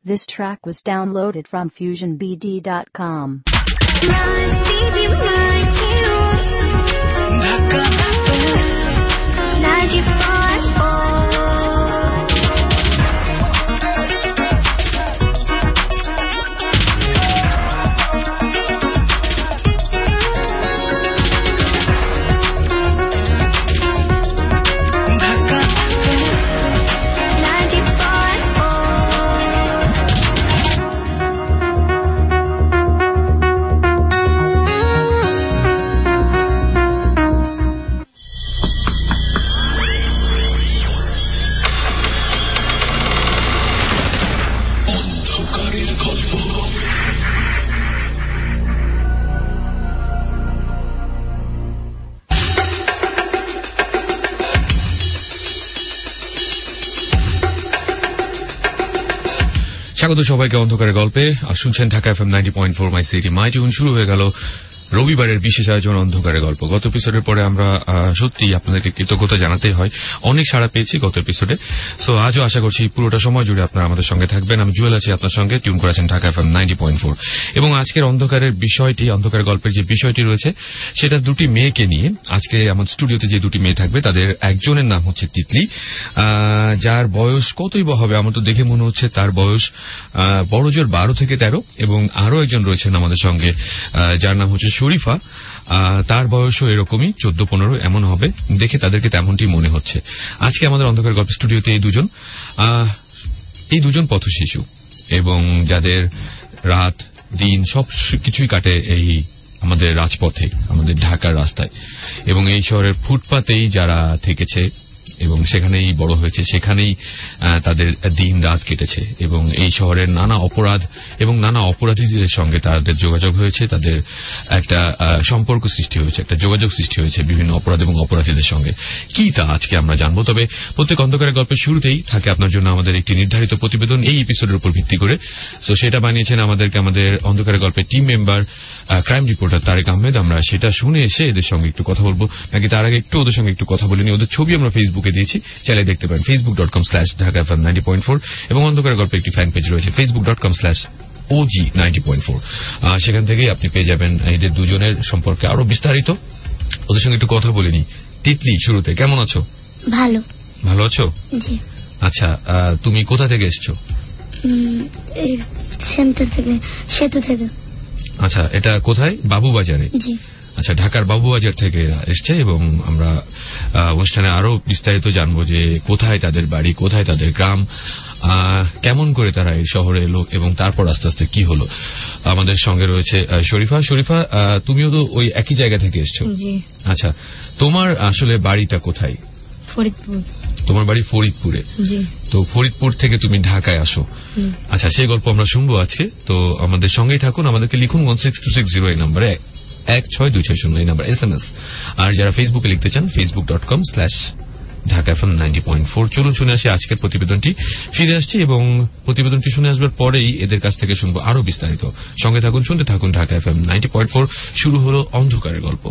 This track was downloaded from FusionBD.com. স্বাগত সবাইকে অন্ধকারের গল্পে। আর শুনছেন Dhaka FM 90.4 my city my tune. শুরু হয়ে গেল রবিবারের বিশেষ আয়োজন অন্ধকারের গল্প। গত এপিসোডের পরে আমরা সত্যি আপনাদেরকে কৃতজ্ঞতা জানাতেই হয়, অনেক সাড়া পেয়েছি গত এপিসোডে। সো আজও আশা করছি পুরোটা সময় জুড়ে আপনারা আমাদের সঙ্গে থাকবেন। আমি জুয়েল আছি আপনার সঙ্গে, টিউন করেছেন ঢাকা FM 90.4। এবং আজকের অন্ধকারের বিষয়টি, অন্ধকারের গল্পের যে বিষয়টি রয়েছে সেটা দুটি মেয়েকে নিয়ে। আজকে আমার স্টুডিওতে যে দুটি মেয়ে থাকবে তাদের একজনের নাম হচ্ছে তিতলি, যার বয়স কতই বা হবে, আমার তো দেখে মনে হচ্ছে তার বয়স বড় জোর 12 থেকে 13। এবং আরো একজন রয়েছেন আমাদের সঙ্গে যার নাম হচ্ছে শরীফা, তার বয়সও এরকমই 14-15 এমন হবে, দেখে তাদেরকে তেমনটি মনে হচ্ছে। আজকে আমাদের অন্ধকার গল্প স্টুডিওতে এই দুজন পথ শিশু, এবং যাদের রাত দিন সব কিছুই কাটে এই আমাদের রাজপথে, আমাদের ঢাকার রাস্তায়, এবং এই শহরের ফুটপাতেই যারা থেকেছে এবং সেখানেই বড় হয়েছে, সেখানেই তাদের দিন রাত কেটেছে। এবং এই শহরের নানা অপরাধ এবং নানা অপরাধীদের সঙ্গে তাদের যোগাযোগ হয়েছে, তাদের একটা সম্পর্ক সৃষ্টি হয়েছে, একটা যোগাযোগ সৃষ্টি হয়েছে বিভিন্ন অপরাধ এবং অপরাধীদের সঙ্গে। কি তা আজকে আমরা জানবো। তবে প্রত্যেক অন্ধকারের গল্পের শুরুতেই থাকে আপনার জন্য আমাদের একটি নির্ধারিত প্রতিবেদন এই এপিসোডের উপর ভিত্তি করে। সো সেটা বানিয়েছেন আমাদের অন্ধকারের গল্পের team member crime reporter Tareq Ahmed. আমরা সেটা শুনে এসে এদের সঙ্গে একটু কথা বলবো, নাকি তার আগে একটু ওদের সঙ্গে একটু কথা বলিনি। ওদের ছবি আমরা ফেসবুকে দিয়েছি, চাইলে দেখতে পারেন facebook.com/dhakafm90.4, এবং অন্ধকারের গল্পে একটি ফ্যান পেজ রয়েছে facebook.com/OG90.4। সেখান থেকেই আপনি পেয়ে যাবেন এদের দুজনের সম্পর্কে আরো বিস্তারিত। ওদের সঙ্গে একটু কথা বলিনি। তিতলি, শুরুতে কেমন আছো? ভালো। ভালো আছো? জি। আচ্ছা, তুমি কোথা থেকে এসছো? সেন্টার থেকে, সেতু থেকে। আচ্ছা, এটা কোথায়? বাবুবাজারে? জি। আচ্ছা, ঢাকার বাবুবাজার থেকে এসছে, এবং আমরা অনুষ্ঠানে আরো বিস্তারিত জানবো যে কোথায় তাদের বাড়ি, কোথায় তাদের গ্রাম, কেমন করে তারা এই শহরে এলো, এবং তারপর আস্তে আস্তে কি হলো। আমাদের সঙ্গে রয়েছে শরীফা। শরীফা, তুমিও তো ওই একই জায়গা থেকে এসছো? জি। আচ্ছা, তোমার আসলে বাড়িটা কোথায়? ফরিদপুর। তোমার বাড়ি ফরিদপুরে? জি। তো ফরিদপুর থেকে তুমি ঢাকায় আসো। আচ্ছা, সেই গল্প আমরা শুনবো আজকে। তো আমাদের সঙ্গেই থাকুন, আমাদেরকে লিখুন 16260 এই নম্বরে, 16260 এই নাম্বার SMS। আর যারা ফেসবুকে লিখতে চান facebook.com/dhakafm90.4। চলুন শুনে আসি আজকের প্রতিবেদনটি। ফিরে আসছি এবং প্রতিবেদনটি শুনে আসবার পরেই এদের কাছ থেকে শুনবো আরো বিস্তারিত। সঙ্গে থাকুন, শুনতে থাকুন ঢাকা FM 90.4। শুরু হলো অন্ধকারের গল্প।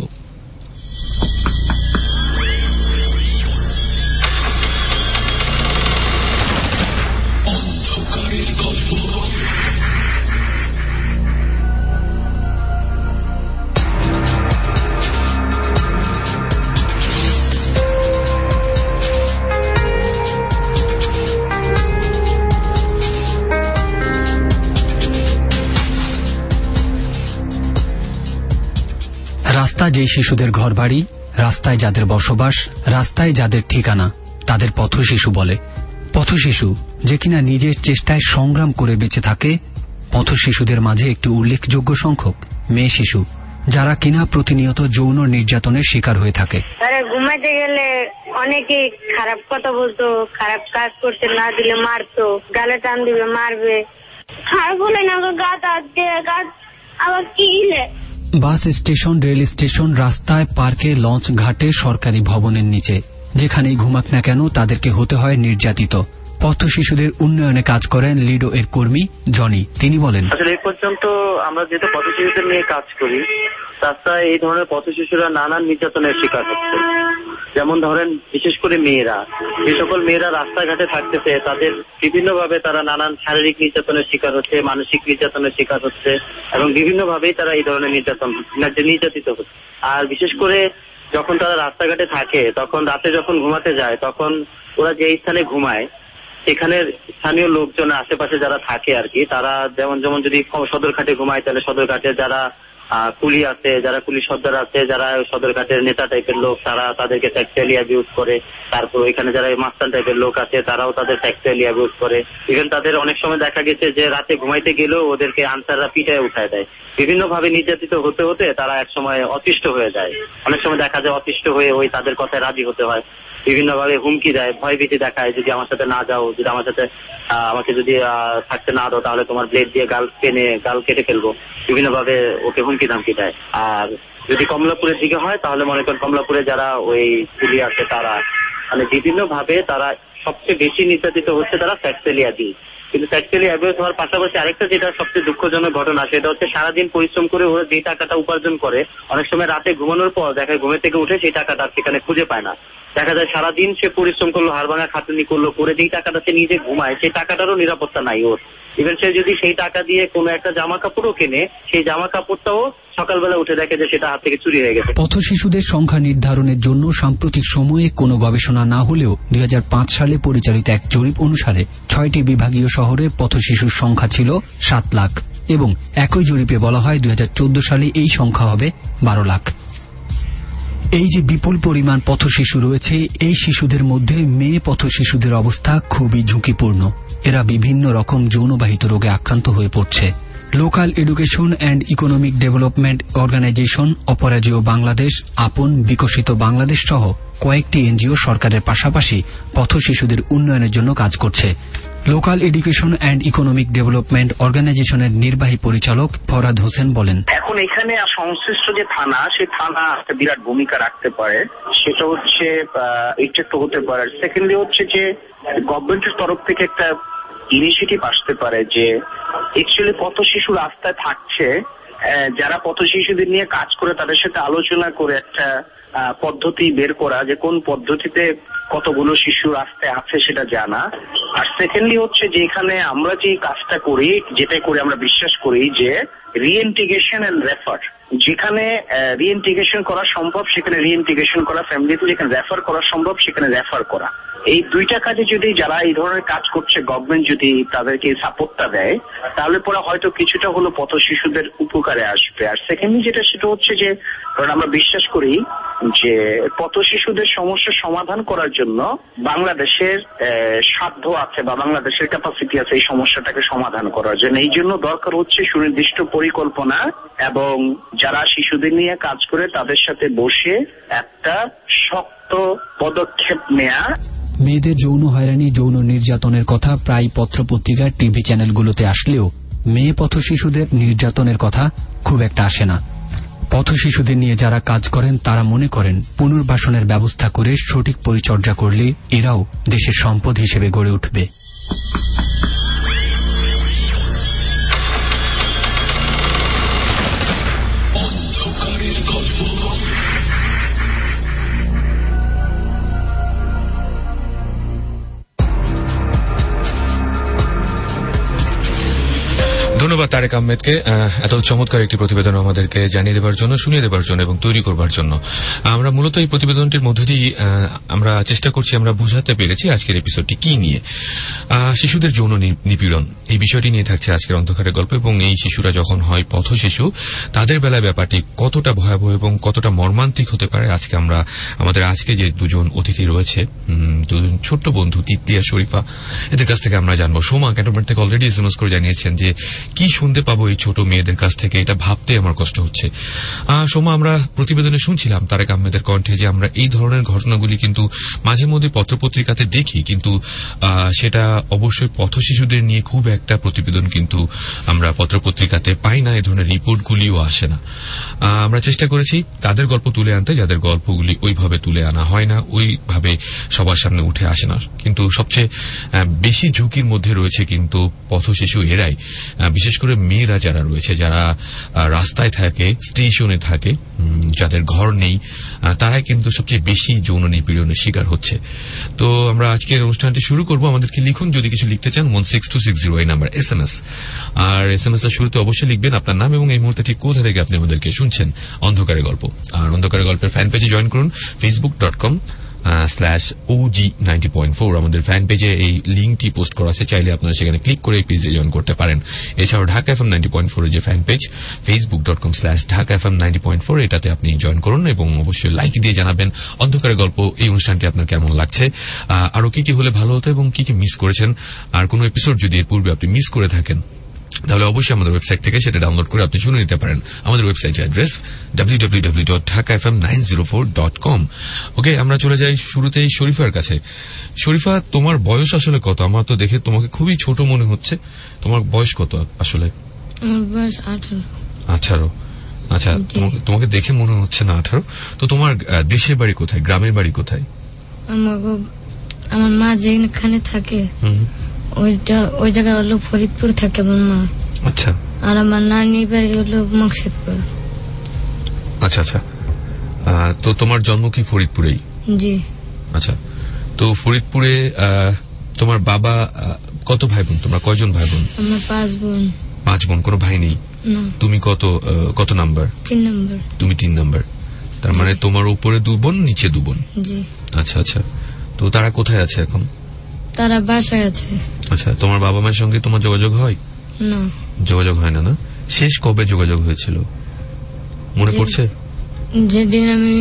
অন্ধকারের গল্প। রাস্তা যেই শিশুদের ঘরবাড়ি, রাস্তায় যাদের বসবাস, রাস্তায় যাদের ঠিকানা, তাদের পথশিশু বলে। পথশিশু যে কিনা নিজের চেষ্টায় সংগ্রাম করে বেঁচে থাকে। পথশিশুদের মাঝে একটি উল্লেখযোগ্য সংখ্যক মেয়ে শিশু, যারা কিনা প্রতিনিয়ত যৌন নির্যাতনের শিকার হয়ে থাকে। ঘুমাইতে গেলে অনেকে খারাপ কথা বলতো, খারাপ কাজ করতে না দিলে মারতো, গালে টান দিবে, মারবে। খারাপ বলে না, আবার কি বাস স্টেশন, রেল স্টেশন, রাস্তায়, পার্কে, লঞ্চ ঘাটে, সরকারি ভবনের নিচে, যেখানেই ঘুমাক না কেন তাদেরকে হতে হয় নির্যাতিত। পথ শিশুদের উন্নয়নে কাজ করেন লিডো এর কর্মী জনি। তিনি বলেন, আসলে এই পর্যন্ত আমরা যেহেতু পথ শিশুদের নিয়ে কাজ করি, রাস্তায় এই ধরনের পথ শিশুরা নানান নির্যাতনের শিকার হচ্ছে। যেমন ধরেন, বিশেষ করে মেয়েরা, যে সকল মেয়েরা রাস্তাঘাটে থাকতেছে তাদের বিভিন্নভাবে তারা নানান শারীরিক নির্যাতনের শিকার হচ্ছে, মানসিক নির্যাতনের শিকার হচ্ছে, এবং বিভিন্নভাবেই তারা এই ধরনের নির্যাতিত হচ্ছে। আর বিশেষ করে যখন তারা রাস্তাঘাটে থাকে, তখন রাতে যখন ঘুমাতে যায়, তখন ওরা যে স্থানে ঘুমায় সেখানের স্থানীয় লোকজন আশেপাশে যারা থাকে আর কি, তারা যেমন যদি সদরঘাটে ঘুমায়, তাহলে সদরঘাটে যারা কুলি আছে, যারা কুলি সর্দার আছে, যারা সদরঘাটের নেতা টাইপের লোক, তারা তাদেরকে সেক্সুয়ালি অ্যাবিউজ করে। তারপর ওইখানে যারা মাস্তান টাইপের লোক আছে, তারাও তাদের সেক্সুয়ালি অ্যাবিউজ করে। ইভেন তাদের অনেক সময় দেখা গেছে যে রাতে ঘুমাইতে গেলেও ওদেরকে আনসাররা পিটায় উঠায় দেয়। বিভিন্ন ভাবে নির্যাতিত হতে হতে তারা এক সময় অতিষ্ঠ হয়ে যায়। অনেক সময় দেখা যায় অতিষ্ঠ হয়ে ওই তাদের কথায় রাজি হতে হয়। বিভিন্ন ভাবে হুমকি দেয়, ভয় ভীতি দেখায়, যদি আমার সাথে না যাও, যদি আমাকে যদি থাকতে না দাও, তাহলে তোমার ব্লেড দিয়ে গাল কেটে ফেলবো। বিভিন্ন ভাবে ওকে হুমকি ধামকি দেয়। আর যদি কমলাপুরের দিকে হয়, তাহলে মনে করেন কমলাপুরে যারা ওই পুলি আছে, তারা মানে বিভিন্ন ভাবে তারা সবচেয়ে বেশি নির্যাতিত হচ্ছে তারা সেক্সুয়ালি অ্যাবিউজ। কিন্তু সেক্সুয়ালি অ্যাবিউজ হওয়ার পাশাপাশি আরেকটা যেটা সবচেয়ে দুঃখজনক ঘটনা, সেটা হচ্ছে সারাদিন পরিশ্রম করে ওরা যে টাকাটা উপার্জন করে, অনেক সময় রাতে ঘুমানোর পর দেখা ঘুমের থেকে উঠে সেই টাকাটা সেখানে খুঁজে পায় না। দেখা যায় সারাদিন সে পরিশ্রম করলো, হাড়ভাঙা খাটুনি করলো, করে যেই টাকাটা সে নিজে ঘুমায়, সেই টাকাটারও নিরাপত্তা নাই ওর। ইভেন সে যদি সেই টাকা দিয়ে কোনো একটা জামা কাপড়ও কেনে, সেই জামা কাপড়টাও সকালবেলা উঠে দেখে যে সেটা হাত থেকে চুরি হয়ে গেছে। পথ শিশুদের সংখ্যা নির্ধারণের জন্য সাম্প্রতিক সময়ে কোনো গবেষণা না হলেও 2005 সালে পরিচালিত এক জরিপ অনুসারে 6টি বিভাগীয় শহরে পথ শিশুর সংখ্যা ছিল 7 লাখ এবং একই জরিপে বলা হয় 2014 সালে এই সংখ্যা হবে 12 লাখ। এই যে বিপুল পরিমাণ পথ শিশু রয়েছে, এই শিশুদের মধ্যে মেয়ে পথ শিশুদের অবস্থা খুবই ঝুঁকিপূর্ণ। এরা বিভিন্ন রকম যৌনবাহিত রোগে আক্রান্ত হয়ে পড়ছে। Local education and economic development organisation, Aparajeyo Bangladesh, Apon, বিকশিত বাংলাদেশ সহ কয়েকটি এনজিও সরকারের পাশাপাশি পথ শিশুদের উন্নয়নের জন্য কাজ করছে। Local education and economic development অর্গানাইজেশনের নির্বাহী পরিচালক ফরহাদ হোসেন বলেন, এখন এখানে সংশ্লিষ্ট যে থানা, সেই থানা একটা বিরাট ভূমিকা রাখতে পারে। সেটা হচ্ছে এটা একটা হতে পারে। সেকেন্ডলি হচ্ছে যে গভর্নমেন্টের তরফ থেকে একটা ইনিশিয়েটিভ আসতে পারে যে অ্যাকচুয়ালি পথ শিশু রাস্তায় থাকছে, যারা পথ শিশুদের নিয়ে কাজ করে তাদের সাথে আলোচনা করে একটা পদ্ধতি বের করা, যে কোন পদ্ধতিতে কতগুলো শিশু রাস্তায় আছে সেটা জানা। আর সেকেন্ডলি হচ্ছে যে এখানে আমরা যে কাজটা করি, যেটা করে আমরা বিশ্বাস করি যে রিইন্টিগ্রেশন এন্ড রেফার, যেখানে রিইন্টিগ্রেশন করা সম্ভব সেখানে রিইন্টিগ্রেশন করা, ফ্যামিলিতে যেখানে রেফার করা সম্ভব সেখানে রেফার করা। এই দুইটা কাজে যদি যারা এই ধরনের কাজ করছে গভর্নমেন্ট যদি তাদেরকে সাপোর্টটা দেয়, তাহলে পরে হয়তো কিছুটা হলো পথ শিশুদের উপকারে আসবে। আর সেকেন্ডলি যেটা সেটা হচ্ছে যে কারণ আমরা বিশ্বাস করি যে পথ শিশুদের সমস্যার সমাধান করার জন্য বাংলাদেশের সাধ্য আছে বা বাংলাদেশের ক্যাপাসিটি আছে এই সমস্যাটাকে সমাধান করার জন্য। এই জন্য দরকার হচ্ছে সুনির্দিষ্ট পরিকল্পনা এবং যারা শিশুদের নিয়ে কাজ করে তাদের সাথে বসে একটা শক্ত পদক্ষেপ নেয়া। মেয়েদের যৌন হয়রানি, যৌন নির্যাতনের কথা প্রায় পত্রপত্রিকা, টিভি চ্যানেলগুলোতে আসলেও মেয়ে পথ শিশুদের নির্যাতনের কথা খুব একটা আসে না। পথ শিশুদের নিয়ে যারা কাজ করেন তারা মনে করেন পুনর্বাসনের ব্যবস্থা করে সঠিক পরিচর্যা করলে এরাও দেশের সম্পদ হিসেবে গড়ে উঠবে। ধন্যবাদ তারেক আহমেদকে এত চমৎকার একটি প্রতিবেদন আমাদেরকে জানিয়ে দেবার জন্য, শুনিয়ে দেবার জন্য এবং তৈরি করবার জন্য। আমরা মূলত এই প্রতিবেদনটির মধ্য দিয়ে আমরা চেষ্টা করছি, আমরা বুঝাতে পেরেছি আজকের এপিসোডটি কি নিয়ে। শিশুদের যৌন নিপীড়ন এই বিষয়টি নিয়ে থাকছে আজকের অন্ধকারের গল্প। এবং এই শিশুরা যখন হয় পথ শিশু, তাদের বেলায় ব্যাপারটি কতটা ভয়াবহ এবং কতটা মর্মান্তিক হতে পারে, আজকে আমরা আমাদের আজকে যে দুজন অতিথি রয়েছে, দুজন ছোট্ট বন্ধু তিতিয়া, শরীফা, এদের কাছ থেকে আমরা জানবো। সোমা ক্যান্টনমেন্ট থেকে অলরেডি এসএমএস করে জানিয়েছেন যে কি কি শুনতে পাবো এই ছোট মেয়েদের কাছ থেকে, এটা ভাবতে আমার কষ্ট হচ্ছে। সোমা, আমরা প্রতিবেদনে শুনছিলাম তারেক আহমেদের কণ্ঠে যে আমরা এই ধরনের ঘটনাগুলি কিন্তু মাঝে মধ্যে পত্রপত্রিকাতে দেখি, কিন্তু সেটা অবশ্যই পথ শিশুদের নিয়ে খুব একটা প্রতিবেদন কিন্তু আমরা পত্রপত্রিকাতে পাই না, এই ধরনের রিপোর্টগুলিও আসে না। আমরা চেষ্টা করেছি তাদের গল্প তুলে আনতে, যাদের গল্পগুলি ওইভাবে তুলে আনা হয় না, ওইভাবে সবার সামনে উঠে আসে না। কিন্তু সবচেয়ে বেশি ঝুঁকির মধ্যে রয়েছে কিন্তু পথ শিশু এরাই, বিশেষ করে মেয়েরা যারা রয়েছে, যারা রাস্তায় থাকে, স্টেশনে থাকে, যাদের ঘর নেই, তারাই কিন্তু সবচেয়ে বেশি যৌন নিপীড়নের শিকার হচ্ছে। তো আমরা আজকের অনুষ্ঠানটি শুরু করব। আমাদেরকে লিখুন, যদি কিছু লিখতে চান 16260 এই নাম্বার SMS, আর SMS এর শুরুতে অবশ্যই লিখবেন আপনার নাম এবং এই মুহূর্তে ঠিক কোথা থেকে আপনি আমাদেরকে শুনছেন। অন্ধকারের গল্প, আর অন্ধকারের গল্পের ফ্যান পেজে জয়েন করুন facebook.com/OG90.4। আমাদের ফ্যান পেজে এই লিঙ্কটি পোস্ট করা আছে, চাইলে আপনারা সেখানে ক্লিক করে এই পেজে জয়েন করতে পারেন। এছাড়াও ঢাকা FM 90.4 যে ফ্যান পেজ facebook.com/ঢাকা-fm90.4, এটাতে আপনি জয়েন করুন এবং অবশ্যই লাইক দিয়ে জানাবেন অন্ধকারের গল্প এই অনুষ্ঠানটি আপনার কেমন লাগছে, আরো কি কি হলে ভালো হতো এবং কি কি মিস করেছেন, আর কোন এপিসোড যদি এর পূর্বে আপনি মিস করে থাকেন তাহলে অবশ্যই আমাদের ওয়েবসাইট থেকে সেটা ডাউনলোড করে আপনি শুনে নিতে পারেন। আমাদের ওয়েবসাইটের অ্যাড্রেস www.dhakafm904.com। ওকে, আমরা চলে যাই শুরুতেই শরীফার কাছে। শরীফা, তোমার বয়স আসলে কত? আমার তো দেখে তোমাকে খুবই ছোট মনে হচ্ছে। তোমার বয়স কত আসলে? আমার বয়স 18। আচ্ছা, তোমাকে দেখে মনে হচ্ছে না 18। তো তোমার দেশের বাড়ি কোথায়, গ্রামের বাড়ি কোথায়? আমার মা যেখানে থাকে ওই জায়গায় হলো ফরিদপুর থাকে আমার মা। আচ্ছা। আর আমার নানি বাড়ি হলো মুর্শিদপুর। আচ্ছা আচ্ছা। তো তোমার জন্ম কি ফরিদপুরেই? জি। আচ্ছা, তো ফরিদপুরে তোমার বাবা কত ভাই বোন? তোমরা কয়জন ভাই বোন? আমার 5 বোন। 5 বোন, কোনো ভাই নেই? তুমি কত নাম্বার? 3 নাম্বার। তুমি 3 নাম্বার, তার মানে তোমার উপরে 2 বোন, নিচে 2 বোন। জি। আচ্ছা আচ্ছা। তো তারা কোথায় আছে এখন? তারা বাসায় আছে। আচ্ছা, তোমার বাবা মায়ের সঙ্গে তোমার যোগাযোগ হয়? না, যোগাযোগ হয় না। না, শেষ কবে যোগাযোগ হয়েছিল মনে পড়ছে? যেদিন আমি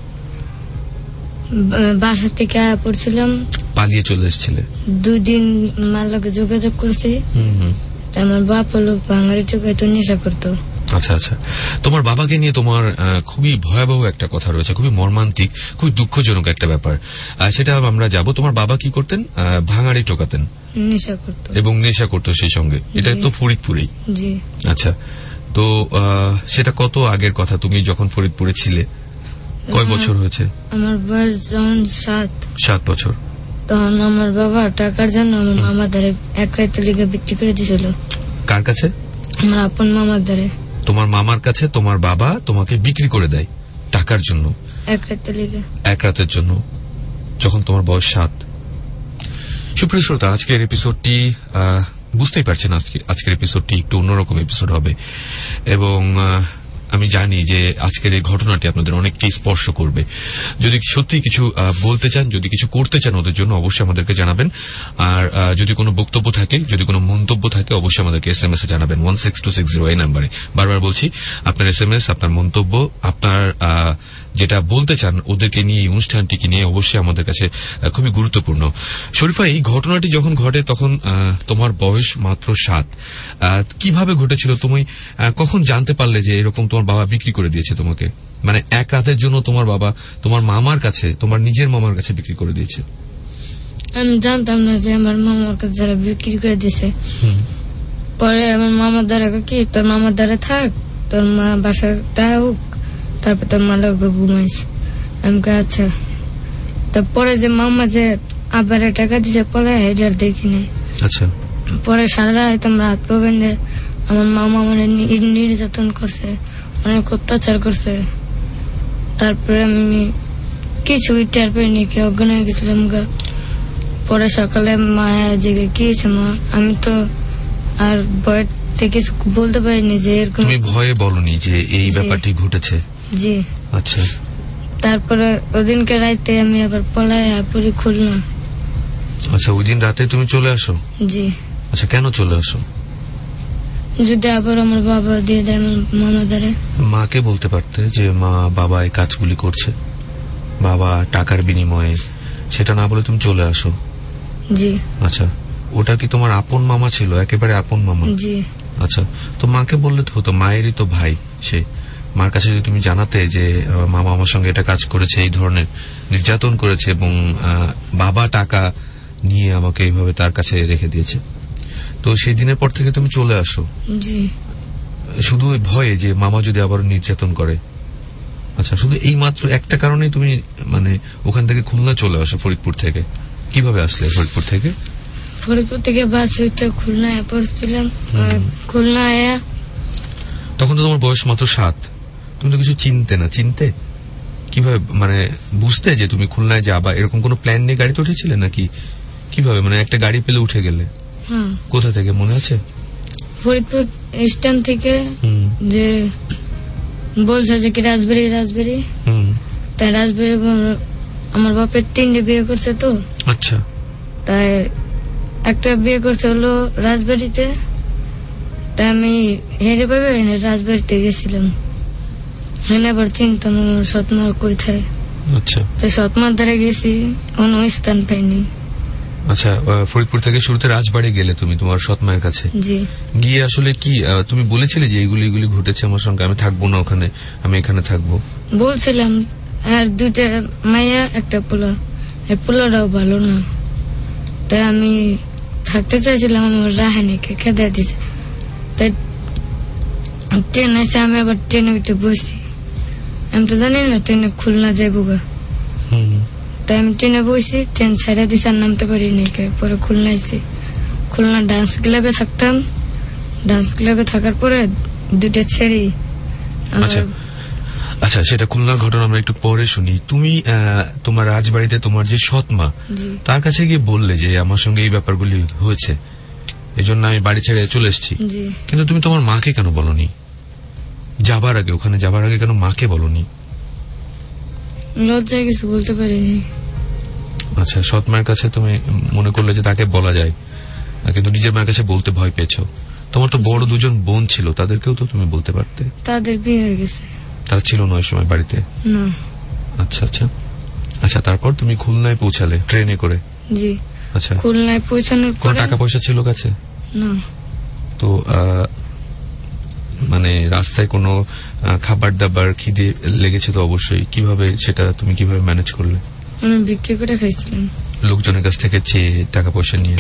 বাসা থেকে পড়ছিলাম, পালিয়ে চলে এসেছিলে। 2 দিন মার লগে যোগাযোগ করছি। আমার বাপ হলো বাঙালি চোখাইতো, নেশা করতো। আচ্ছা আচ্ছা। তোমার বাবাকে নিয়ে তোমার খুবই ভয়াবহ একটা কথা রয়েছে, খুবই মর্মান্তিক, খুবই দুঃখজনক একটা ব্যাপার, সেটা আমরা যাব। তোমার বাবা কি করতেন? ভাঙাড়ি টোকাতেন, নেশা করতো এবং নেশা করতো সেই সঙ্গে। এটা তো ফরিদপুরেই? জি। আচ্ছা, তো সেটা কত আগের কথা? তুমি যখন ফরিদপুরে ছিলে কয় বছর হয়েছে? আমার বয়স যখন 7 বছর। তখন আমার বাবা টাকার জন্য আমার মামার দ্বারে 1 রাতের লিগে বিক্রি করে দিয়েছিল। কার কাছে? আমার আপন মামার দ্বারে। তোমার মামার কাছে তোমার বাবা তোমাকে বিক্রি করে দেয় টাকার জন্য? 1 রাতের লিগে। 1 রাতের জন্য, যখন তোমার বয়স 7। সুপ্রিয় শ্রোতা, আজকের এপিসোডটি বুঝতেই পারছেন, আজকের এপিসোডটি একটু অন্যরকম এপিসোড হবে এবং আমি জানি যে আজকের এই ঘটনাটি আপনাদের অনেককেই স্পর্শ করবে। যদি সত্যি কিছু বলতে চান, যদি কিছু করতে চান ওদের জন্য, অবশ্যই আমাদেরকে জানাবেন। আর যদি কোনো বক্তব্য থাকে, যদি কোনো মন্তব্য থাকে, অবশ্যই আমাদেরকে SMS এ জানাবেন 16260 এই নাম্বারে। বারবার বলছি, আপনার SMS, আপনার মন্তব্য, আপনার যেটা বলতে চান ওদেরকে নিয়ে, এই অনুষ্ঠানটিকে নিয়ে অবশ্যই আমাদের কাছে খুবই গুরুত্বপূর্ণ। শরীফা, এই ঘটনাটি যখন ঘটে তখন তোমার বয়স মাত্র 7। কিভাবে ঘটেছিল? তুমি কখন জানতে পারলে যে এরকম তোমার বাবা বিক্রি করে দিয়েছে তোমাকে? মানে 1 রাতের জন্য তোমার বাবা তোমার মামার কাছে, তোমার নিজের মামার কাছে বিক্রি করে দিয়েছে? আমি জানতাম না যে আমার মামার কাছে যারা বিক্রি করে দিয়েছে। পরে আমার মামার দ্বারা কি, তোর মামার দ্বারা থাক, তোর মা বাসাটা হোক, তারপর তোর মা লোক ঘুমাইছে। আমি আচ্ছা। তারপরে যে মামা যে আবার টাকা দিছে পরে হেডার দেখি নাই। আচ্ছা। পরে সারা রাত আমরা হাত পা বেঁধে আমার মামা মানে নির্যাতন করছে, অনেক অত্যাচার করছে। তারপরে আমি কিছু টের পাইনি, কি অজ্ঞান হয়ে গেছিলাম। পরে সকালে মায়া জেগে গিয়েছে মা, আমি তো আর ভয় থেকে কিছু বলতে পারিনি যে এরকম। তুমি ভয়ে বলনি যে এই ব্যাপারটি ঘটেছে? জি। আচ্ছা। তারপরে ওদিনকে রাতে আমি আবার পলায় পড়ি খুলনা। আচ্ছা, ওই দিন রাতে তুমি চলে আসো? জি। আচ্ছা, কেন চলে আসো? যদি আবার আমার বাবা দিয়ে দেয় মামা দ্বারে। মাকে বলতে পারতে যে মা বাবা এই কাজগুলি করছে, বাবা টাকার বিনিময়ে, সেটা না বলে তুমি চলে আসো? জি। আচ্ছা, ওটা কি তোমার আপন মামা ছিল? একেবারে আপন মামা? জি। আচ্ছা, তো মাকে বললে তো হতো, মায়েরই তো ভাই সে। মার কাছে যদি তুমি জানাতে যে মামা আমার সঙ্গে এটা কাজ করেছে, এই ধরনের নির্যাতন করেছে এবং বাবা টাকা নিয়ে আমাকে এইভাবে তার কাছে রেখে দিয়েছে, তো সেই দিনের পর থেকে তুমি চলে আসো শুধু ওই ভয়ে যে মামা যদি আবার নির্যাতন করে। আচ্ছা, শুধু এই মাত্র একটা কারণেই তুমি মানে ওখান থেকে খুলনা চলে আসো ফরিদপুর থেকে? কিভাবে আসলে ফরিদপুর থেকে? ফরিদপুর থেকে বাস হইতে খুলনায় পড়ছিলাম। খুলনায় তখন তো তোমার বয়স মাত্র 7, তুমি তো কিছু চিনতে না। চিনতে কিভাবে, মানে বুঝতে যে তুমি খুলনায় যাবা এরকম কোনো প্ল্যান নিয়ে গাড়িতে উঠেছিলে নাকি কিভাবে? মানে একটা গাড়ি পেলে উঠে গেলে? কোথা থেকে মনে আছে? ফরিদপুর স্ট্যান্ড থেকে, যে বলছে যে কি রাজবাড়ি তাই রাজবাড়ি। আমার বাপের 3টে বিয়ে করছে তো। আচ্ছা, তাই একটা বিয়ে করছে হলো রাজবাড়িতে, তাই আমি হেরে পাবে রাজবাড়িতে গেছিলাম। হ্যাঁ, আবার চিন্তাম আমার সৎমার কোথায়। আচ্ছা, তাই সৎমার দ্বারা গেছি, অন্য স্থান পাইনি। আচ্ছা, ফরিদপুর থেকে শুরুতে রাজবাড়ি গেলে তুমি তোমার সৎমায়ের কাছে? জি। গিয়ে আসলে কি তুমি বলেছিলে যে এইগুলি ঘটেছে আমার সঙ্গে, আমি থাকবো না ওখানে, আমি এখানে থাকবো? বলছিলাম। আর 2টা মাইয়া, একটা পোলা। এই পোলাটাও ভালো না, তাই আমি থাকতে চাইছিলাম। আমার রাহানিকে খেতে দিছে, তাই ট্রেন আছে, আমি আবার ট্রেনে উঠে বসি। আমি তো জানি না ট্রেনে খুলনা যাইবো গা, তাই আমি ট্রেনে বসি। ট্রেন ছেড়ে দিছে, আর নামতে পারিনি। পরে খুলনা এসেছি। খুলনা ডান্স ক্লাবে থাকতাম। ডান্স ক্লাবে থাকার পরে 2টা ছেড়ি। আচ্ছা, সেটা খুলনার ঘটনা আমরা একটু পরে শুনি। তুমি তোমার রাজবাড়িতে তোমার যে সৎমা, তার কাছে গিয়ে বললে যে আমার সঙ্গে এই ব্যাপারগুলি হয়েছে, এই জন্য আমি বাড়ি ছেড়ে চলে এসেছি, কিন্তু তুমি তোমার মাকে কেন বলনি? যাবার আগে, ওখানে যাবার আগে কেন মাকে বলনি? লজ্জায় কিছু বলতে পারিনি। আচ্ছা, সৎ মায়ের কাছে তুমি মনে করলে যে তাকে বলা যায়, কিন্তু নিজের মায়ের কাছে বলতে ভয় পেয়েছো। তোমার তো বড় 2জন বোন ছিল, তাদেরকেও তো তুমি বলতে পারতে। তাদের বিয়ে হয়ে গেছে। তারা ছিল না ওই সময় বাড়িতে? না। আচ্ছা আচ্ছা আচ্ছা, তারপর তুমি খুলনায় পৌঁছালে ট্রেনে করে? জি। আচ্ছা, খুলনায় পৌঁছানোর পরে কোন টাকা পয়সা ছিল কাছে? না। তো মানে রাস্তায় কোনো খাবার দাবার খিদে লেগেছে তো অবশ্যই, কিভাবে সেটা তুমি কিভাবে ম্যানেজ করলে? আমি বিক্রি করে খাইছিলাম, লোকজনের কাছ থেকে চেয়ে টাকা পয়সা নিয়ে।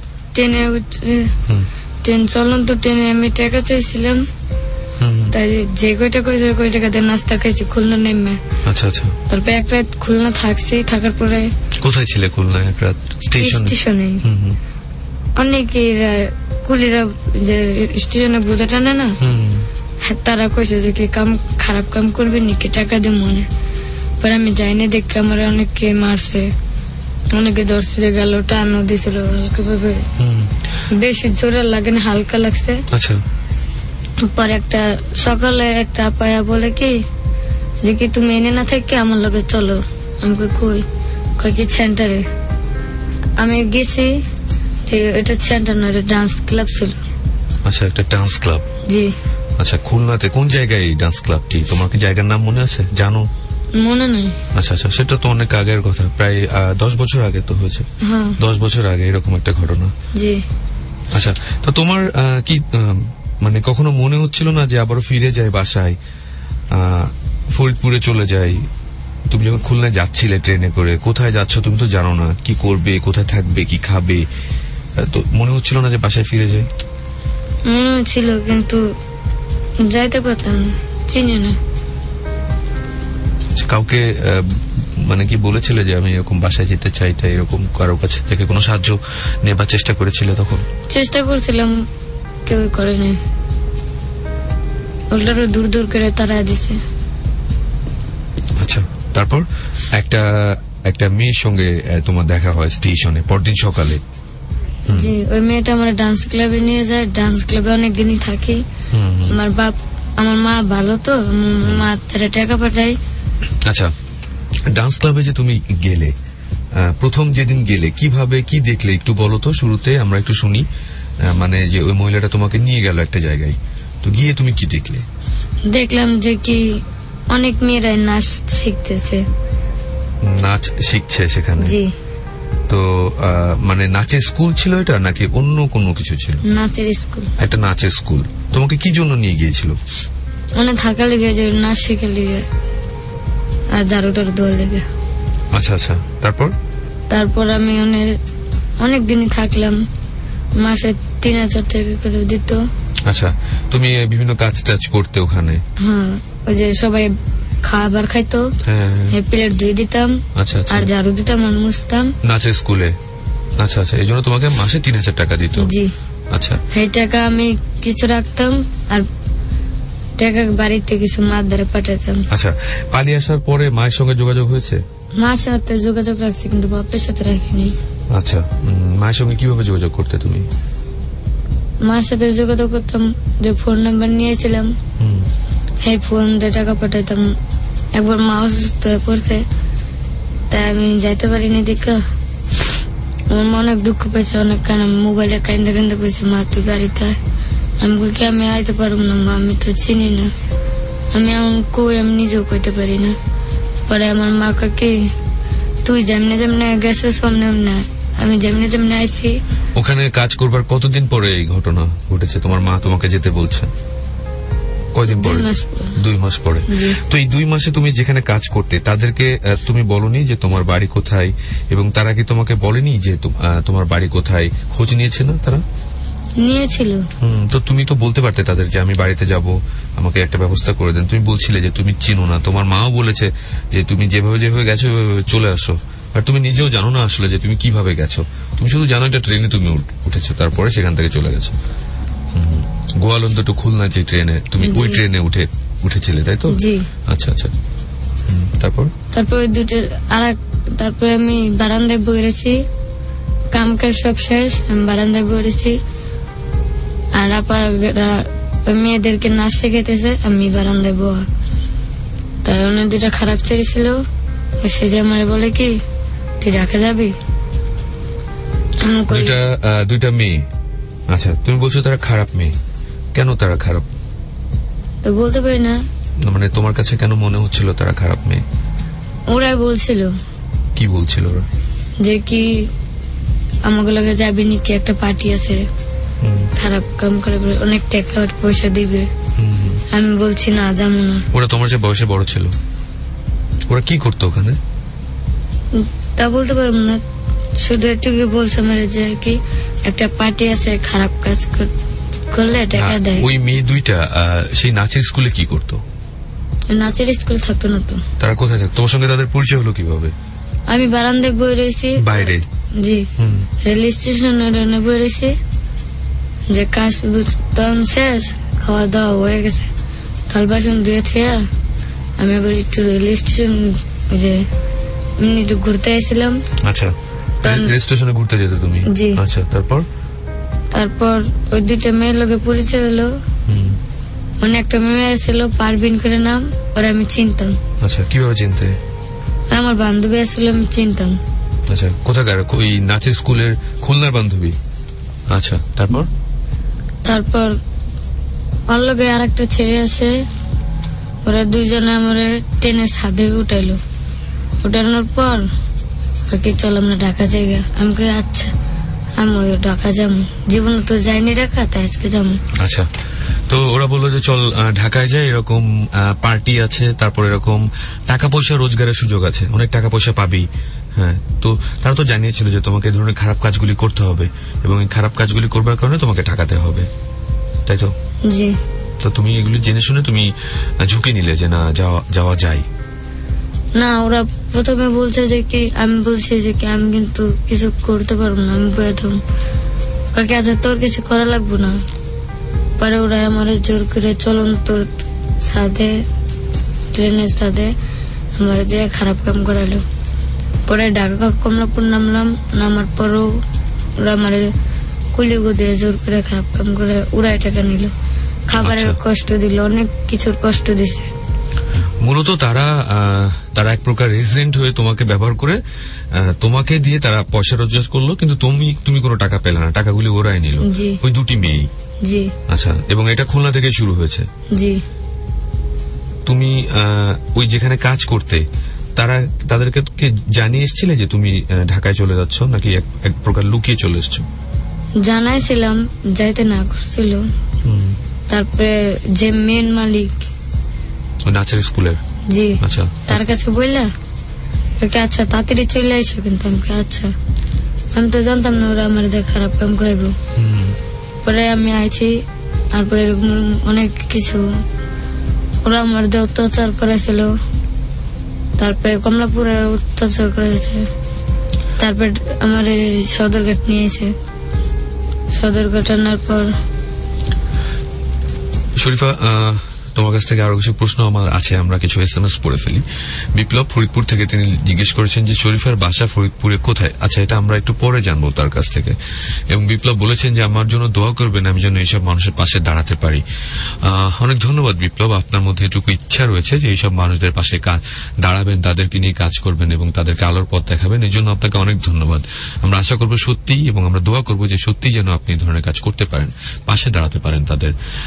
ট্রেন চলন্ত ট্রেনে আমি টাকা চাইছিলাম, তাই যে কয়টা কইছে ওই টাকা দিয়ে নাস্তা খাইছি খুলনা নেমে। আচ্ছা আচ্ছা। তারপর এক রাত খুলনা থাকছি, থাকার পরে। কোথায় ছিলে খুলনায়? এক রাত স্টেশনে। অনেকে কুলিরা যে স্টেশনে বোঝা টানে না, তারা কইছে যে কি কাম খারাপ কাম করবে নাকি টাকা দিয়ে মনে। পরে আমি যাইনি, দেখে আমার অনেকে মারছে, অনেকে ধরছে যে গেল টানো দিছিল হালকাভাবে, বেশি জোরে লাগে না, হালকা লাগছে। আচ্ছা। পরে একটা সকালে একটা আপায়া বলে কি যে কি তুমি এনে না থেকে আমার লগে চলো। আমি কই কি সেন্টারে? আমি গেছি, এটা সেন্টার না, এটা ডান্স ক্লাব ছিল। আচ্ছা, একটা ডান্স ক্লাব। জি। আচ্ছা, খুলনাতে কোন জায়গায় এই ডান্স ক্লাবটি? তোমার কি জায়গার নাম মনে আছে, জানো? মনে নেই। আচ্ছা আচ্ছা, সেটা তো অনেক আগের কথা, প্রায় 10 বছর আগে তো হয়েছে। 10 বছর আগে এরকম একটা ঘটনা। জি। আচ্ছা, তো তোমার কি মানে কখনো মনে হচ্ছিল না যে আবারও ফিরে যায় বাসায়, ফরিদপুরে চলে যাই? তুমি যখন খুলনায় যাচ্ছিলে ট্রেনে করে, কোথায় যাচ্ছ তুমি তো জানো না, কি করবে, কোথায় থাকবে, কি খাবে, তো মনে হচ্ছিল না যে বাসায় ফিরে যাই? মনে হচ্ছিল, কিন্তু যাইতে পারতাম না, চিনি না। কাউকে মানে কি বলেছিলে যে আমি এরকম বাসায় যেতে চাইটা, এরকম কারো কাছ থেকে কোনো সাহায্য নেবার চেষ্টা করেছিলে তখন? চেষ্টা করছিলাম, কেউ করে নাই, ওটারও দূর দূর করে তারা দিছে। আচ্ছা, তারপর একটা মেয়ের সঙ্গে তোমার দেখা হয় স্টেশনে পরদিন সকালে। জি, ওই মেয়েটা আমার ডান্স ক্লাবে নিয়ে যায়। ডান্স ক্লাবে অনেকদিনই থাকি। আমার মা ভালো তো, মা তারা টাকা পাঠায়। আচ্ছা, ডান্স ক্লাবে যে তুমি গেলে, প্রথম যেদিন গেলে কিভাবে কি দেখলে একটু বলো তো, শুরুতে আমরা একটু শুনি। মানে যে ওই মহিলাটা তোমাকে নিয়ে গেল একটা জায়গায়, তো গিয়ে তুমি কি দেখলে? দেখলাম যে কি অনেক মেয়েরাই নাচ শিখতেছে। নাচ শিখছে সেখানে? জি। তো মানে নাচের স্কুল ছিল এটা নাকি অন্য কোনো কিছু ছিল? নাচের স্কুল। একটা নাচের স্কুল। তোমাকে কি জন্য নিয়ে গিয়েছিল? অনেক থাকা লেগে, যে নাচ শেখার লেগে আর ঝাড়ুটার দোয়া লেগে। আচ্ছা আচ্ছা, তারপর? তারপর আমি অনেক দিনই থাকলাম, মাসে 3000 টাকা করে দিত। আচ্ছা, তুমি বিভিন্ন কাজ টাজ করতে ওখানে? হ্যাঁ, ওই যে সবাই খাবার খাইতো, প্লেট ধুয়ে দিতাম। আচ্ছা আচ্ছা, আর ঝাড়ু দিতাম আর মুছতাম নাচের স্কুলে। আচ্ছা আচ্ছা, এই জন্য তোমাকে মাসে 3000 টাকা দিত? জি। আচ্ছা, এই টাকা আমি কিছু রাখতাম আর টাকা বাড়িতে কিছু মার ধরে পাঠাতাম। আচ্ছা, পালিয়ে আসার পরে মায়ের সঙ্গে যোগাযোগ হয়েছে? মার সাথে যোগাযোগ রাখছি, কিন্তু বাপের সাথে রাখিনি। আচ্ছা, মায়ের সঙ্গে কিভাবে যোগাযোগ করতে তুমি? মার সাথে যোগাযোগ করতাম, যে ফোন নাম্বার নিয়েছিলাম, এই ফোন দিয়ে টাকা পাঠাইতাম। একবার মা অসুস্থ হয়ে পড়ছে, তাই আমি যাইতে পারিনি। দেখা আমার মা অনেক দুঃখ পেয়েছে, অনেক কারণ মোবাইলে কান্দে কান্দে পেয়েছে, মা তুই বাড়িতে। আমি কই কি আমি আইতে পারব না মা, আমি তো চিনি না, আমি আমি নিজেও কইতে পারি না। পরে আমার মা কাকে, তুই যেমনে যেমনে গেছিস সামনে না, আমি যেমনে যেমনে আইছি। ওখানে কাজ করবার কতদিন পরে এই ঘটনা ঘটেছে? তোমার মা তোমাকে যেতে বলছে কয়দিন পরে? 2 মাস পরে। তো এই 2 মাসে তুমি যেখানে কাজ করতে, তাদেরকে তুমি বলনি যে তোমার বাড়ি কোথায়, এবং তারা কি তোমাকে বলেনি যে তোমার বাড়ি কোথায়? খোঁজ নিয়েছে না তারা? নিয়েছিল। তো তুমি তো বলতে পারতে তাদের যে আমি বাড়িতে যাব, আমাকে একটা ব্যবস্থা করে দেন। তুমি বলছিলে যে তুমি চিনো না, তোমার মাও বলেছে যে তুমি যেভাবে যেভাবে গেছো চলে আসো, আর তুমি নিজেও জানো না আসলে যে তুমি কিভাবে গেছো। তুমি শুধু জানো একটা ট্রেনে তুমি উঠেছো, তারপরে সেখান থেকে চলে গেছো। গোয়ালন্দ টু খুলনা যে ট্রেনে, তুমি ওই ট্রেনে উঠেছিলে, তাই তো? জি। আচ্ছা আচ্ছা, তারপর ওই দুটো তারপরে আমি বারান্দায় বসেছি, কাম কাজ সব শেষ, আমি বারান্দায় বসেছি। আর মেয়েদেরকে নাচ শেখাইতেছে, আমি বারান্দায় বয়া। তাই অনেক দুটা খারাপ ছেলে ছিল, সেটা আমার বলে কি তুই ঢাকা যাবি? দুইটা মেয়ে। আচ্ছা, তুমি বলছো তারা খারাপ মেয়ে, কেন তারা খারাপ? তো বলতে পারি না, মানে তোমার কাছে কেন মনে হচ্ছিল তারা খারাপ মেয়ে? ওরাই বলছিল। কি বলছিল ওরা? যে কি আমাকে লগে যাবি নাকি, একটা পার্টি আছে, খারাপ কাম করে অনেক টাকা পয়সা দিবে। আমি বলছি না, যাবো না। ওরা তোমার যে বয়সে বড় ছিল, ওরা কি করতো ওখানে? তা বলতে পারবো না, শুধু একটু বলছে আমার যে কি একটা পার্টি আছে, খারাপ কাজ করলে টাকা দেয়। ওই মেয়ে দুইটা সেই নাচের স্কুলে কি করতো? নাচের স্কুল থাকতো না তো। তারা কোথায় থাকতো? তোমার সঙ্গে তাদের পরিচয় হলো কিভাবে? আমি বারান্দায় বই রয়েছি বাইরে। জি, রেল স্টেশনে বই রয়েছি, যে কাজ তখন শেষ, খাওয়া দাওয়া হয়ে গেছে, থাল বাসন ধুয়ে খেয়ে আমি আবার একটু রেল স্টেশন যে একটু ঘুরতে এসেছিলাম। আচ্ছা, রেল স্টেশনে ঘুরতে যেতে তুমি? জি। আচ্ছা, তারপর ওই দুইটা মেয়ের লোকে পরিচয় হলো। মানে একটা মেয়ে ছিল পারভিন করে নাম, ওরা আমি চিনতাম। আচ্ছা, কিভাবে চিনতে? আমার বান্ধবী আসলে আমি চিনতাম। আচ্ছা, কোথাকার? ওই নাচের স্কুলের খুলনার বান্ধবী? আচ্ছা, তারপর ওর লগে আর একটা ছেলে আছে, ওরা দুইজনে আমার ট্রেনের ছাদে উঠাইলো। উঠানোর পর চল আমরা ঢাকা জায়গা। আমি কই আচ্ছা, আমি ঢাকা যাবো, জীবনে তো যাইনি ঢাকা, তাই আজকে যাবো। আচ্ছা, তো ওরা বললো যে চল ঢাকায় যাই, এরকম পার্টি আছে, তারপর এরকম টাকা পয়সা রোজগারের সুযোগ আছে, অনেক টাকা পয়সা পাবি। হ্যাঁ, তো তারা তো জানিয়েছিল যে তোমাকে এই ধরনের খারাপ কাজগুলি করতে হবে, এবং এই খারাপ কাজগুলি করবার কারণে তোমাকে ঠকাতে হবে, তাই তো? জি। তো তুমি এগুলি জেনে শুনে তুমি ঝুঁকি নিলে যে না যাওয়া যায় না? ওরা প্রথমে বলছে যে কি, আমি বলছি যে কি আমি কিন্তু কিছু করতে পারবো না, আমি বেদম কাকে আছে, তোর কিছু করা লাগবো না। পরে ওরা আমার জোর করে চলন্ত সাথে ট্রেনের সাথে আমার দিয়ে খারাপ কাম করালো। পরে ঢাকা কমলাপুর নামলাম, নামার পরও ওরা আমার কুলিগো দিয়ে জোর করে খারাপ কাম করে উড়াই টাকা নিল, খাবারের কষ্ট দিল, অনেক কিছুর কষ্ট দিছে। মূলত তারা এক প্রকার রেসিডেন্ট হয়ে তোমাকে ব্যবহার করে তোমাকে দিয়ে তারা পয়সা রোজগার করলো, কিন্তু তুমি কোনো টাকা পেলে না, টাকাগুলি ওরাই নিল, ওই দুটি মেয়ে। জি। আচ্ছা, এবং এটা খুলনা থেকে শুরু হয়েছে? জি। তুমি ওই যেখানে কাজ করতে, তাদেরকে জানিয়ে এসেছিলে যে তুমি ঢাকায় চলে যাচ্ছ, নাকি এক প্রকার লুকিয়ে চলে এসছো? জানাইছিলাম, যাইতে না করছিল। তারপরে যে মেন মালিক নাচের স্কুলের, জি, আচ্ছা, তার কাছে বললা আচ্ছা তাড়াতাড়ি চলে আসো, কিন্তু আমাকে আচ্ছা, আমি তো জানতাম না ওরা আমার খারাপ কাম করাইব। পরে আমি আইছি, তারপরে অনেক কিছু ওরা আমার দিয়ে অত্যাচার করেছিল, তারপরে কমলাপুরে অত্যাচার করেছে, তারপরে আমার সদরঘাট নিয়ে এসে সদরঘাট আনার পর। শরীফা, তোমার কাছ থেকে আরো কিছু প্রশ্ন আমার আছে, আমরা কিছু SMS পড়ে ফেলি। বিপ্লব ফরিদপুর থেকে তিনি জিজ্ঞেস করেছেন যে শরীফার বাসা ফরিদপুরে কোথায়? আচ্ছা, এটা আমরা একটু পরে জানবো তার কাছ থেকে। এবং বিপ্লব বলেছেন যে আমার জন্য দোয়া করবেন, আমি যেন এইসব মানুষের পাশে দাঁড়াতে পারি। অনেক ধন্যবাদ বিপ্লব, আপনার মধ্যে এটুকু ইচ্ছা রয়েছে যে এইসব মানুষদের পাশে দাঁড়াবেন, তাদেরকে নিয়ে কাজ করবেন এবং তাদেরকে আলোর পথ দেখাবেন। এই জন্য আপনাকে অনেক ধন্যবাদ। আমরা আশা করবো সত্যি, এবং আমরা দোয়া করবো যে সত্যি যেন আপনি এই ধরনের কাজ করতে পারেন, পাশে দাঁড়াতে পারেন তাদের।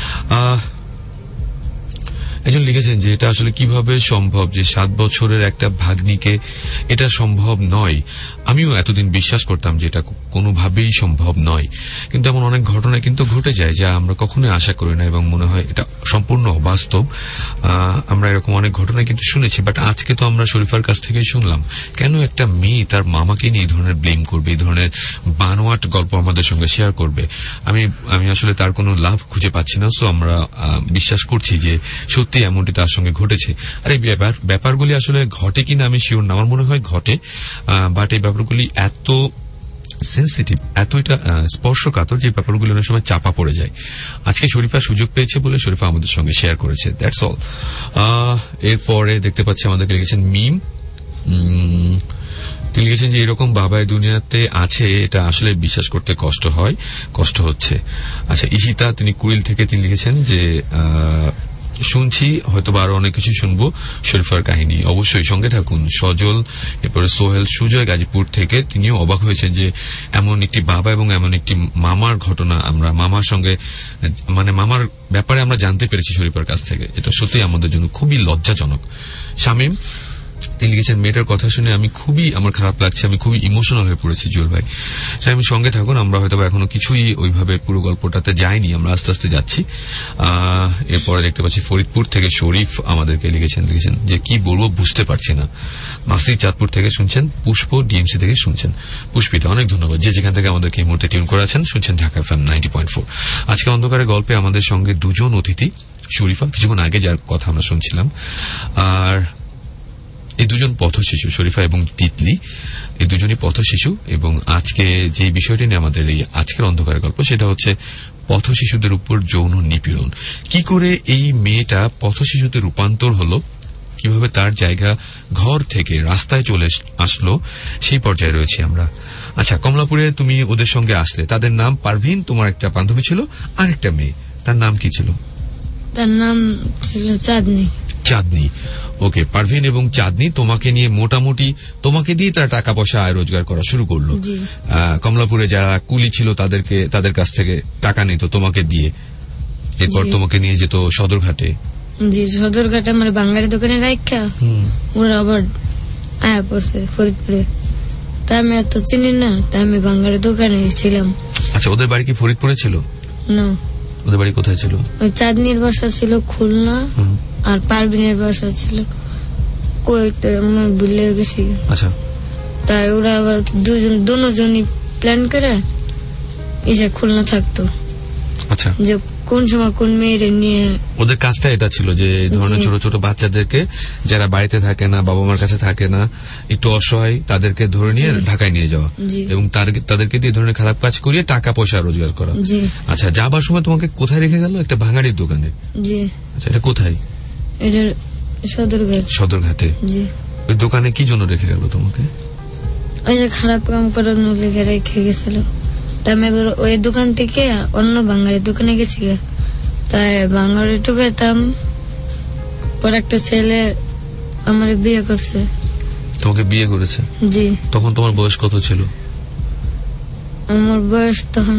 একজন লিখেছেন যে এটা আসলে কিভাবে সম্ভব যে 7 বছরের একটা ভাগ্নিকে, এটা সম্ভব নয়। আমিও এতদিন বিশ্বাস করতাম যে এটা কোনোভাবেই সম্ভব নয়, কিন্তু এমন অনেক ঘটনা কিন্তু ঘটে যায় যা আমরা কখনোই আশা করি না এবং মনে হয় এটা সম্পূর্ণ অবাস্তব। আমরা এরকম অনেক ঘটনা কিন্তু শুনেছি, বাট আজকে তো আমরা শরীফার কাছ থেকেই শুনলাম কেন একটা মেয়ে তার মামাকে নিয়ে এই ধরনের ব্লেম করবে, এই ধরনের বানোয়াট গল্প আমাদের সঙ্গে শেয়ার করবে। আমি আসলে তার কোনো লাভ খুঁজে পাচ্ছি না। সো আমরা বিশ্বাস করছি যে সত্যি এমনটি তার সঙ্গে ঘটেছে। আর এই ব্যাপারগুলি আসলে ঘটে কিনা আমি শিওর না, আমার মনে হয় ঘটে, বাট এই ব্যাপারগুলি এত সেন্সিটিভ, এত এটা স্পর্শকাতর যে ব্যাপারগুলো অনেক সময় চাপা পড়ে যায়। আজকে শরীফা সুযোগ পেয়েছে বলে শরীফা আমাদের সঙ্গে শেয়ার করেছে, দ্যাটস অল। এরপরে দেখতে পাচ্ছি আমাদেরকে লিখেছেন মিম, তিনি লিখেছেন যে এরকম বাবা এই দুনিয়াতে আছে, এটা আসলে বিশ্বাস করতে কষ্ট হচ্ছে। আচ্ছা, ইশিতা, তিনি কুড়িল থেকে, তিনি লিখেছেন যে শুনছি, হয়তো আরো অনেক কিছু শুনবো শরীফার কাহিনী, অবশ্যই সঙ্গে থাকুন। সজল, এরপরে সোহেল, সুজয় গাজীপুর থেকে, তিনিও অবাক হয়েছেন যে এমন একটি বাবা এবং এমন একটি মামার ঘটনা আমরা মামার সঙ্গে, মানে মামার ব্যাপারে আমরা জানতে পেরেছি শরীফার কাছ থেকে। এটা সত্যি আমাদের জন্য খুবই লজ্জাজনক। শামীম, তিনি লিখেছেন মেয়েটার কথা শুনে আমার খারাপ লাগছে, আমি খুবই ইমোশনাল হয়ে পড়েছি। জুয়েল ভাই, আমি সঙ্গে থাকুন, আমরা হয়তো এখনো কিছুই ওইভাবে পুরো গল্পটাতে যাইনি, আমরা আস্তে আস্তে যাচ্ছি। এরপরে দেখতে পাচ্ছি ফরিদপুর থেকে শরীফ আমাদেরকে লিখেছেন যে কি বলবো বুঝতে পারছি না। নাসির চাঁদপুর থেকে শুনছেন, পুষ্প ডিএমসি থেকে শুনছেন। পুষ্পিতা, অনেক ধন্যবাদ যে যেখান থেকে আমাদেরকে এই মুহূর্তে টিউন করেছেন, শুনছেন ঢাকা FM 90.4। আজকে অন্ধকারের গল্পে আমাদের সঙ্গে দুজন অতিথি, শরীফা কিছুক্ষণ আগে যার কথা আমরা শুনছিলাম, আর এই দুজন পথশিশু, শরীফা এবং তিতলি, এই দুজনই পথশিশু। এবং আজকে যে বিষয়টি নিয়ে আমাদের এই আজকের অন্ধকারের গল্প, সেটা হচ্ছে পথশিশুদের উপর যৌন নিপীড়ন। কি করে এই মেয়েটা পথশিশুতে রূপান্তর হলো, কিভাবে তার জায়গা ঘর থেকে রাস্তায় চলে আসলো, সেই পর্যায়ে রয়েছি আমরা। আচ্ছা, কমলাপুরে তুমি ওদের সঙ্গে আসলে, তাদের নাম পারভিন, তোমার একটা বান্ধবী ছিল, আর একটা মেয়ে, তার নাম কি ছিল? তার নাম ছিল চাঁদনি। ওকে, পারভিন এবং চাঁদনি তোমাকে নিয়ে মোটামুটি তোমাকে দিয়ে তারা টাকা পয়সা আয় রোজগার করা শুরু করলো। কমলাপুরে যারা কুলি ছিল তাদের কাছ থেকে টাকা নিত তোমাকে দিয়ে, এরপর তোমাকে নিয়ে যেত সদরঘাটে। জি, সদরঘাটে আমার বাঙালি দোকানে রাখা, ওরা আবার আয়া পড়ছে ফরিদপুরে, তাই আমি এত চিনি না, তাই আমি বাঙালি দোকানে ছিলাম। আচ্ছা, ওদের বাড়ি কি ফরিদপুরে ছিল? না, ওদের বাড়ি কোথায় ছিল? ওই চাঁদনির বাসা ছিল খুলনা, আর পারভিনের বাসা ছিল কোয়েতে, আমার ভুলে গেছি। আচ্ছা, তাই ওরা আবার দুজনই প্ল্যান করে এসে খুলনা থাকতো। আচ্ছা, যে কোন সময় কোন মেয়েরে নিয়ে, ওদের কাজটা এটা ছিল যে ধরনের ছোট ছোট বাচ্চাদেরকে যারা বাড়িতে থাকে না, বাবা মার কাছে থাকে না, একটু অসহায়, তাদেরকে ধরে নিয়ে ঢাকায় নিয়ে যাওয়া এবং তাদেরকে দিয়ে ধরনের খারাপ কাজ করিয়ে টাকা পয়সা রোজগার করা। আচ্ছা, যাবার সময় তোমাকে কোথায় রেখে গেল? একটা ভাঙাড়ির দোকানে। আচ্ছা, এটা কোথায়? এটা সদরঘাটে। ওই দোকানে কি জন্য রেখে গেল তোমাকে? ওই যে খারাপ কাম করানো লেগে রেখে গেছিল। তাই আমি এবার ওই দোকান থেকে অন্য বাঙালির দোকানে গেছি, তাই বাঙালি ঢুকাইতাম। পর একটা ছেলে আমার বিয়ে করছে। তোমাকে বিয়ে করেছে? জি। তখন তোমার বয়স কত ছিল? আমার বয়স তখন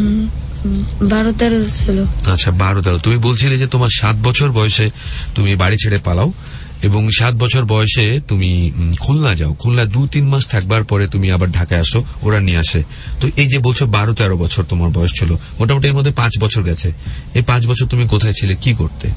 12-13 ছিল। আচ্ছা, 12-13। তুমি বলছিলে যে তোমার 7 বছর বয়সে তুমি বাড়ি ছেড়ে পালাও এবং 7 বছর বয়সে তুমি খুলনা যাও। খুলনা 2-3 মাস থাকবার পরে তুমি আবার ঢাকায় আসো, ওরা নিয়ে আসে। তো এই যে বলছো 12-13 বছর তোমার বয়স ছিল, মোটামুটি এর মধ্যে 5 বছর গেছে। এই 5 বছর তুমি কোথায় ছিলে, কি করতে?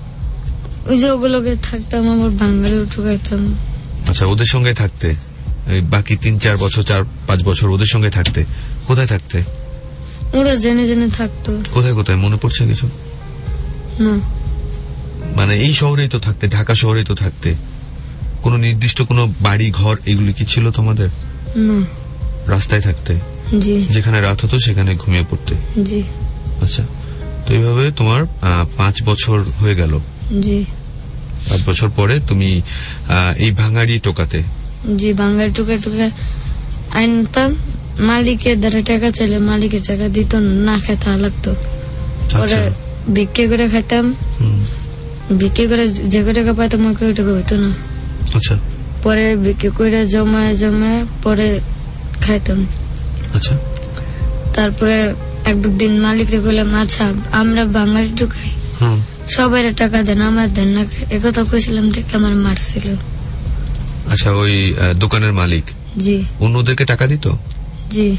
ওই যে ওগুলোকে থাকতাম, আমার বাঙালি ঢুকাইতাম। আচ্ছা, ওদের সঙ্গে থাকতে। বাকি 3-4 বছর, 4-5 বছর ওদের সঙ্গে থাকতে। কোথায় থাকতে? ওরা জেনে জেনে থাকতো। কোথায় কোথায় মনে পড়ছে কিছু? না, মানে এই শহরেই তো থাকতে, ঢাকা শহরেই তো থাকতে। কোন নির্দিষ্ট কোন বাড়ি ঘর এগুলি কি ছিল তোমাদের? না, রাস্তায় থাকতে। জি। যেখানে রাত হতো সেখানে ঘুমিয়ে পড়তে। জি। আচ্ছা, তো এইভাবে তোমার 5 বছর হয়ে গেল। জি। 5 বছর পরে তুমি এই ভাঙাড়ি টোকাতে। জি, বাঙালি টুকে টুকে আনতাম। মালিকের দ্বারা টাকা চাইলে মালিকের টাকা দিত না, খেতে লাগতো। পরে বিক্রি করে খাইতাম। বিক্রি করে যে টাকা পাইতাম ওই টাকা হইতো না। আচ্ছা, পরে বিক্রি করে জমায় জমায় পরে খাইতাম। আচ্ছা, তারপরে একদিন মালিকরে বললাম, আচ্ছা আমরা বাঙালি ঢুকাই, সবাই টাকা দেন, আমার দেন না। একথা কইছিলাম দেখে আমার মারছিল। আচ্ছা, ওই দোকানের মালিক? জি। অন্যদেরকে টাকা দিত? জি।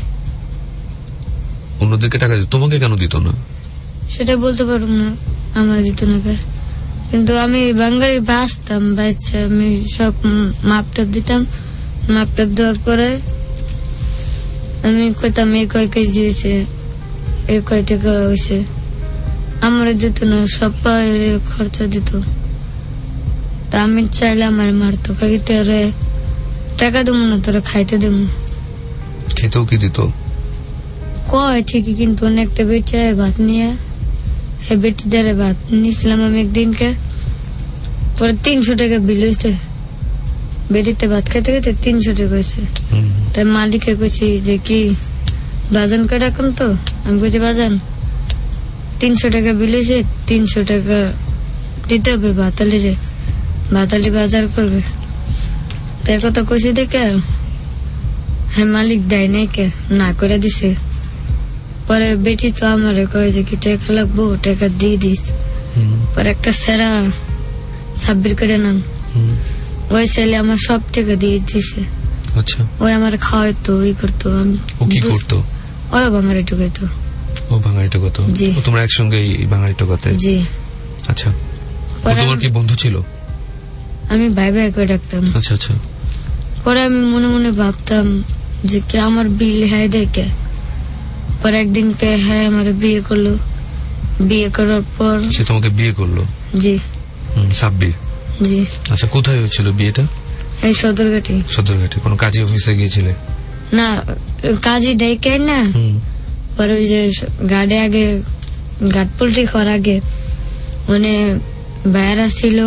অন্যদেরকে টাকা দিত, তোমাকে কেন দিত না? সেটা বলতে পারব না, আমার দিত না। কিন্তু আমি বাঙালি বাঁচতাম, বাচ্চা আমি সব মাপটাপ দিতাম। মাপটাপ দেওয়ার পরে আমি কইতাম এই কয় কেজি হয়েছে, এই কয় টাকা হয়েছে। আমার দিত না, সব খরচা দিত। তা আমি চাইলে আমার মারতো, কাকিতে টাকা দেবো না, তোরা খাইতে দেবো। খেতেও কি দিত? কয় ঠিকই, কিন্তু অনেকটা বেটি ভাত নিয়ে বেটি দ্বারা ভাত নিয়েছিলাম আমি একদিনকে। পরে 300 টাকা বিল হয়েছে, বেটিতে ভাত খাইতে খাইতে 300 টাকা হয়েছে। তাই মালিকের কইছি যে কি বাজান কে রাখুন। তো আমি কইছি বাজান 300 টাকা বিল হয়েছে, 300 টাকা দিতে হবে ভাতালি রে, ভাতালি বাজার করবে। তাই কথা কইছি দেখে হ্যাঁ মালিক দেয় নাই, কে না করে দিছে। পরে বেটি তো আমার কয়ে যে কি টাকা লাগবো, টাকা দিয়ে দিস। পরে একটা সেরা 26 করে নাম, ওই ছেলে আমার সব টাকা দিয়ে দিছে। আচ্ছা, ওই আমার খাওয়াইতো, ওই করতো। ও কি করতো? ওই বাঙালি ঢুকাইতো। ও বাঙালি ঢুকাতো? জি। তোমরা একসঙ্গে বাঙালি ঢুকাতে? জি। আচ্ছা, তোমার কি বন্ধু ছিল? আমি ভাই ভাই করে ডাকতাম। আচ্ছা আচ্ছা। পরে আমি মনে মনে ভাবতাম যে কি আমার বিল হ্যাঁ দেখে। পরে একদিনকে হ্যাঁ আমার বিয়ে করলো। বিয়ে করার পর সে তোমাকে বিয়ে করলো? জি। 26? জি। আচ্ছা, কোথায় হয়েছিল বিয়েটা? এই সদরঘাটে। সদরঘাটে কোন কাজী অফিসে গিয়েছিলে? না, কাজী ডেকে না। পরে ওই যে গাড়ি আগে ঘাট পোল্ট্রি খাওয়ার আগে মানে বাইরা ছিল,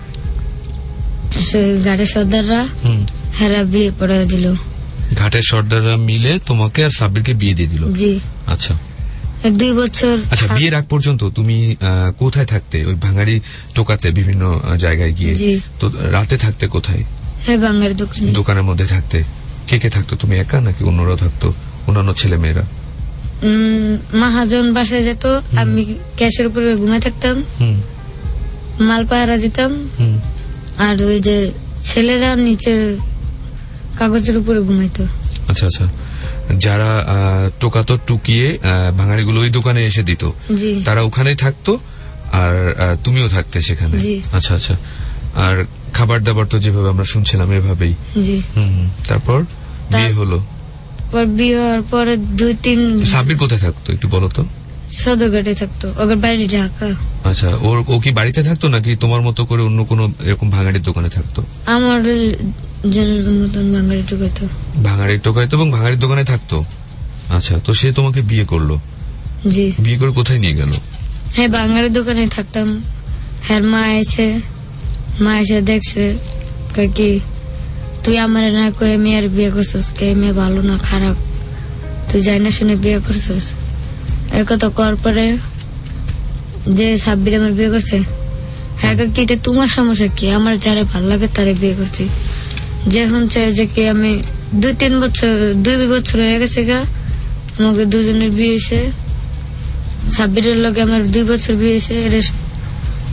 ঘাটের সর্দাররা, হেরা বিয়ে পড়া দিল। ঘাটের সর্দাররা মিলে তোমাকে আর সাব্বিরকে বিয়ে দিয়ে দিল? জি। আচ্ছা, 2 বছর। আচ্ছা, বিয়ের আগ পর্যন্ত তুমি কোথায় থাকতে? ওই ভাঙাড়ি টোকাতে বিভিন্ন জায়গায় গিয়ে? তো রাতে থাকতে কোথায়? হ্যাঁ, বাঙালি দোকানে। দোকানের মধ্যে থাকতে? কে কে থাকতো? তুমি একা নাকি অন্যরাও থাকতো, অন্যান্য ছেলে মেয়েরা? মহাজন বাসায় যেত, আমি ক্যাশের উপরে ঘুমাই থাকতাম, মাল পাহারা দিতাম। আর ওই যে ছেলেরা নিচে কাগজের উপরে ঘুমাইতো। আচ্ছা আচ্ছা, যারা টোকাতো টুকিয়ে ভাঙাড়িগুলো ওই দোকানে এসে দিত, তারা ওখানেই থাকতো আর তুমিও থাকতে সেখানে? আচ্ছা আচ্ছা। আর খাবার দাবার তো যেভাবে আমরা শুনছিলাম এভাবেই? জি। তারপর বিয়ে হলো? বিয়ে হওয়ার পরে 2-3। সাব্বির কোথায় থাকতো একটু বলো তো? সদরঘাটে থাকতো, ওর বাড়ি ঢাকা। আচ্ছা, ও কি বাড়িতে থাকতো নাকি তোমার মতো করে অন্য কোন এরকম ভাঙাড়ির দোকানে থাকতো? আমার মতন ভাঙাড়ি টোকাইতো। ভাঙাড়ি টোকাইতো এবং ভাঙাড়ির দোকানে থাকতো? আচ্ছা, তো সে তোমাকে বিয়ে করলো? জি। বিয়ে করে কোথায় নিয়ে গেল? হ্যাঁ, ভাঙাড়ির দোকানে থাকতাম। হ্যাঁ, মা এসে দেখছে, কি তুই আমার না কয়ে মেয়ের বিয়ে করছিস, কে মেয়ে ভালো না খারাপ, তুই যাই না শুনে বিয়ে করছিস। একথা করার পরে যে 26 আমার বিয়ে করছে, হ্যাঁ কি তোমার সমস্যা কি? আমার যারা ভালো লাগে তারে বিয়ে করছি। যে হচ্ছে যে কি আমি 2 বছর হয়ে গেছে গা, আমাকে দুজনের বিয়ে হয়েছে। 26 লগে আমার 2 বছর বিয়ে হয়েছে।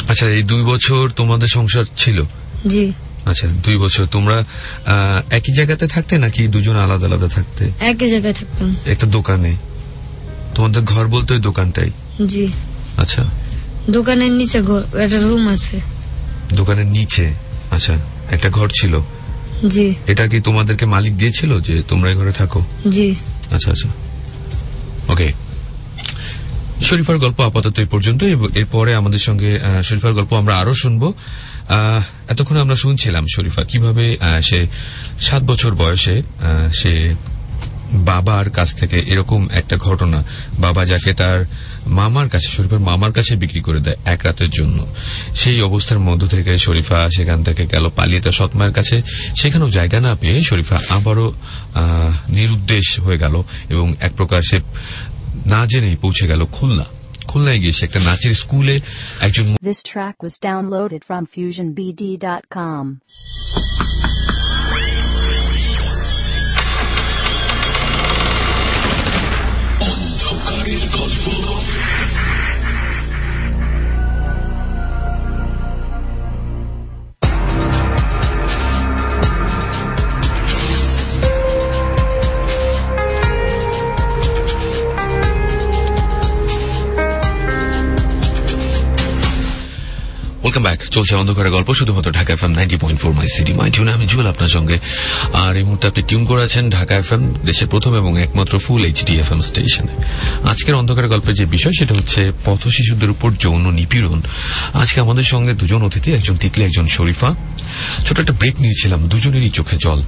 আচ্ছা, এই 2 বছর তোমাদের সংসার ছিল? জি। আচ্ছা, 2 বছর তোমরা একই জায়গাতে থাকতে নাকি দুজন আলাদা আলাদা থাকতে? একই জায়গায় থাকতাম। একটা দোকানে? তোমাদের ঘর বলতে ওই দোকানটাই? জি। আচ্ছা, দোকানের নিচে ঘর, একটা রুম আছে। দোকানের নিচে? আচ্ছা, একটা ঘর ছিল? জি। এটা কি তোমাদেরকে মালিক দিয়েছিল যে তোমরা এই ঘরে থাকো? জি। আচ্ছা আচ্ছা, ওকে। শরীফার গল্প আপাতত এই পর্যন্ত। এরপরে আমাদের সঙ্গে শরীফার গল্প আমরা আরো শুনবো। এতক্ষণ আমরা শুনছিলাম শরীফা কিভাবে সে 7 বছর বয়সে সে বাবার কাছ থেকে এরকম একটা ঘটনা, বাবা যাকে তার মামার কাছে, শরীফার মামার কাছে বিক্রি করে দেয় 1 রাতের জন্য, সেই অবস্থার মধ্য থেকে শরীফা সেখান থেকে গেল পালিয়ে তার সৎমায়ের কাছে। সেখানেও জায়গা না পেয়ে শরীফা আবারও নিরুদ্দেশ হয়ে গেল এবং এক প্রকার সে না জেনেই পৌঁছে গেল খুলনায় গিয়ে সে একটা নাচের স্কুলে একজন। This track was downloaded from FusionBD.com. অন্ধকারের গল্প। Welcome back. চলছে অন্ধকারের গল্প শুধুমাত্র Dhaka FM 90.4 my city my টিউনে। আমি জুয়েল আপনার সঙ্গে। আর এই মুহূর্তে আপনি টিউন করে আছেন ঢাকা FM, দেশের প্রথম এবং একমাত্র ফুল HD FM স্টেশনে। আজকের অন্ধকারের গল্পের যে বিষয় সেটা হচ্ছে পথ শিশুদের উপর যৌন নিপীড়ন। আজকে আমাদের সঙ্গে দুজন অতিথি, একজন তিতলি, একজন শরীফা। ছোট একটা ব্রেক নিয়েছিলাম, দুজনেরই চোখে জল।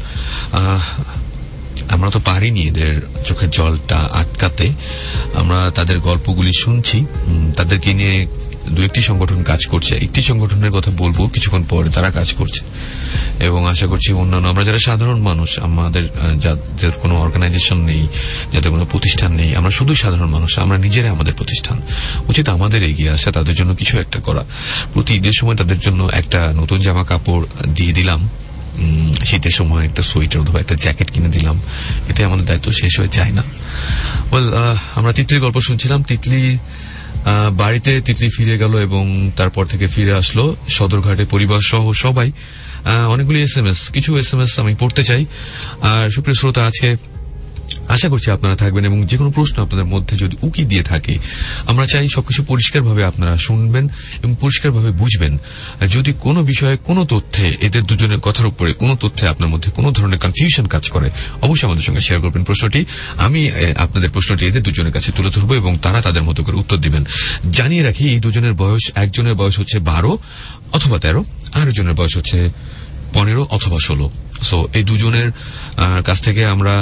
আমরা তো পারিনি এদের চোখের জলটা আটকাতে। আমরা তাদের গল্পগুলি শুনছি। তাদেরকে নিয়ে 2-1টি সংগঠন কাজ করছে। একটি সংগঠনের কথা বলবো কিছুক্ষণ পরে, তারা কাজ করছে এবং আশা করছি অন্যান্য আমরা যারা সাধারণ মানুষ, আমাদের যাদের কোনো অর্গানাইজেশন নেই, যাদের কোনো প্রতিষ্ঠান নেই, আমরা শুধু সাধারণ মানুষ, আমরা নিজেরাই আমাদের প্রতিষ্ঠান, উচিত আমাদের এগিয়ে আসা, তাদের জন্য কিছু একটা করা। প্রতি ঈদের সময় তাদের জন্য একটা নতুন জামা কাপড় দিয়ে দিলাম, শীতের সময় একটা সোয়েটার অথবা একটা জ্যাকেট কিনে দিলাম। এটাই আমাদের দায়িত্ব, শেষ হয়ে যায় না। আমরা তিতলির গল্প শুনছিলাম। তিতলি বাড়িতে ফিরে গেল এবং তারপর থেকে ফিরে আসলো সদরঘাটে পরিবার সহ সবাই। অনেকগুলি কিছু এসএমএস আমি পড়তে চাই। আর সুপ্রিয় শ্রোতা, আজকে আশা করছি আপনারা থাকবেন এবং যে কোনো প্রশ্ন আপনাদের মধ্যে যদি উকি দিয়ে থাকে, আমরা চাই সবকিছু পরিষ্কারভাবে আপনারা শুনবেন এবং পরিষ্কারভাবে বুঝবেন। যদি কোনো বিষয়ে, কোনো তথ্যে, এদের দুজনের কথার উপরে কোনো তথ্যে আপনার মধ্যে কোনো ধরনের কনফিউশন কাজ করে, অবশ্যই আমাদের সঙ্গে শেয়ার করবেন প্রশ্নটি। আমি আপনাদের প্রশ্নটি এদের দুজনের কাছে তুলে ধরবো এবং তারা তাদের মতো করে উত্তর দিবেন। জানিয়ে রাখি, এই দুজনের বয়স, একজনের বয়স হচ্ছে 12 অথবা 13, আর একজনের বয়স হচ্ছে 15 অথবা 16। সো এই দুজনের কাছ থেকে আমরা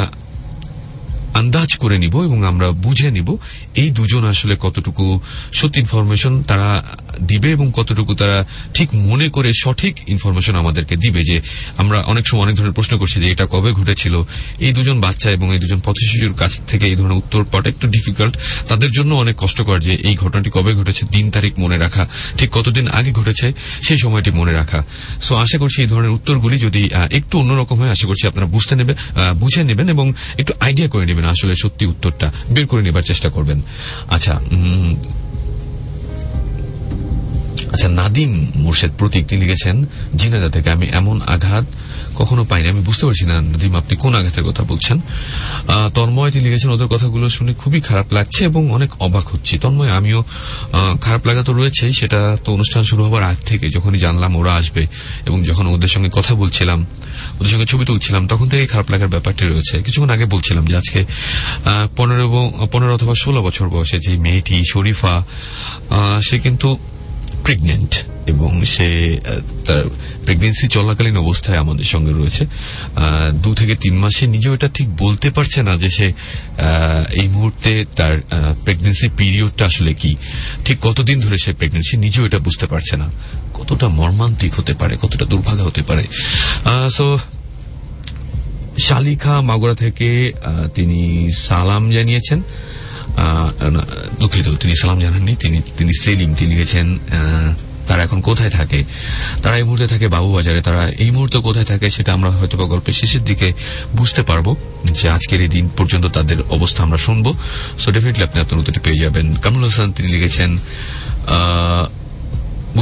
আন্দাজ করে নিব এবং আমরা বুঝে নিব এই দুজন আসলে কতটুকু সত্যি ইনফরমেশন তারা দিবে এবং কতটুকু তারা ঠিক মনে করে সঠিক ইনফরমেশন আমাদেরকে দিবে। যে আমরা অনেক সময় অনেক ধরনের প্রশ্ন করছি যে এটা কবে ঘটেছিল। এই দুজন বাচ্চা এবং এই দুজন পথশিশুর কাছ থেকে এই ধরনের উত্তর পাওয়াটা একটু ডিফিকাল্ট, তাদের জন্য অনেক কষ্টকর যে এই ঘটনাটি কবে ঘটেছে, দিন তারিখ মনে রাখা, ঠিক কতদিন আগে ঘটেছে সেই সময়টি মনে রাখা। সো আশা করছি এই ধরনের উত্তরগুলি যদি একটু অন্যরকম হয়, আশা করছি আপনারা বুঝে নেবেন এবং একটু আইডিয়া করে নেবেন, আসলে সত্যি উত্তরটা বের করে নেবার চেষ্টা করবেন। আচ্ছা, নাদিম মোর্শেদ প্রতীক, তিনি লিখেছেন ঝিনাইদহ থেকে, আমি এমন আঘাত কখনো পাইনি। আমি বুঝতে পারছি না নাদিম আপনি কোন আঘাতের কথা বলছেন। তন্ময়, তিনি লিখেছেন ওদের কথাগুলো শুনে খুবই খারাপ লাগছে এবং অনেক অবাক হচ্ছি। তন্ময়, আমিও খারাপ লাগা তো রয়েছেই, সেটা তো অনুষ্ঠান শুরু হবার আগ থেকে যখনই জানলাম ওরা আসবে এবং যখন ওদের সঙ্গে কথা বলছিলাম, ওদের সঙ্গে ছবি তুলছিলাম, তখন থেকে খারাপ লাগার ব্যাপারটি রয়েছে। কিছুক্ষণ আগে বলছিলাম যে আজকে 15 অথবা 16 বছর বয়সে যে মেয়েটি শরীফা, সে কিন্তু প্রেগনেন্ট এবং সে তার প্রেগনেন্সি চলাকালীন অবস্থায় আমাদের সঙ্গে রয়েছে 2 থেকে 3 মাসে। নিজেও এটা ঠিক বলতে পারছে না যে সে এই মুহূর্তে তার প্রেগনেন্সি পিরিয়ডটা আসলে কি, ঠিক কতদিন ধরে সে প্রেগনেন্সি, নিজেও এটা বুঝতে পারছে না। কতটা মর্মান্তিক হতে পারে, কতটা দুর্ভাগ্য হতে পারে। সো শালিখা মাগুরা থেকে তিনি সালাম জানিয়েছেন। দুঃখিত, তিনি সালাম জানাননি, তিনি সেলিম। তিনি লিখেছেন তারা এখন কোথায় থাকে। তারা এই মুহূর্তে থাকে বাবুবাজারে। তারা এই মুহূর্তে কোথায় থাকে সেটা আমরা হয়তো বা গল্পের শেষের দিকে বুঝতে পারবো, যে আজকের এই দিন পর্যন্ত তাদের অবস্থা আমরা শুনবো। সো ডেফিনেটলি আপনি আপনার উত্তরটি পেয়ে যাবেন। কামরুল হাসান, তিনি লিখেছেন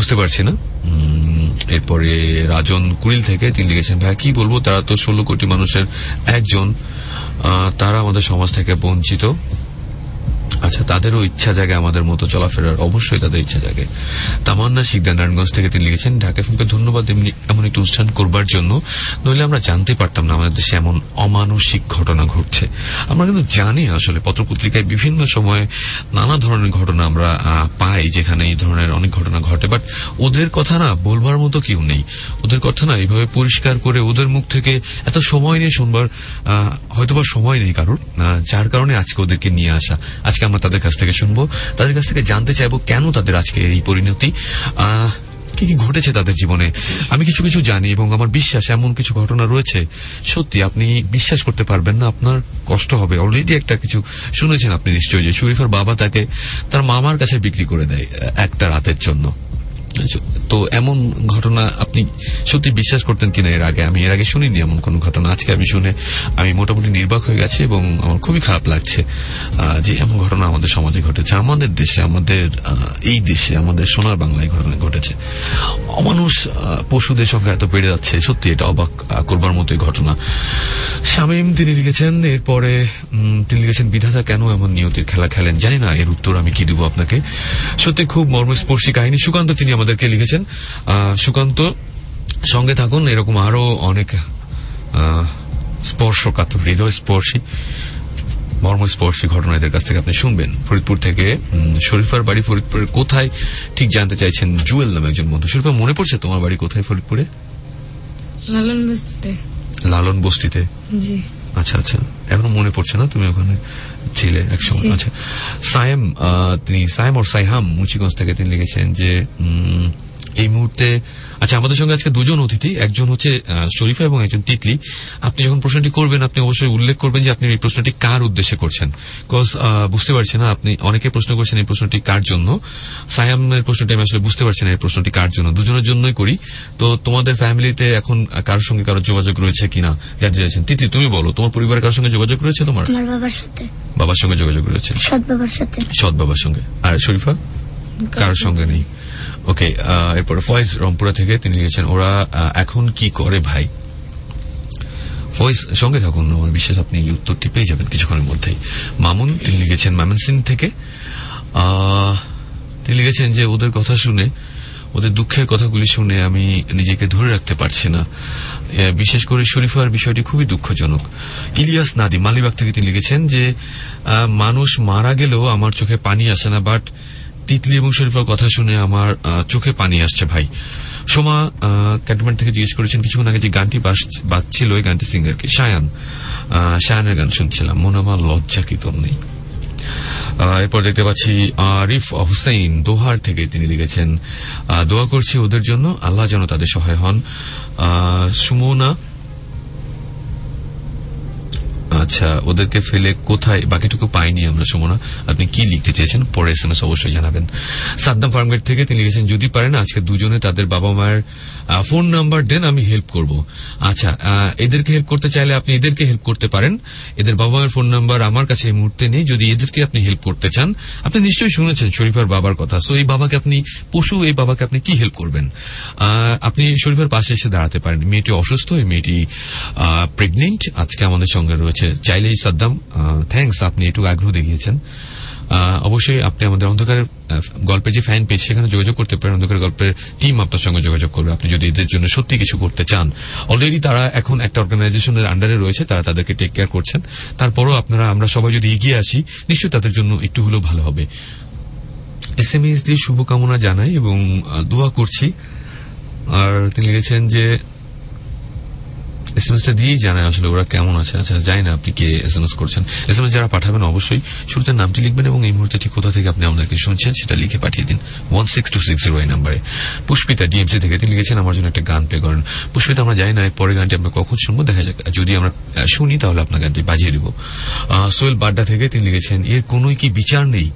বুঝতে পারছি না। এরপরে রাজন কুড়িল থেকে তিনি লিখেছেন, ভাই কি বলবো, তারা তো 16 কোটি মানুষের একজন, তারা আমাদের সমাজ থেকে বঞ্চিত। আচ্ছা, তাদেরও ইচ্ছা জাগে আমাদের মতো চলাফেরার, অবশ্যই তাদের ইচ্ছা জাগে। তামান্না শিকদার নারায়ণগঞ্জ থেকে তিনি লিখেছেন, ঢাকা এফএমকে ধন্যবাদ এমন একটি অনুষ্ঠান করবার জন্য, নইলে আমরা জানতে পারতাম না আমাদের দেশে এমন অমানসিক ঘটনা ঘটছে। আমরা কিন্তু জানি আসলে পত্রপত্রিকায় বিভিন্ন সময়ে নানা ধরনের ঘটনা আমরা পাই, যেখানে এই ধরনের অনেক ঘটনা ঘটে, বাট ওদের কথা না বলবার মতো কেউ নেই। ওদের কথা না এইভাবে পরিষ্কার করে ওদের মুখ থেকে এত সময় নিয়ে শুনবার হয়তোবা সময় নেই কারোর, যার কারণে আজকে ওদেরকে নিয়ে আসা। আজকে আমরা তাদের কাছ থেকে শুনবো, তাদের কাছ থেকে জানতে চাইবো কেন তাদের আজকে এই পরিণতি, কি কি ঘটেছে তাদের জীবনে। আমি কিছু কিছু জানি এবং আমার বিশ্বাস এমন কিছু ঘটনা রয়েছে সত্যি আপনি বিশ্বাস করতে পারবেন না, আপনার কষ্ট হবে। অলরেডি একটা কিছু শুনেছেন আপনি নিশ্চয়ই, যে শরীফার বাবা তাকে তার মামার কাছে বিক্রি করে দেয় একটা রাতের জন্য। তো এমন ঘটনা আপনি সত্যি বিশ্বাস করতেন কিনা আমি এর আগে শুনিনি এমন কোন ঘটনা। আজকে আমি শুনে আমি মোটামুটি নির্বাক হয়ে গেছি এবং আমার খুবই খারাপ লাগছে যে এমন ঘটনা আমাদের সমাজে ঘটেছে, আমাদের দেশে, আমাদের এই দেশে, আমাদের সোনার বাংলায় ঘটনা ঘটেছে। অমানুষ পশুদের সংখ্যা এত বেড়ে যাচ্ছে, সত্যি এটা অবাক করবার মতোই ঘটনা। শামীম তিনি লিখেছেন, এরপরে তিনি লিখেছেন, বিধাতা কেন এমন নিয়তির খেলা খেলেন, জানি না এর উত্তর আমি কি দেব আপনাকে। সত্যি খুব মর্মস্পর্শী কাহিনী। সুকান্ত তিনি আমাদেরকে লিখেছেন, সুকান্ত সঙ্গে থাকুন, এরকম আরো অনেক স্পর্শকাতর, হৃদয়স্পর্শী, মর্মস্পর্শী ঘটনা এদের কাছ থেকে আপনি শুনবেন। ফরিদপুর থেকে শরীফার বাড়ি ফরিদপুরের কোথায় ঠিক জানতে চাইছেন জুয়েল নামে একজন বন্ধু। শরীফা, মনে পড়ছে তোমার বাড়ি কোথায় ফরিদপুরে? লালন বস্তিতে। আচ্ছা আচ্ছা, এখনো মনে পড়ছে না, তুমি ওখানে ছিলে একসময়। আচ্ছা, সায়েম তিনি সায়েম ওর সাইহাম মুন্সিগঞ্জ থেকে তিনি লিখেছেন যে এই মুহূর্তে, আচ্ছা আমাদের সঙ্গে আজকে দুজন অতিথি, একজন হচ্ছে শরীফা এবং একজন তিতলি। আপনি যখন প্রশ্নটি করবেন আপনি অবশ্যই উল্লেখ করবেন যে আপনি এই প্রশ্নটি কার উদ্দেশ্যে করছেন, বিকজ বুঝতে পারছি না আপনি অনেকে প্রশ্ন করছেন এই প্রশ্নটি কার জন্য। সায়ামের প্রশ্নটি আমি আসলে বুঝতে পারছি না এই প্রশ্নটি কার জন্য, দুজনের জন্যই করি। তো তোমাদের ফ্যামিলিতে এখন কারোর সঙ্গে কারোর যোগাযোগ রয়েছে কিনা জানতে চাইছেন। তিতলি তুমি বলো, তোমার পরিবারের কারোর সঙ্গে যোগাযোগ রয়েছে? তোমার বাবার সাথে। বাবার সঙ্গে যোগাযোগ রয়েছে, সৎ বাবার সঙ্গে। আর শরীফা কারোর সঙ্গে নেই। ওকে, এরপর ফয়েজ রংপুরা থেকে তিনি লিখেছেন, ওরা এখন কি করে ভাই? ফয়েজ সঙ্গে থাকুন, আমার বিশ্বাস আপনি এই উত্তরটি পেয়ে যাবেন কিছুক্ষণের মধ্যেই। মামুন তিনি লিখেছেন ময়মনসিং থেকে, তিনি লিখেছেন যে ওদের কথা শুনে, ওদের দুঃখের কথাগুলি শুনে আমি নিজেকে ধরে রাখতে পারছি না, বিশেষ করে শরীফার বিষয়টি খুবই দুঃখজনক। ইলিয়াস নাদি মালিবাগ থেকে তিনি লিখেছেন যে মানুষ মারা গেলেও আমার চোখে পানি আসে না, বাট তিতলি এবং শরীফার কথা শুনে আমার চোখে পানি আসছে ভাই। সোমা ক্যান্টনমেন্ট থেকে জিজ্ঞেস করেছেন কিছুক্ষণ আগে যে গানটি বাজছিল ওই গানটি সিঙ্গার কি? শায়ানের গান শুনছিলাম, মনে আমার লজ্জা কি তোর নেই। এরপর দেখতে পাচ্ছি আরিফ হুসাইন দোহার থেকে তিনি লিখেছেন, দোয়া করছি ওদের জন্য, আল্লাহ যেন তাদের সহায় হন। সুমনা, আচ্ছা ওদেরকে ফেলে কোথায়, বাকিটুকু পাইনি আমরা। সুমনা, আপনি কি লিখতে চেয়েছেন পরে এসএমএস অবশ্যই জানাবেন। সাদ্দাম ফার্মগেট থেকে তিনি লিখেছেন, যদি পারেন আজকে দুজনে তাদের বাবা মায়ের ফোন নাম্বার দেন, আমি হেল্প করব। আচ্ছা, এদেরকে হেল্প করতে চাইলে আপনি এদেরকে হেল্প করতে পারেন, এদের বাবা মায়ের ফোন নাম্বার আমার কাছে এই মুহূর্তে নেই। যদি এদেরকে আপনি হেল্প করতে চান, আপনি নিশ্চয়ই শুনেছেন শরীফার বাবার কথা, সো এই বাবাকে আপনি পশু, এই বাবাকে আপনি কি হেল্প করবেন? আপনি শরীফার পাশে এসে দাঁড়াতে পারেন। মেয়েটি অসুস্থ, এই মেয়েটি প্রেগনেন্ট, আজকে আমাদের সঙ্গে রয়েছে। চাইলেই সাদ্দাম, থ্যাংকস, আপনি একটু আগ্রহ দেখিয়েছেন। অবশ্যই আপনি আমাদের অন্ধকারের গল্পের যে ফ্যান পেজ সেখানে যোগাযোগ করতে পারেন, অন্ধকার গল্পের টিম আপনার সঙ্গে যোগাযোগ করবে আপনি যদি এদের জন্য সত্যি কিছু করতে চান। অলরেডি তারা এখন একটা অর্গানাইজেশনের আন্ডারে রয়েছে, তারা তাদেরকে টেক কেয়ার করছেন। তারপরও আমরা সবাই যদি এগিয়ে আসি, নিশ্চয়ই তাদের জন্য একটু হলেও ভালো হবে। এসএমএস দিয়ে শুভকামনা জানাই এবং দোয়া করছি। আর তিনি লিখেছেন যে এসএমএসটা দিয়েই জানায় আসলে ওরা কেমন আছে। আচ্ছা, জানি না আপনি কে এসএমএস করছেন। এসএমএস যারা পাঠাবেন অবশ্যই শুরুতে নামটি লিখবেন এবং এই মুহূর্তে ঠিক কোথা থেকে আপনি আমাদেরকে শুনছেন সেটা লিখে পাঠিয়ে দিন 16260 এই নাম্বারে। পুষ্পিতা ডিএমসি থেকে তিনি লিখেছেন, আমার জন্য একটা গান প্লে করেন। পুষ্পিতা, আমরা জানি না পরের গানটি আমরা কখন শুনবো, দেখা যাক, যদি আমরা শুনি তাহলে আপনার গানটি বাজিয়ে দিব। সোহেল বাড্ডা থেকে তিনি লিখেছেন, এর কোনোই কি বিচার নেই?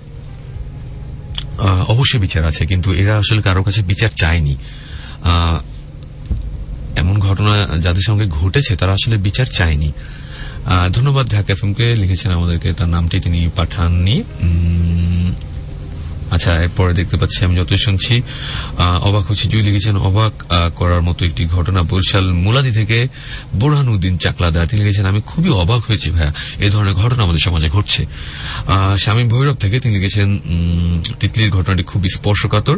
অবশ্যই বিচার আছে, কিন্তু এরা আসলে কারো কাছে বিচার চায়নি। এমন ঘটনা যাদের সঙ্গে ঘটেছে তারা আসলে বিচার চায়নি। ধন্যবাদ ঢাকা এফএমকে, লিখেছেন আমাদেরকে, তার নামটি তিনি পাঠাননি। আচ্ছা, এরপরে দেখতে পাচ্ছি আমি যতই শুনছি অবাক হচ্ছে। জুই লিখেছেন অবাক করার মতো একটি ঘটনা বরিশাল মুলাদি থেকে বোরহানুদ্দিন চাকলাদার, তিনি লিখেছেন আমি খুবই অবাক হয়েছি ভাইয়া, এই ধরনের ঘটনা আমাদের সমাজে ঘটছে। শামীম ভৈরব থেকে তিনি লিখেছেন তিতলির ঘটনাটি খুবই স্পর্শকাতর।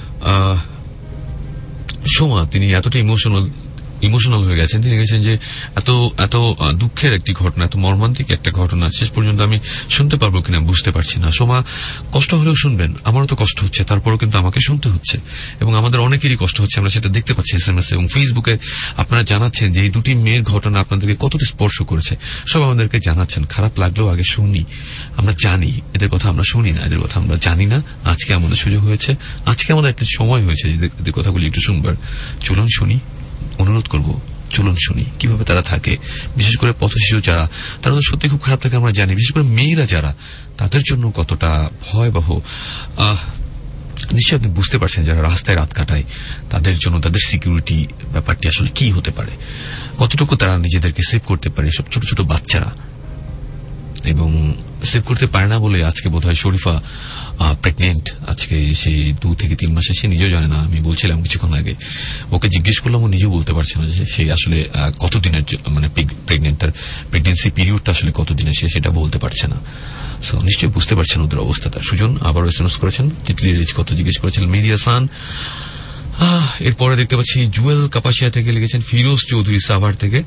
সোমা তিনি এতটা ইমোশনাল হয়ে গেছেন, তিনি লিখেছেন যে এত এত দুঃখের একটি ঘটনা, এত মর্মান্তিক একটা ঘটনা শেষ পর্যন্ত আমি শুনতে পারবো কিনা বুঝতে পারছি না। সোমা, কষ্ট হলেও শুনবেন, আমারও তো কষ্ট হচ্ছে, তারপরও কিন্তু আমাকে শুনতে হচ্ছে এবং আমাদের অনেকেরই কষ্ট হচ্ছে, আমরা সেটা দেখতে পাচ্ছি SMS এবং ফেসবুকে। আপনারা জানাচ্ছেন যে এই দুটি মেয়ের ঘটনা আপনাদেরকে কতটা স্পর্শ করেছে, সব আমাদেরকে জানাচ্ছেন। খারাপ লাগলেও আগে শুনি, আমরা জানি এদের কথা, আমরা শুনি না এদের কথা, আমরা জানি না। আজকে আমাদের সুযোগ হয়েছে, আজকে আমাদের একটা সময় হয়েছে এদের কথাগুলি একটু শুনবার। চলুন শুনি, অনুরোধ করব, চলুন শুনি কিভাবে তারা থাকে। বিশেষ করে পথশিশু যারা, তারা তো সত্যি খুব খারাপ থাকে আমরা জানি, বিশেষ করে মেয়েরা যারা, তাদের জন্য কতটা ভয়াবহ। নিশ্চয়ই আপনি বুঝতে পারছেন যারা রাস্তায় রাত কাটায়, তাদের জন্য তাদের সিকিউরিটি ব্যাপারটি আসলে কি হতে পারে, কতটুকু তারা নিজেদেরকে সেভ করতে পারে, সব ছোট ছোট বাচ্চারা। এবং সেভ করতে পারে না বলে আজকে বোধহয় শরীফা প্রেগনেন্ট, আজকে সে 2 থেকে 3 মাসে, সে নিজেও জানে না। আমি বলছিলাম কিছুক্ষণ আগে, ওকে জিজ্ঞেস করলাম, ও নিজেও বলতে পারছে না যে সে আসলে কতদিনের মানে প্রেগনেন্ট, তার প্রেগনেন্সি পিরিয়ডটা আসলে কতদিনের, সে সেটা বলতে পারছে না। সো নিশ্চয়ই বুঝতে পারছেন ওদের অবস্থাটা। সুজন আবার SMS করেছেন, তিতলির রিচ কত জিজ্ঞেস করেছেন মেহেদী হাসান। এরপরে দেখতে পাচ্ছি জুয়েল কাপাসিয়া থেকে লিখেছেন ফিরোজ চৌধুরী সাভার থেকে।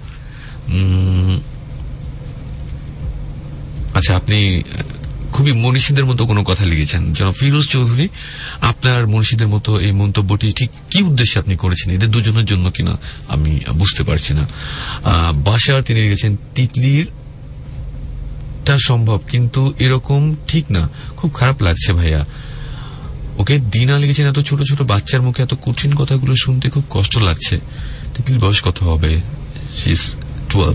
আচ্ছা, আপনি খুবই মনীষীদের মতো কোনো কথা লিখেছেন জনাব ফিরোজ চৌধুরী। আপনার মনীষীদের মতো এই মন্তব্যটি ঠিক কি উদ্দেশ্যে আপনি করেছেন, এদের দুজনের জন্য কিনা আমি বুঝতে পারছি না। বাসার তিনি লিখেছেন তিতলির টা সম্ভব কিন্তু এরকম ঠিক না, খুব খারাপ লাগছে ভাইয়া। ওকে দিনা লিখেছেন এত ছোট ছোট বাচ্চার মুখে এত কঠিন কথাগুলো শুনতে খুব কষ্ট লাগছে। তিতলির বয়স কত হবে? 12।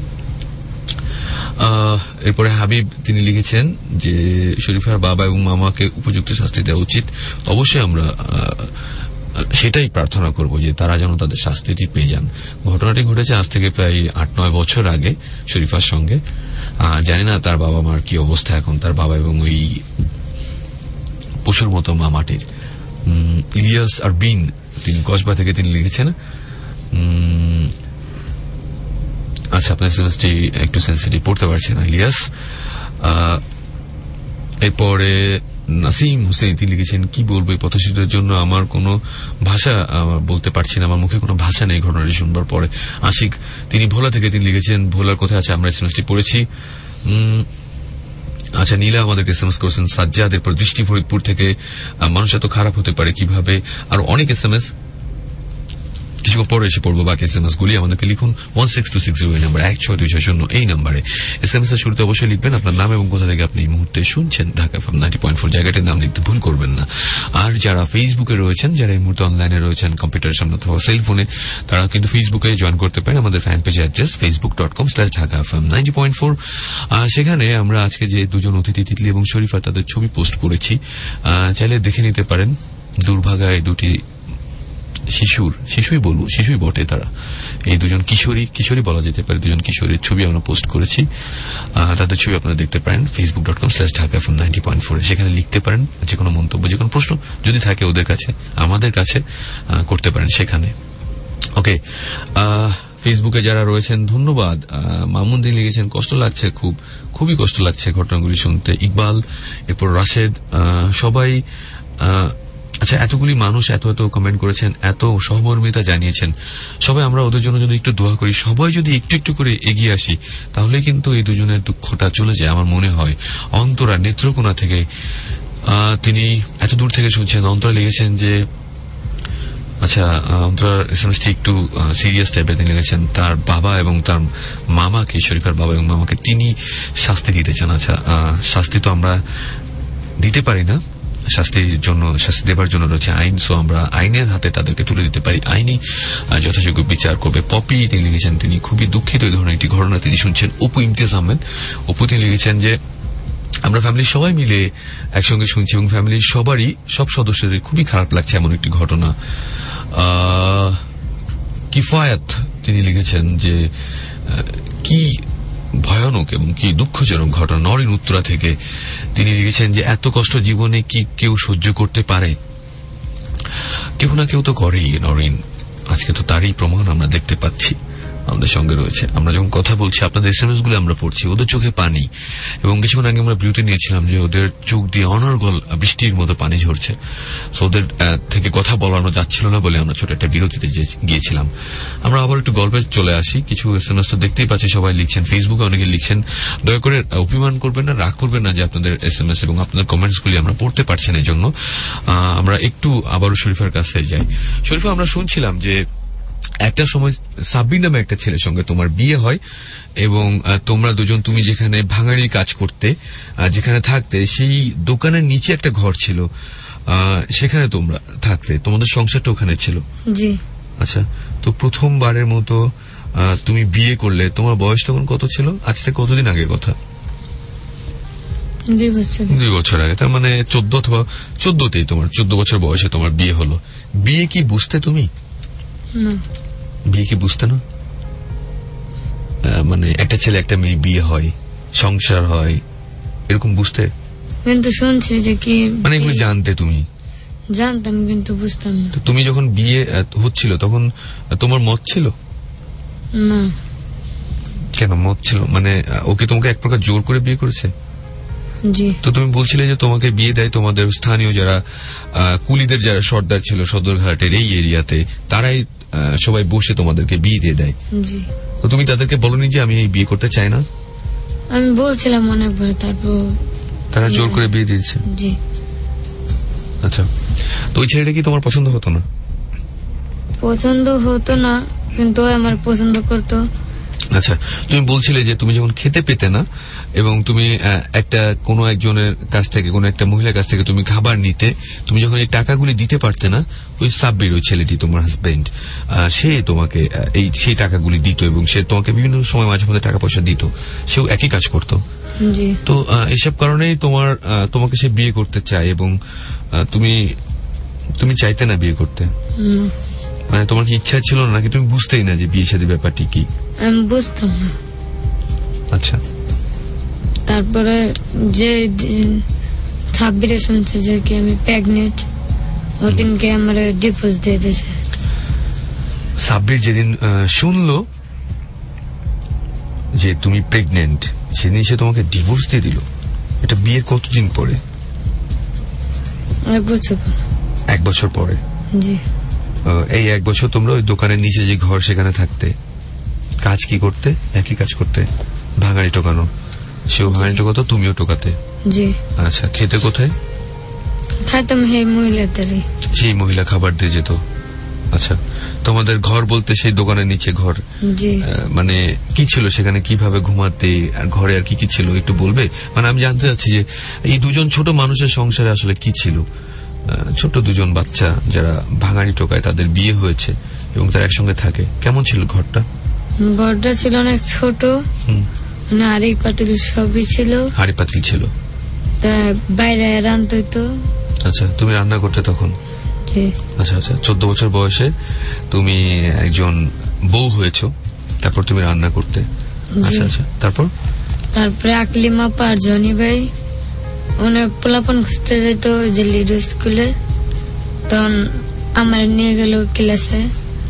এরপরে হাবিব তিনি লিখেছেন যে শরীফার বাবা এবং মামাকে উপযুক্ত শাস্তি দেওয়া উচিত। অবশ্যই আমরা সেটাই প্রার্থনা করব যে তারা যেন তাদের শাস্তিটি পেয়ে যান। ঘটনাটি ঘটেছে আজ থেকে প্রায় 8-9 বছর আগে শরীফার সঙ্গে। জানি না তার বাবা মার কি অবস্থা এখন, তার বাবা এবং ওই পশুর মতো মামাটির। ইলিয়াস আরবিন তিনি কসবা থেকে তিনি লিখেছেন। আচ্ছা, আপনার এসএমএসটি একটু সেন্সিটিভ, পড়তে পারছি না ইলিয়াস। এরপরে নাসিম হুসেন তিনি লিখেছেন কি বলবো এই পথশিশুদের জন্য আমার কোনো ভাষা বলতে পারছি না, আমার মুখে কোনো ভাষা নেই ঘটনাটি শুনবার পরে। আশিক তিনি ভোলা থেকে তিনি লিখেছেন, ভোলার কোথায় আছে আমরা এসএমএসটি পড়েছি। আচ্ছা, নীলা আমাদেরকে এসএমএস করেছেন সাজ্জাদ। এরপর দৃষ্টি ফরিদপুর থেকে মানুষ এত খারাপ হতে পারে কিভাবে, আর অনেক এসএমএস কিছুক্ষণ পরে এসে পড়বো বাকি এসএমএস গুলি। আমাদেরকে লিখুন 16260 এই নাম্বার 16260 এই নাম্বারে এসএমএস এর শুরুতে অবশ্যই লিখবেন আপনার নাম এবং কোথা থেকে আপনি এই মুহূর্তে শুনছেন। ঢাকা এফএম 90.4 জায়গাটির নাম লিখতে ভুল করবেন না। আর যারা ফেসবুকে রয়েছেন, যারা এই মুহূর্তে অনলাইনে রয়েছেন কম্পিউটারের সামনে অথবা সেলফোনে, তারা কিন্তু ফেসবুকে জয়েন করতে পারেন। আমাদের ফ্যান পেজ অ্যাড্রেস facebook.com/ঢাকাfm90.4। সেখানে আমরা আজকে যে দুজন অতিথি তিতলি এবং শরীফা তাদের ছবি পোস্ট করেছি, চাইলে দেখে নিতে পারেন। দুর্ভাগায় দুটি শিশুই বলবো, শিশুই বটে তারা, এই দুজন কিশোরী বলা যেতে পারে, দুজন কিশোরীর ছবি আমরা পোস্ট করেছি। তাদের ছবি আপনারা দেখতে পারেন facebook.com/ঢাকাfm90.4। সেখানে লিখতে পারেন যে কোনো মন্তব্য, যে কোনো প্রশ্ন যদি থাকে ওদের কাছে, আমাদের কাছে করতে পারেন সেখানে। ওকে, ফেসবুকে যারা রয়েছেন ধন্যবাদ। মামুন দিন লিখেছেন কষ্ট লাগছে, খুবই কষ্ট লাগছে ঘটনাগুলি শুনতে। ইকবাল, এরপর রাশেদ, সবাই। আচ্ছা, এতগুলি মানুষ এত কমেন্ট করেছেন, এত সহমর্মিতা জানিয়েছেন। সবাই আমরা ওদের জন্য যদি একটু দোয়া করি, সবাই যদি একটু একটু করে এগিয়ে আসি, তাহলে কিন্তু এই দুজনের দুঃখটা চলে যায় আমার মনে হয়। অন্তরা নেত্রকোনা থেকে তিনি এত দূর থেকে শুনছেন। অন্তরা লিখেছেন যে আচ্ছা, অন্তরার এসএমএসটি একটু সিরিয়াস টাইপের। তিনি লিখেছেন তার বাবা এবং তার মামাকে, শরীফার বাবা এবং মামাকে তিনি শাস্তি দিতে চান। আচ্ছা, শাস্তি তো আমরা দিতে পারি না, শাস্তি দেবার জন্য রয়েছে আইন। সো আমরা আইনের হাতে তাদেরকে তুলে দিতে পারি, আইনি যথাযোগ্য বিচার করবে। পপি তিনি লিখেছেন তিনি খুবই দুঃখিত এই ধরনের একটি ঘটনা তিনি শুনছেন। অপু ইমতিয়াজ আহমেদ, অপু তিনি লিখেছেন যে আমরা ফ্যামিলির সবাই মিলে একসঙ্গে শুনছি এবং ফ্যামিলির সব সদস্যদের খুবই খারাপ লাগছে এমন একটি ঘটনা। কিফায়াত তিনি লিখেছেন যে কি ভয়ানক এবং কি দুঃখজনক ঘটনা। নরিন উত্তরা থেকে তিনি লিখেছেন যে এত কষ্ট জীবনে কি কেউ সহ্য করতে পারে? কেউ না কেউ তো করেই নরিন। আজকে তো তারই প্রমাণ আমরা দেখতে পাচ্ছি, আমাদের সঙ্গে রয়েছে। আমরা যখন কথা বলছি আপনাদের এসএমএস গুলো আমরা পড়ছি, ওদের চোখে পানি, এবং কিছুক্ষণ আগে আমরা বিরতি নিয়েছিলাম যে ওদের চোখ দিয়ে অনর্গল বৃষ্টির মতো পানি ঝরছে। ওদের থেকে কথা বলানো যাচ্ছিল না বলে আমরা ছোট একটা বিরতিতে গিয়েছিলাম। আমরা আবার একটু গল্পে চলে আসি। কিছু এসএমএস তো দেখতেই পাচ্ছি, সবাই লিখছেন, ফেসবুকে অনেকে লিখছেন। দয়া করে অভিমান করবেন না, রাগ করবেন না যে আপনাদের এসএমএস এবং আপনাদের কমেন্টস গুলি আমরা পড়তে পারছি না। এই জন্য আমরা একটু আবারও শরীফার কাছে যাই। শরীফা, আমরা শুনছিলাম যে একটা সময় সাব্বির নামে একটা ছেলের সঙ্গে তোমার বিয়ে হয় এবং তোমরা দুজন, তুমি যেখানে ভাঙাড়ির কাজ করতে, যেখানে থাকতে, সেই দোকানের নিচে একটা ঘর ছিল, সেখানে তোমরা থাকতে, তোমাদের সংসারটা ওখানে ছিল। জি। আচ্ছা, তো প্রথমবারের মতো তুমি বিয়ে করলে, তোমার বয়স তখন কত ছিল? আজ থেকে কতদিন আগের কথা? 2 বছর আগে। তার মানে 14 অথবা 14তেই, তোমার 14 বছর বয়সে তোমার বিয়ে হলো। বিয়ে কি বুঝতে তুমি? না। বিয়ে কি বুঝতে না? মানে একটা ছেলে একটা মেয়ে বিয়ে হয়, সংসার হয়, এরকম বুঝতে? কিন্তু শুনছি যে কি, মানে এগুলো জানতে? তুমি জানতাম কিন্তু বুঝতাম না। তুমি যখন বিয়ে হচ্ছিল তখন তোমার মত ছিল? না। কেন মত ছিল? মানে ওকে তোমাকে এক প্রকার জোর করে বিয়ে করেছে? জি। তো তুমি বলছিলে যে তোমাকে বিয়ে দেয় তোমাদের স্থানীয় যারা কুলিদের যারা সর্দার ছিল সদরঘাটের এই এরিয়াতে, তারাই সবাই বসে তোমাদেরকে বিয়ে দিয়ে দেয়। জি। তো তুমি তাদেরকে বলোনি যে আমি এই বিয়ে করতে চাই না? আমি বলছিলাম অনেকবার, তারপর তারা জোর করে বিয়ে দিয়েছে? জি। আচ্ছা, তো ওই ছেলেটা কি তোমার পছন্দ হতো না? পছন্দ হতো না, কিন্তু আমার পছন্দ করতো। আচ্ছা, তুমি বলছিলে যে তুমি যখন খেতে পেতে না এবং তুমি একটা কোনো একজনের কাছ থেকে, কোনো একটা মহিলার কাছ থেকে তুমি খাবার নিতে, তুমি যখন এই টাকাগুলি দিতে পারতে না, ওই সাব্বির, ওই ছেলেটি তোমার হাজবেন্ড, সে তোমাকে সেই টাকাগুলি দিত এবং সে তোমাকে বিভিন্ন সময় মাঝে মধ্যে টাকা পয়সা দিত, সেও একই কাজ করতো। তো এসব কারণেই তোমাকে সে বিয়ে করতে চায় এবং তুমি চাইতে না বিয়ে করতে? মানে তোমার কি ইচ্ছা ছিল না, নাকি তুমি বুঝতেই না যে বিয়ে শাদী ব্যাপারটি কি? আমি বুঝতাম না। আচ্ছা, তারপরে যে সাব্বিরে শুনছে যে কি আমি প্রেগনেন্ট, ওদিনকে আমার ডিভোর্স দিয়ে দিয়েছে। সাব্বির যেদিন শুনলো যে তুমি প্রেগনেন্ট, সেদিন সে তোমাকে ডিভোর্স দিয়ে দিল। এটা বিয়ের কতদিন পরে? 1 বছর পরে। 1 বছর পরে? জি। এই 1 বছর তোমরা ওই দোকানের নিচে যে ঘর, সেখানে থাকতে, কাজ কি করতে? একই কাজ করতে, ভাঙাড়ি টোকানো। সেও ভাঙাড়ি টোকাতো, তুমিও টোকাতে? জি। আচ্ছা, খেতে কোথায়? খাইতাম সেই মহিলাদেরই। সেই মহিলা খাবার দিয়ে যেত? আচ্ছা, তোমাদের ঘর বলতে সেই দোকানের নিচে ঘর? জি। মানে কি ছিল সেখানে, কিভাবে ঘুমাতে, আর ঘরে আর কি কি ছিল একটু বলবে? মানে আমি জানতে চাচ্ছি যে এই দুজন ছোট মানুষের সংসারে আসলে কি ছিল। ছোট দুজন বাচ্চা যারা ভাঙাড়ি টোকায়, তাদের বিয়ে হয়েছে এবং তারা একসঙ্গে থাকে। কেমন ছিল ঘরটা? ঘরটা ছিল অনেক ছোট, মানে হাড়ি পাতিল সবই ছিল। হাড়ি পাতিল ছিল? তা বাইরে রান্না হইতো। আচ্ছা, তুমি রান্না করতে তখন? জি। আচ্ছা আচ্ছা, 14 বছর বয়সে তুমি একজন বউ হয়েছো, তারপর তুমি রান্না করতে? আচ্ছা আচ্ছা, তারপরে আকলিমা পার জনি ভাই অনেক পোলাপন খুঁজতে যেত যে লিডো স্কুলে, তখন আমার নিয়ে গেল ক্লাসে।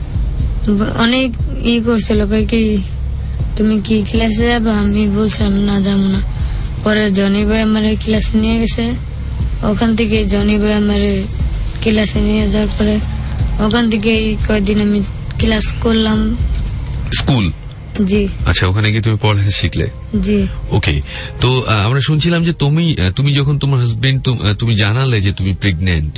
অনেক করছিল, কি তুমি কি ক্লাসে যাবো? আমি বলছিলাম না, যাবো না। পরে জনি ভাই আমার ক্লাসে নিয়ে গেছে। ওখান থেকে জনি ভাই আমার ক্লাসে নিয়ে যাওয়ার পরে ওখান থেকে কয়েকদিন আমি ক্লাস করলাম। স্কুল? জি। আচ্ছা, ওখানে গিয়ে তুমি পড়ালেখা শিখলে? জি। ওকে, তো আমরা শুনছিলাম যে তুমি যখন তোমার হাজবেন্ড, তুমি জানালে যে তুমি প্রেগনেন্ট,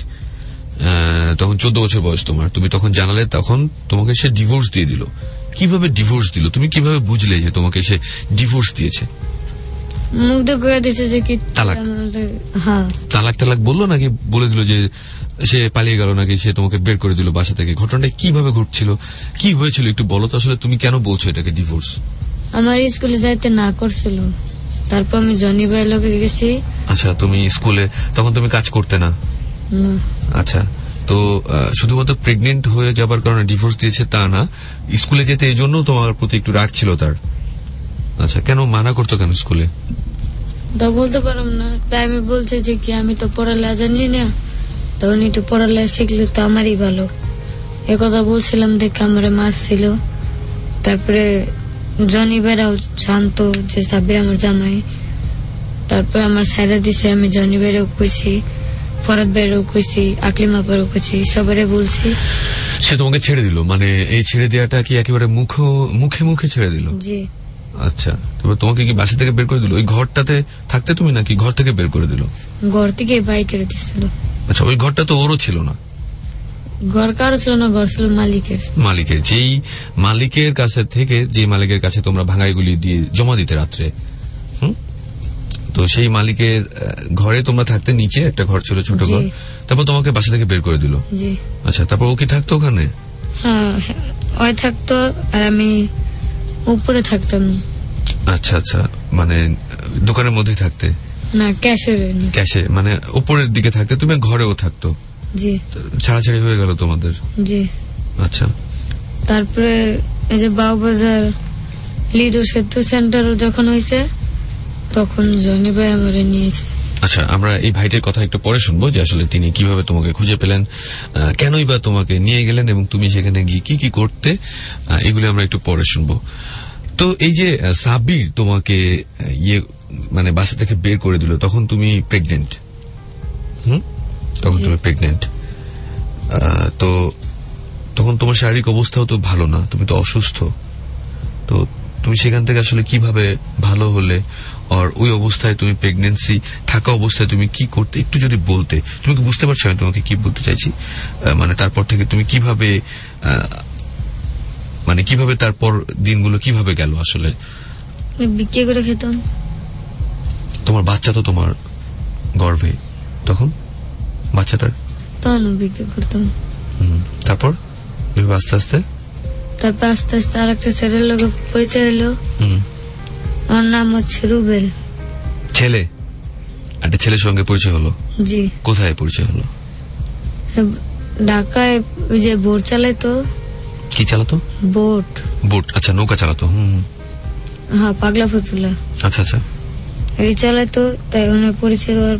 তখন 14 বছর বয়স তোমার, তুমি তখন জানালে, তখন তোমাকে সে ডিভোর্স দিয়ে দিল। কিভাবে ডিভোর্স দিল? তুমি কিভাবে বুঝলে যে তোমাকে সে ডিভোর্স দিয়েছে? মুখ দিয়ে দিয়েছে যে কি তালাক? হ্যাঁ। তালাক বললো নাকি বলে দিল যে সে পালিয়ে গেল, নাকি সে তোমাকে বের করে দিল বাসা থেকে? ঘটনাটা কিভাবে ঘটছিল, কি হয়েছিল একটু বলো তো। আসলে তুমি কেন বলছো এটাকে ডিভোর্স? আমার স্কুলে যাইতে না করছিল, তারপর আমি জনি ভাই লোকে গেছি। আচ্ছা, তুমি স্কুলে তখন তুমি কাজ করতে না? আচ্ছা, তো শুধুমাত্র প্রেগনেন্ট হয়ে যাবার কারণে ডিভোর্স দিয়েছে তা না, স্কুলে যেতে এই জন্য তোমার প্রতি একটু রাগ ছিল তার? আচ্ছা, কেন মানা করতো কেন স্কুলে? তা বলতে পারলাম না। তাই আমি বলছি যে কি আমি তো পড়ালেখা জানি না, তখন একটু পড়ালেখা শিখলে তো আমারই ভালো, এ কথা বলছিলাম দেখে আমারে মারছিল। তারপরে জনি ভাইরাও জানতো যে সাব্বির আমার জামাই, তারপরে আমার সাইরা দিছে। আমি জনি ভাইরাও কইছি, ফরাদ ভাইরাও কইছি, আকলিমা পারও কইছি, সবারে বলছি। সে তোমাকে ছেড়ে দিল? মানে এই ছেড়ে দেওয়াটা কি একেবারে মুখে মুখে ছেড়ে দিল? জি। আচ্ছা, তবে তোমাকে কি বাসা থেকে বের করে দিল? ওই ঘরটাতে থাকতে তুমি নাকি ঘর থেকে বের করে দিল? ঘর থেকে বাইকের দিছিল। আচ্ছা, ওই ঘরটা তো ওরও ছিল না? ঘর কারো ছিল না, ঘর ছিল মালিকের। মালিকের? যেই মালিকের কাছে থেকে, যে মালিকের কাছে তোমরা ভাঙাইগুলি দিয়ে জমা দিতে রাত্রে, তো সেই মালিকের ঘরে তোমরা থাকতে, নিচে একটা ঘর ছিল, ছোট ঘর, তারপর তোমাকে বাসা থেকে বের করে দিল? জি। আচ্ছা, তারপর ও কি থাকতো ওখানে? হ্যাঁ, ওই থাকতো আর আমি উপরে থাকতাম। আচ্ছা আচ্ছা, মানে দোকানের মধ্যেই থাকতে? না, ক্যাশে, মানে উপরের দিকে থাকতে। তুমি ঘরেও থাকতো? জি। ছাড়াছাড়ি হয়ে গেল তোমাদের? জি। আচ্ছা, তারপরে এই যে বাউবাজার লিডো সেতু সেন্টার যখন হয়েছে তখন জনি ভাই আমারে নিয়েছে। আচ্ছা, আমরা এই ভাইটির কথা একটু পরে শুনবো যে আসলে তিনি কিভাবে তোমাকে খুঁজে পেলেন, কেনই বা তোমাকে নিয়ে গেলেন এবং তুমি সেখানে গিয়ে কি কি করতে, এগুলি আমরা একটু পরে শুনবো। তো এই যে সাব্বির তোমাকে মানে বাসা থেকে বের করে দিল, তখন তুমি প্রেগনেন্ট? তখন তুমি প্রেগনেন্ট, তো তখন তোমার শারীরিক অবস্থাও তো ভালো না, তুমি তো অসুস্থ। তো তুমি সেখান থেকে আসলে কিভাবে ভালো হলে, আর ওই অবস্থায় তুমি প্রেগনেন্সি থাকা অবস্থায় তুমি কি করতে একটু যদি বলতে? তুমি কি বুঝতে পারছো আমি তোমাকে কি বলতে চাইছি? মানে তারপর থেকে তুমি কিভাবে, মানে কিভাবে তারপর দিনগুলো কিভাবে গেল আসলে? বিক্রি করে খেতাম। তোমার বাচ্চা তো তোমার গর্ভে, তখন বাচ্চাটার তখন বিক্রি করতাম। তারপর আস্তে আস্তে আর একটা ছেলের লোক পরিচয় হলো, ওর নাম হচ্ছে রুবেল। ছেলে? একটা ছেলের সঙ্গে পরিচয় হলো? জি। কোথায় পরিচয় হলো? ঢাকায় ওই যে বোট চালাইতো। কি চালাতো? বোট। আচ্ছা, নৌকা চালাতো। হ্যাঁ, পাগলা ফতুল্লা। আচ্ছা আচ্ছা, এই চালাইতো। তাই ওনার পরিচয় হওয়ার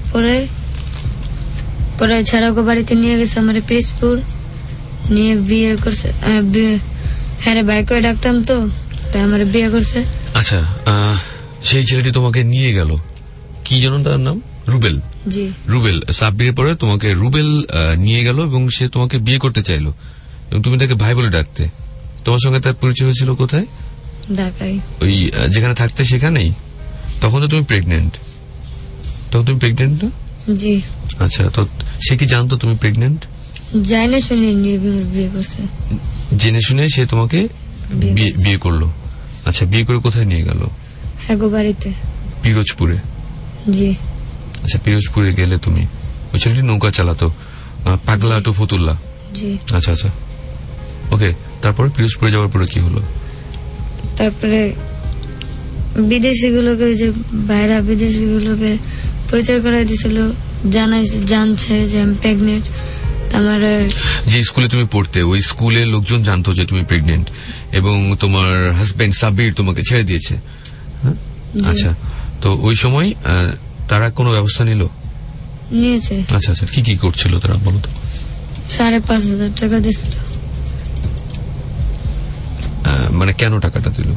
পরে ছাড়াগো বাড়িতে নিয়ে গেছে আমার পিরিজপুর, নিয়ে বিয়ে করছে। হ্যাঁ, বাইকে ডাকতাম তো, তাই আমার বিয়ে করছে। আচ্ছা, সেই ছেলেটি তোমাকে নিয়ে গেল, কি যেন তার নাম? রুবেল। জি। রুবেল। সাব্বিরের পরে তোমাকে রুবেল নিয়ে গেল এবং সে তোমাকে বিয়ে করতে চাইলো এবং তুমি তাকে ভাই বলে ডাকতে। তোমার সঙ্গে তার পরিচয় হয়েছিল কোথায়? ঢাকায়। ওই যেখানে থাকতে সেখানেই? তখন তো তুমি প্রেগনেন্ট? না? জি। আচ্ছা, তো সে কি জানতো তুমি প্রেগনেন্ট? জানে শুনে নিয়ে বিয়ে করছে। জেনে শুনে সে তোমাকে বিয়ে করলো? আচ্ছা, বিয়ে করে কোথায় নিয়ে গেল? হ্যাঁ, বাড়িতে। পিরোজপুরে? জি। আচ্ছা, পিরোজপুরে গেলে তুমি, ওই ছেলেটি নৌকা চালাতো, পাগলা টু ফতুল্লা? জি। আচ্ছা আচ্ছা, ওকে। তারপরে পিরোজপুরে যাওয়ার পরে কি হলো? তারপরে বিদেশিগুলোকে, যে বাইরা বিদেশিগুলোকে পরিচয় করাই দিছিল, জানছে যে আমি প্রেগনেন্ট। আমার যে স্কুলে তুমি পড়তে, ওই স্কুলের লোকজন জানতো যে তুমি প্রেগনেন্ট এবং তোমার হাজবেন্ড সাব্বির তোমাকে ছেড়ে দিয়েছে? আচ্ছা, তো ওই সময় তারা কোনো ব্যবস্থা নিয়েছে? আচ্ছা আচ্ছা, কি কি করছিল তারা বলো তো? 5,500 টাকা দিয়েছিল। মানে কেন টাকাটা দিল?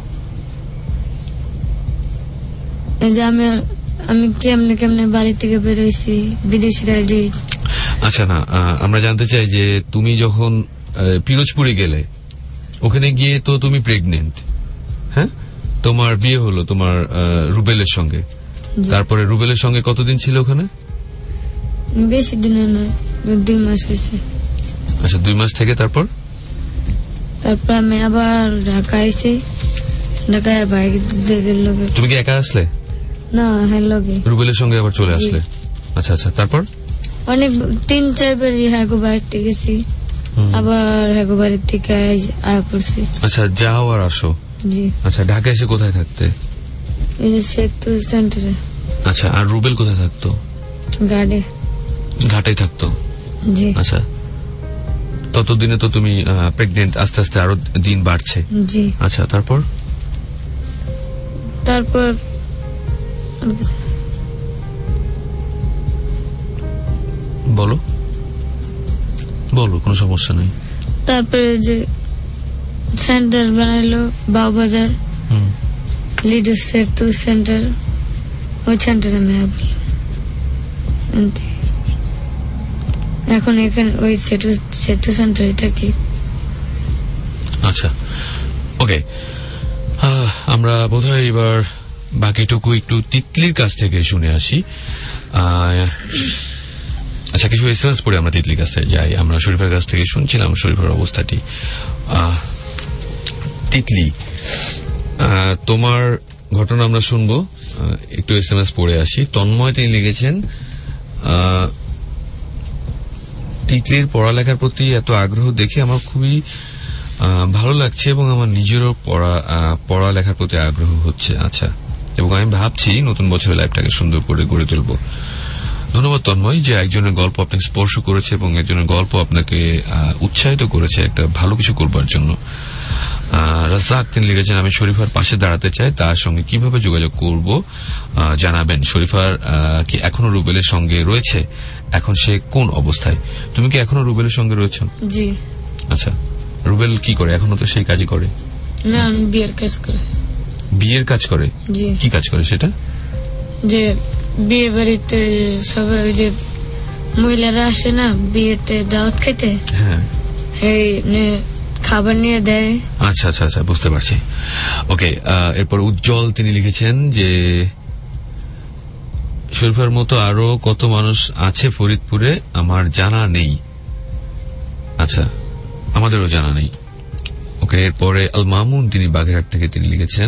এই যে আমি কেমনে বাড়ি থেকে বেরোইছি, বিদেশিরা। আচ্ছা, না, আমরা জানতে চাই যে তুমি যখন পিরোজপুরে গেলে, ওখানে গিয়ে তো তুমি প্রেগনেন্ট, হ্যাঁ? তোমার বিয়ে হলো তোমার রুবেলের সঙ্গে। তারপরে রুবেলের সঙ্গে কতদিন ছিল ওখানে? বেশি দিন না, 2 মাস হয়েছে। আচ্ছা, 2 মাস থেকে তারপর আমি আবার ঢাকা আইছি। ঢাকায় ভাই লোকে। তুমি কি একা আসলে? না, হ্যাঁ, লোকে রুবেলের সঙ্গে আবার চলে আসলে? আচ্ছা আচ্ছা, তারপর অনেক 3-4 বার হ্যাগো বাড়িতে গেছি, আবার হ্যাগো বাড়ির থেকে আয়া পড়ছি। আচ্ছা, যাও আর আসো। জি। আচ্ছা, ঢাকা এসে কোথায় থাকতে? এই যে সেতু সেন্টারে। আচ্ছা, আর রুবেল কোথায় থাকতো? ঘাটেই থাকতো? জি। আচ্ছা, ততদিনে তো তুমি প্রেগনেন্ট, আস্তে আস্তে আরো দিন বাড়ছে? জি। আচ্ছা, তারপর তারপর বলো বলো, কোনো সমস্যা নেই। তারপরে যে সেন্টার বানাইলো বাউবাজার লিডার সেতু সেন্টার, ওই সেন্টারে আমি এখন এখানে ওই সেতু সেন্টারে থাকি। আচ্ছা, ওকে। আমরা বোধহয় এবার বাকিটুকু একটু তিতলির কাছ থেকে শুনে আসি। আচ্ছা, কিছু এসএমএস পড়ে আমরা তিতলির কাছে যাই। আমরা শরীফের কাছ থেকে শুনছিলাম শরীফের অবস্থাটি। তিতলি, তোমার ঘটনা আমরা শুনবো, একটু এসএমএস পড়ে আসি। তন্ময় তিনি লিখেছেন, তিতলির পড়ালেখার প্রতি এত আগ্রহ দেখে আমার খুবই ভালো লাগছে এবং আমার নিজেরও পড়ালেখার প্রতি আগ্রহ হচ্ছে। আচ্ছা, এবং আমি ভাবছি নতুন বছরের লাইফটাকে সুন্দর করে গড়ে তুলব। ধন্যবাদ তন্ময়, যে একজনের গল্প আপনাকে স্পর্শ করেছে এবং একজনের গল্প আপনাকে উৎসাহিত করেছে একটা ভালো কিছু করবার জন্য। রাজ্জাক তিনি লিখেছেন, আমি শরীফার পাশে দাঁড়াতে চাই, তার সঙ্গে কিভাবে যোগাযোগ করব জানাবেন। শরীফার কি এখনো রুবেলের সঙ্গে রয়েছে? এখন সে কোন অবস্থায়? তুমি কি এখনো রুবেলের সঙ্গে রয়েছ? জি। আচ্ছা, রুবেল কি করে? এখনো তো সেই কাজই করে না? আমি বিয়ের কাজ করে। বিয়ের কাজ করে? জি। কি কাজ করে সেটা? যে বিয়ে বাড়িতে সবাই ওই যে মহিলারা আসে না বিয়েতে দাওয়াত খেতে, হ্যাঁ, এই খাবার নিয়ে দেয়। আচ্ছা আচ্ছা আচ্ছা, বুঝতে পারছি। ওকে, এরপর উজ্জ্বল তিনি লিখেছেন যে শরীফার মতো আরো কত মানুষ আছে ফরিদপুরে আমার জানা নেই। আচ্ছা, আমাদেরও জানা নেই। ওকে, এরপরে আল মামুন তিনি বাগেরহাট থেকে তিনি লিখেছেন,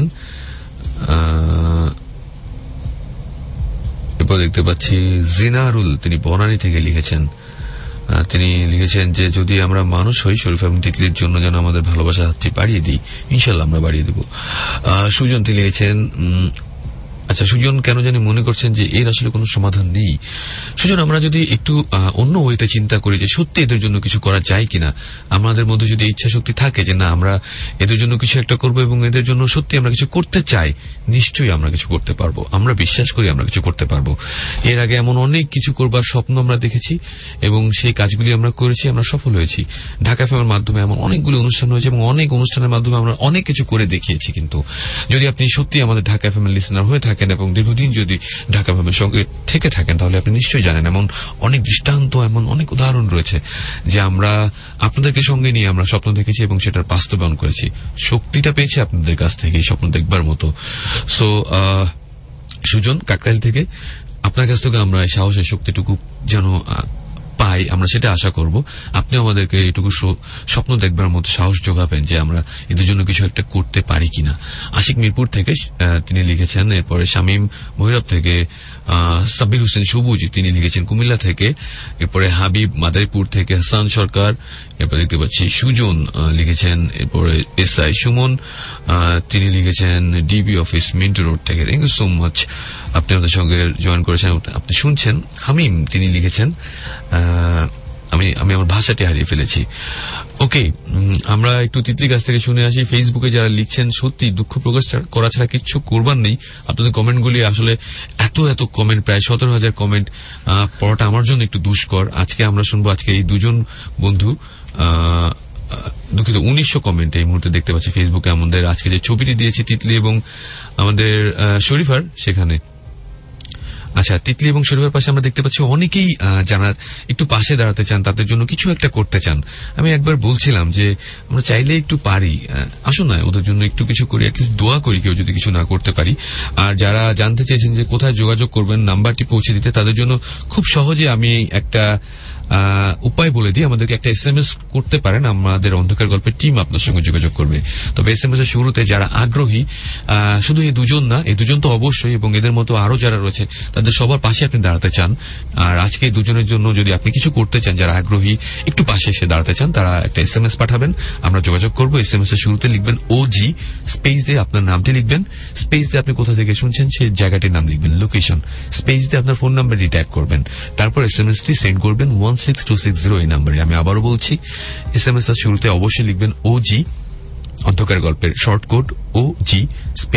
এরপর দেখতে পাচ্ছি জিনারুল তিনি বনানী থেকে লিখেছেন। তিনি লিখেছেন যে যদি আমরা মানুষ হই শরীফ এবং তিতলির জন্য যেন আমাদের ভালোবাসা হাতটি বাড়িয়ে দিই, ইনশাল্লাহ আমরা বাড়িয়ে দেব। সুজন তিনি লিখেছেন, আচ্ছা, সুজন কেন জানি মনে করছেন যে এর আসলে কোনো সমাধান নেই। সুজন, আমরা যদি একটু অন্য ওয়েতে চিন্তা করি যে সত্যি এদের জন্য কিছু করা যায় কিনা, আমাদের মধ্যে যদি ইচ্ছা শক্তি থাকে যে না আমরা এদের জন্য কিছু একটা করবো এবং এদের জন্য সত্যি আমরা কিছু করতে চাই, নিশ্চয়ই আমরা কিছু করতে পারবো। আমরা বিশ্বাস করি আমরা কিছু করতে পারবো। এর আগে এমন অনেক কিছু করবার স্বপ্ন আমরা দেখেছি এবং সেই কাজগুলি আমরা করেছি, আমরা সফল হয়েছি। ঢাকা এফএমের মাধ্যমে এমন অনেকগুলো অনুষ্ঠান হয়েছে এবং অনেক অনুষ্ঠানের মাধ্যমে আমরা অনেক কিছু করে দেখিয়েছি। কিন্তু যদি আপনি সত্যি আমাদের ঢাকা এফএমের লিসেনার হয়ে থাকেন এবং দীর্ঘদিন যদি ঢাকা এফএমের সঙ্গে থেকে থাকেন, তাহলে আপনি নিশ্চয়ই জানেন এমন অনেক দৃষ্টান্ত, এমন অনেক উদাহরণ রয়েছে যে আমরা আপনাদেরকে সঙ্গে নিয়ে আমরা স্বপ্ন দেখেছি এবং সেটার বাস্তবায়ন করেছি। শক্তিটা পেয়েছি আপনাদের কাছ থেকে এই স্বপ্ন দেখবার মতো। সো সুজন কাকরাইল থেকে, আপনার কাছ থেকে আমরা সাহসের শক্তিটুকু যেন পাই, আমরা সেটা আশা করব। আপনি আমাদেরকে এইটুকু স্বপ্ন দেখবার মতো সাহস যোগাবেন যে আমরা এদের জন্য কিছু একটা করতে পারি কিনা। আশিক মিরপুর থেকে তিনি লিখেছেন। এরপরে শামীম ভৈরব থেকে, সাব্বির হোসেন সবুজ তিনি লিখেছেন কুমিল্লা থেকে, এরপরে হাবিব মাদারীপুর থেকে, হাসান সরকার, এরপর দেখতে পাচ্ছি সুজন লিখেছেন, এরপরে এসআই সুমন তিনি লিখেছেন ডিবি অফিস মিন্টু রোড থেকে। থ্যাংক ইউ সো মাচ, আপনি আমাদের সঙ্গে জয়েন করেছেন, আপনি শুনছেন। হামিম তিনি লিখেছেন, আমি আমার ভাষাটি হারিয়ে ফেলেছি। ওকে, আমরা একটু তিতলির কাছ থেকে শুনে আসি। ফেসবুকে যারা লিখছেন, সত্যি দুঃখ প্রকাশ করা ছাড়া কিছু করবার নেই। আপনাদের কমেন্টগুলি আসলে এত কমেন্ট, প্রায় 17,000 কমেন্ট পড়াটা আমার জন্য একটু দুষ্কর। আজকে আমরা শুনবো, আজকে এই দুজন বন্ধু, দুঃখিত 1900 কমেন্ট এই মুহূর্তে দেখতে পাচ্ছি ফেসবুকে। আমাদের আজকে যে ছবিটি দিয়েছি তিতলি এবং আমাদের শরীফার, সেখানে আচ্ছা, তিতলি এবং শরীফের পাশে আমরা দেখতে পাচ্ছি অনেকেই জানার একটু পাশে দাঁড়াতে চান, তাদের জন্য কিছু একটা করতে চান। আমি একবার বলছিলাম যে আমরা চাইলে একটু পারি, আসুন না ওদের জন্য একটু কিছু করি, অ্যাটলিস্ট দোয়া করি কেউ যদি কিছু না করতে পারি। আর যারা জানতে চেয়েছেন যে কোথায় যোগাযোগ করবেন নাম্বারটি পৌঁছে দিতে, তাদের জন্য খুব সহজে আমি একটা উপায় বলে দিই। আমাদেরকে একটা এসএমএস করতে পারেন, আমাদের অন্ধকার গল্পের টিম আপনার সঙ্গে যোগাযোগ করবে। তবে এসএমএস এর শুরুতে যারা আগ্রহী, শুধু এই দুজন না, এই দুজন তো অবশ্যই, এবং এদের মতো আরো যারা রয়েছে তাদের সবার পাশে আপনি দাঁড়াতে চান। আর আজকে এই দুজনের জন্য যদি আপনি কিছু করতে চান, যারা আগ্রহী একটু পাশে এসে দাঁড়াতে চান, তারা একটা এসএমএস পাঠাবেন, আমরা যোগাযোগ করবো। এসএমএস এর শুরুতে লিখবেন ওজি, স্পেস দিয়ে আপনার নামটি লিখবেন, স্পেস দিয়ে আপনি কোথা থেকে শুনছেন সেই জায়গাটির নাম লিখবেন, লোকেশন, স্পেস দিয়ে আপনার ফোন নাম্বারটি ট্যাগ করবেন, তারপর এসএমএসটি সেন্ড করবেন 16260 এই নাম্বারে। আমি আবারও বলছি, এসএমএস এর শুরুতে অবশ্যই লিখবেন ওজি, অন্ধকার গল্পের শর্ট কোড ওজি, স্পেস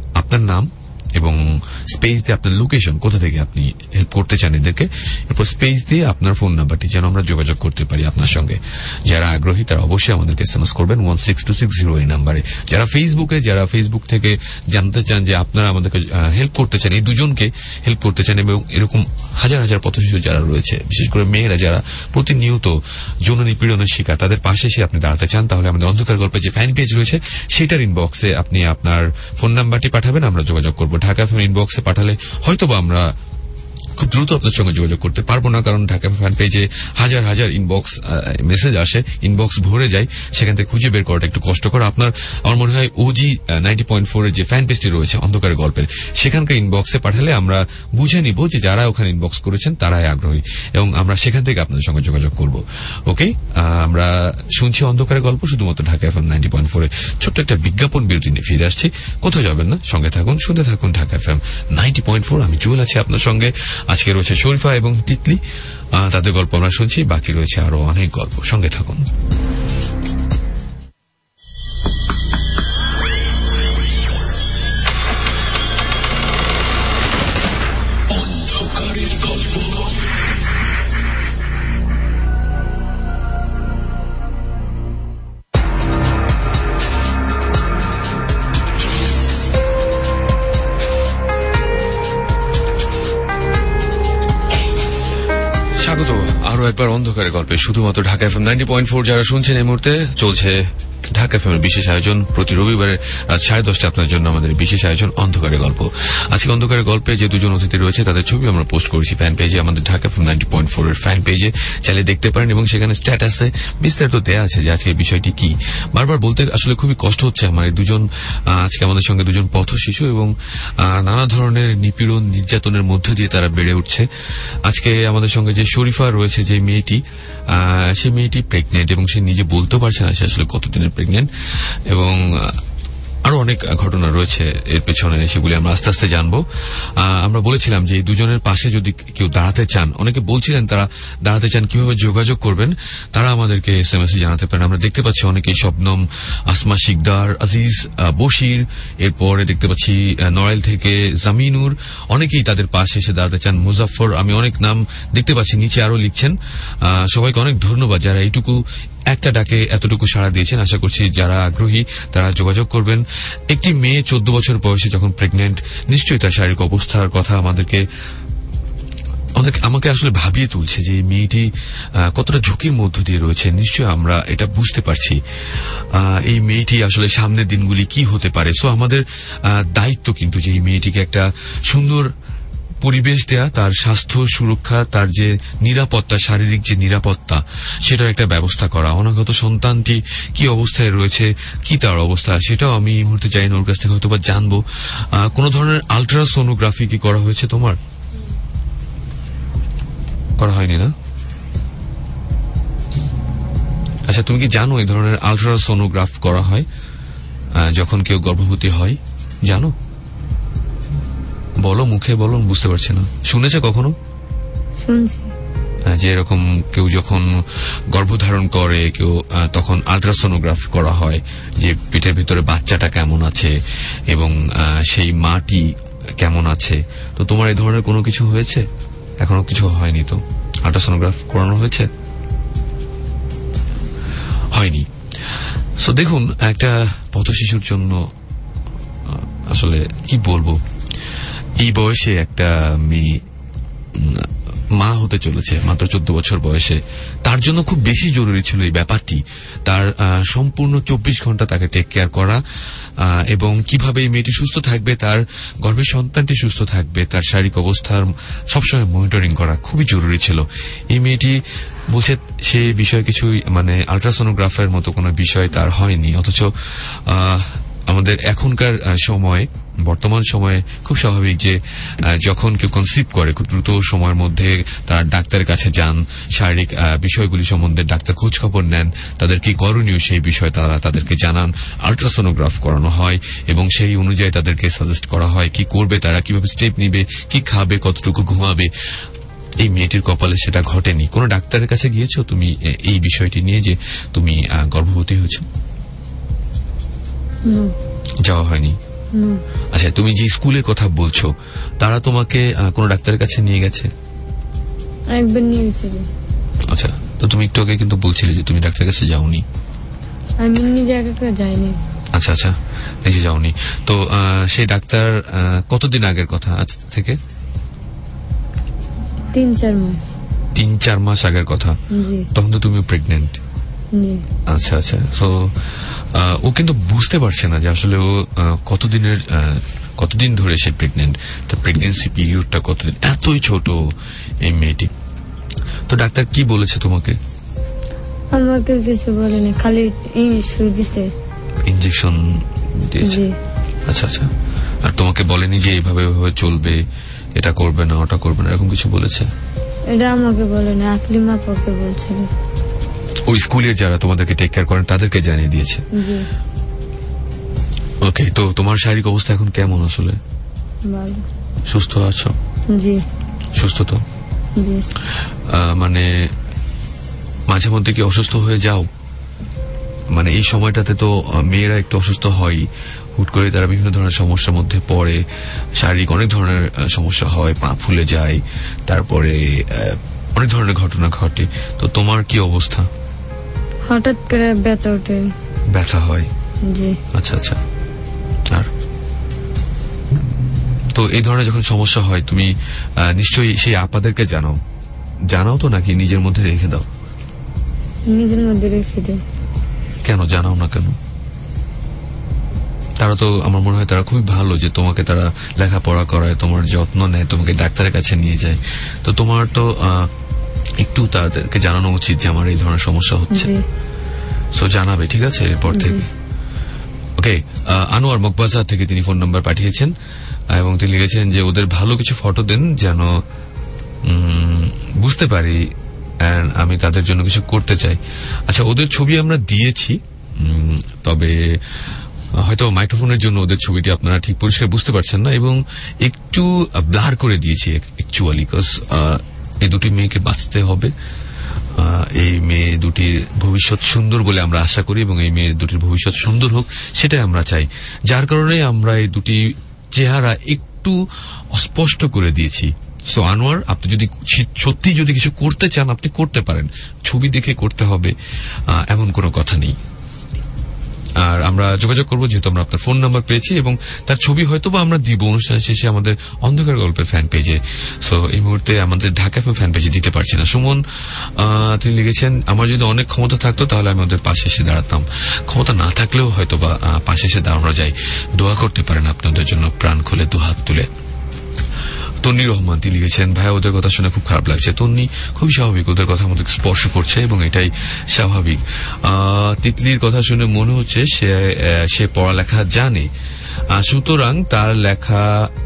আপনার নাম এবং স্পেস দিয়ে আপনার লোকেশন, কোথা থেকে আপনি হেল্প করতে চান এদেরকে, এরপর স্পেস দিয়ে আপনার ফোন নাম্বারটি যেন আমরা যোগাযোগ করতে পারি আপনার সঙ্গে। যারা আগ্রহী তারা অবশ্যই আমাদেরকে SMS করবেন 16260 এই নাম্বারে। যারা ফেসবুক থেকে জানতে চান যে আপনারা আমাদেরকে হেল্প করতে চান, এই দুজনকে হেল্প করতে চান, এবং এরকম হাজার হাজার পথশিশু যারা রয়েছে, বিশেষ করে মেয়েরা যারা প্রতিনিয়ত যৌন নিপীড়নের শিকার, তাদের পাশে এসে আপনি দাঁড়াতে চান, তাহলে আমাদের অন্ধকার গল্পে যে ফ্যান পেজ রয়েছে সেটার ইনবক্সে আপনি আপনার ফোন নাম্বারটি পাঠাবেন, আমরা যোগাযোগ করব। ঢাকা এফএম ইনবক্সে পাঠালে হয়তোবা আমরা খুব দ্রুত আপনার সঙ্গে যোগাযোগ করতে পারবো না, কারণ ঢাকা ফ্যান পেজে হাজার হাজার ইনবক্স মেসেজ আসে, ইনবক্স ভরে যায়, সেখান থেকে খুঁজে বের করাটা একটু কষ্টকর। আমার মনে হয় OG 90.4 এর যে ফ্যান পেজটি রয়েছে অন্ধকারের গল্পের, সেখানকার ইনবক্সে পাঠালে আমরা বুঝে নিব যে যারা ওখানে ইনবক্স করেছেন তারাই আগ্রহী, এবং আমরা সেখান থেকে আপনাদের সঙ্গে যোগাযোগ করব। ওকে, আমরা শুনছি অন্ধকারের গল্প শুধুমাত্র ঢাকা এফএম 90.4 এ। ছোট্ট একটা বিজ্ঞাপন বিরতি নিয়ে ফিরে আসছি, কোথাও যাবেন না, সঙ্গে থাকুন, শুনতে থাকুন ঢাকা এফএম 90.4। আমি জুয়েল আছি আপনার সঙ্গে। আজকে রয়েছে শরীফা এবং তিতলি, তাদের গল্প আমরা শুনছি, বাকি রয়েছে আরো অনেক গল্প, সঙ্গে থাকুন। অন্ধকারের গল্প। স্বাগত আরো একবার অন্ধকারের গল্পে, শুধুমাত্র ঢাকা এফএম 90.4। যারা শুনছেন এই মুহূর্তে চলছে ঢাকা এফএমের বিশেষ আয়োজন, প্রতি রবিবারে রাত 10:30 আপনার জন্য আমাদের বিশেষ আয়োজন অন্ধকারের গল্প। আজকে অন্ধকারের গল্পে যে দুজন অতিথি রয়েছে তাদের ছবি আমরা পোস্ট করেছি ফ্যান পেজে, আমাদের ঢাকা এফএম 90.4 এর ফ্যান পেজে, চাইলে দেখতে পারেন, এবং সেখানে স্ট্যাটাসে বিস্তারিত দেয়া আছে যে আজকে বিষয়টি কি। বারবার বলতে আসলে খুবই কষ্ট হচ্ছে আমার, এই দুজন আজকে আমাদের সঙ্গে দুজন পথ শিশু, এবং নানা ধরনের নিপীড়ন নির্যাতনের মধ্য দিয়ে তারা বেড়ে উঠছে। আজকে আমাদের সঙ্গে যে শরীফা রয়েছে, যে মেয়েটি, সেই মেয়েটি প্রেগনেন্ট, এবং সে নিজে বলতেও পারছে না সে আসলে কতদিনের প্রেগনেন্ট, এবং আরো অনেক ঘটনা রয়েছে এর পেছনে, সেগুলি আমরা আস্তে আস্তে জানবো। আমরা বলেছিলাম যে এই দুজনের পাশে যদি কেউ দাঁড়াতে চান, অনেকে বলছিলেন তারা দাঁড়াতে চান, কিভাবে যোগাযোগ করবেন তারা আমাদেরকে SMS জানাতে পারেন। আমরা দেখতে পাচ্ছি অনেকেই শবনম, আসমা শিকদার, আজিজ, বশির, এরপরে দেখতে পাচ্ছি নড়াইল থেকে জামিনুর, অনেকেই তাদের পাশে এসে দাঁড়াতে চান। মুজাফফর, আমি অনেক নাম দেখতে পাচ্ছি, নিচে আরো লিখছেন। সবাইকে অনেক ধন্যবাদ যারা এইটুকু একটা ডাকে এতটুকু সাড়া দিয়েছেন। আশা করছি যারা আগ্রহী তারা যোগাযোগ করবেন। একটি মেয়ে 14 বছর বয়সে যখন প্রেগনেন্ট, নিশ্চয়ই তার শারীরিক অবস্থার কথা আমাকে আসলে ভাবিয়ে তুলছে যে এই মেয়েটি কতটা ঝুঁকির মধ্য দিয়ে রয়েছে। নিশ্চয়ই আমরা এটা বুঝতে পারছি এই মেয়েটি আসলে সামনের দিনগুলি কি হতে পারে। সো আমাদের দায়িত্ব কিন্তু যে এই মেয়েটিকে একটা সুন্দর পরিবেশ দেয়া, তার স্বাস্থ্য সুরক্ষা, তার যে নিরাপত্তা, শারীরিক যে নিরাপত্তা, সেটার একটা ব্যবস্থা করা। অনাগত সন্তানটি কি অবস্থায় রয়েছে, কি তার অবস্থা, সেটাও আমি এই মুহূর্তে চাই না, ওর কাছ থেকে হয়তো বা জানবো। কোন ধরনের আলট্রাসোনোগ্রাফি কি করা হয়েছে তোমার? করা হয়নি না? আচ্ছা, তুমি কি জানো এই ধরনের আলট্রাসোনোগ্রাফ করা হয় যখন কেউ গর্ভবতী হয়? জানো? বলো, মুখে বলো, বুঝতে পারছি না। শুনেছে কখনো? শুনছি যে এরকম কেউ যখন গর্ভধারণ করে কেউ, তখন আলট্রাসোনোগ্রাফ করা হয় যে পেটের ভিতরে বাচ্চাটা কেমন আছে এবং সেই মাটি কেমন আছে। তো তোমার এই ধরনের কোনো কিছু হয়েছে? এখনো কিছু হয়নি তো? আলট্রাসোনোগ্রাফ করানো হয়েছে? হয়নি। সো দেখুন, একটা পথশিশুর জন্য আসলে কি বলবো, এই বয়সে একটা মেয়ে মা হতে চলেছে মাত্র 14 বছর বয়সে, তার জন্য খুব বেশি জরুরি ছিল এই ব্যাপারটি, তার সম্পূর্ণ 24 ঘন্টা তাকে টেক কেয়ার করা, এবং কিভাবে এই মেয়েটি সুস্থ থাকবে, তার গর্ভের সন্তানটি সুস্থ থাকবে, তার শারীরিক অবস্থার সবসময় মনিটরিং করা খুবই জরুরি ছিল। এই মেয়েটি বলছে সে বিষয়ে কিছুই, মানে আলট্রাসোনোগ্রাফের মতো কোনো বিষয় তার হয়নি, অথচ আমাদের এখনকার সময়, বর্তমান সময়ে খুব স্বাভাবিক যে যখন কেউ কনসিভ করে খুব দ্রুত সময়ের মধ্যে তারা ডাক্তারের কাছে যান, শারীরিক বিষয়গুলি সম্বন্ধে ডাক্তার খোঁজ খবর নেন, তাদের কি করণীয় সেই বিষয়ে তারা তাদেরকে জানান, আলট্রাসোনোগ্রাফ করানো হয় এবং সেই অনুযায়ী তাদেরকে সাজেস্ট করা হয় কি করবে তারা, কিভাবে স্টেপ নিবে, কি খাবে, কতটুকু ঘুমাবে। এই মেয়েটির কপালে সেটা ঘটেনি। কোন ডাক্তারের কাছে গিয়েছো তুমি এই বিষয়টি নিয়ে যে তুমি গর্ভবতী হয়েছো? যাওয়া হয়নি। আচ্ছা, তুমি যে স্কুলের কথা বলছো তারা তোমাকে কোন ডাক্তারের কাছে নিয়ে গেছে? একবার নিয়ে গেছিল। আচ্ছা, তো তুমি একটু আগে কিন্তু বলছিলে যে তুমি ডাক্তারের কাছে যাওনি। আমি নিজে একা যাইনি। আচ্ছা আচ্ছা, নিজে যাওনি। তো সেই ডাক্তার কতদিন আগের কথা? আজ থেকে 3-4 মাস। 3-4 মাস আগের কথা। তখন তো তুমি প্রেগনেন্ট। আচ্ছা আচ্ছা। তো ও কিন্তু বুঝতে পারছে না যে আসলে ও কতদিন ধরে সে প্রেগনেন্ট, তো প্রেগনেন্সি পিরিয়ডটা কতদিন, এতই ছোট এই মেয়েটি। তো ডাক্তার কি বলেছে তোমাকে? আমাকে কিছু বলেনি, খালি সুই দিছে, ইনজেকশন দিয়েছে। আচ্ছা আচ্ছা। আর তোমাকে বলেনি যে এইভাবে এইভাবে চলবে, এটা করবে না ওটা করবে না, এরকম কিছু বলেছে? এটা আমাকে বলেনি, আকলিমা আপাকে বলছিল। ওই স্কুলের যারা তোমাদেরকে টেক কেয়ার করেন তাদেরকে জানিয়ে দিয়েছে? ওকে। তো তোমার শারীরিক অবস্থা এখন কেমন? আসলে ভালো। সুস্থ আছো? জি। সুস্থ তো? জি। মানে মাঝে মধ্যে কি অসুস্থ হয়ে যাও? মানে এই সময়টাতে তো মেয়েরা একটু অসুস্থ হয়, হুট করে তারা বিভিন্ন ধরনের সমস্যার মধ্যে পড়ে, শারীরিক অনেক ধরনের সমস্যা হয়, পা ফুলে যায়, তারপরে অনেক ধরনের ঘটনা ঘটে। তো তোমার কি অবস্থা? হঠাৎ করে ব্যথা ওঠে। ব্যথা হয়? জি। আচ্ছা আচ্ছা। আর তো এই ধরনের যখন সমস্যা হয় তুমি নিশ্চয়ই সেই আপাদেরকে জানাও তো, নাকি নিজের মধ্যে রেখে দাও? নিজের মধ্যে রেখে দেয়। কেন জানাও না কেন? তারা তো, আমার মনে হয় তারা খুবই ভালো যে তোমাকে তারা লেখাপড়া করায়, তোমার যত্ন নেয়, তোমাকে ডাক্তারের কাছে নিয়ে যায়। তো তোমার তো একটু তাদেরকে জানানো উচিত যে আমার এই ধরনের সমস্যা হচ্ছে। সো জানাবে, ঠিক আছে? এরপর থেকে। ওকে। আনোয়ার মগবাজার থেকে তিনি ফোন নাম্বার পাঠিয়েছেন এবং তিনি লিখেছেন যে ওদের ভালো কিছু ফটো দেন যেন বুঝতে পারি, আমি তাদের জন্য কিছু করতে চাই। আচ্ছা, ওদের ছবি আমরা দিয়েছি, তবে হয়তো মাইক্রোফোনের জন্য ওদের ছবিটি আপনারা ঠিক পরিষ্কার বুঝতে পারছেন না এবং একটু ব্লার করে দিয়েছি অ্যাকচুয়ালি, বিকজ এই দুটি মেয়েকে বাঁচতে হবে। এই মেয়ে দুটির ভবিষ্যৎ সুন্দর বলে আমরা আশা করি এবং এই মেয়ে দুটির ভবিষ্যৎ সুন্দর হোক সেটাই আমরা চাই, যার কারণে আমরা এই দুটি চেহারা একটু অস্পষ্ট করে দিয়েছি। সো আনোয়ার, আপনি যদি সত্যি যদি কিছু করতে চান আপনি করতে পারেন, ছবি দেখে করতে হবে এমন কোনো কথা নেই। আর আমরা যোগাযোগ করবো, যেহেতু আমরা আপনার ফোন নাম্বার পেয়েছি এবং তার ছবি হয়তো বা আমরা দিব অনুষ্ঠান শেষে আমাদের অন্ধকার গল্পের ফ্যান পেজে। সো এই মুহূর্তে আমাদের ঢাকা এফএম ফ্যান পেজে দিতে পারছি না। সুমন তিনি লিখেছেন, আমার যদি অনেক ক্ষমতা থাকতো তাহলে আমি ওদের পাশে এসে দাঁড়াতাম, ক্ষমতা না থাকলেও হয়তো বা পাশে এসে দাঁড়ানো যায়। দোয়া করতে পারেন আপনাদের জন্য প্রাণ খুলে দুহাত তুলে। তন্নি রহমান তিনি লিখেছেন, ভাই ওদের কথা শুনে খুব খারাপ লাগছে। তন্নি, খুবই স্বাভাবিক, ওদের কথা আমাদের স্পর্শ করছে এবং এটাই স্বাভাবিক। তিতলির কথা শুনে মনে হচ্ছে সে পড়ালেখা জানে, সুতরাং তার লেখা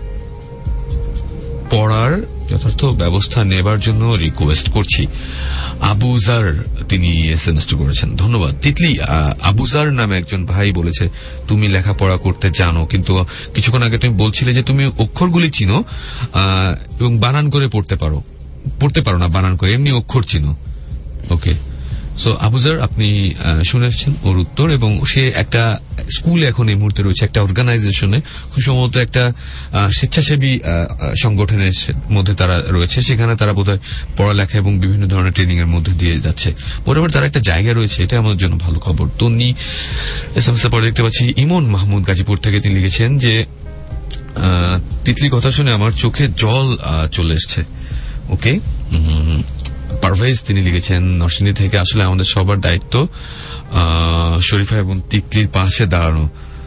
পড়ার যথার্থ ব্যবস্থা নেবার জন্য রিকোয়েস্ট করছি। আবুজার তিনি এসএমএস করেছেন, ধন্যবাদ। তিতলি, আবুজার নামে একজন ভাই বলেছে তুমি লেখাপড়া করতে জানো, কিন্তু কিছুক্ষণ আগে তুমি বলছিলে যে তুমি অক্ষরগুলি চিনো এবং বানান করে পড়তে পারো না, বানান করে এমনি অক্ষর চিনো। ওকে। সো আবুজার, আপনি শুনেছেন ওর উত্তর এবং সে একটা স্কুলে এখন এই মুহূর্তে রয়েছে, একটা অর্গানাইজেশনে, খুব সম্ভবত একটা স্বেচ্ছাসেবী সংগঠনের মধ্যে তারা রয়েছে, সেখানে তারা বোধহয় পড়ালেখা এবং বিভিন্ন ধরনের ট্রেনিং এর মধ্যে দিয়ে যাচ্ছে। মোটামুটি তারা একটা জায়গায় রয়েছে, এটা আমাদের জন্য ভালো খবর। তন্নি এসএমএস পরে দেখতে পাচ্ছি ইমন মাহমুদ গাজীপুর থেকে তিনি লিখেছেন যে তিতলি কথা শুনে আমার চোখে জল চলে এসছে। ওকে। পারভেজ তিনি লিখেছেন নরসিংদী থেকে, আসলে আমাদের সবার দায়িত্ব শরীফা এবং তিতলির পাশে দাঁড়ানো,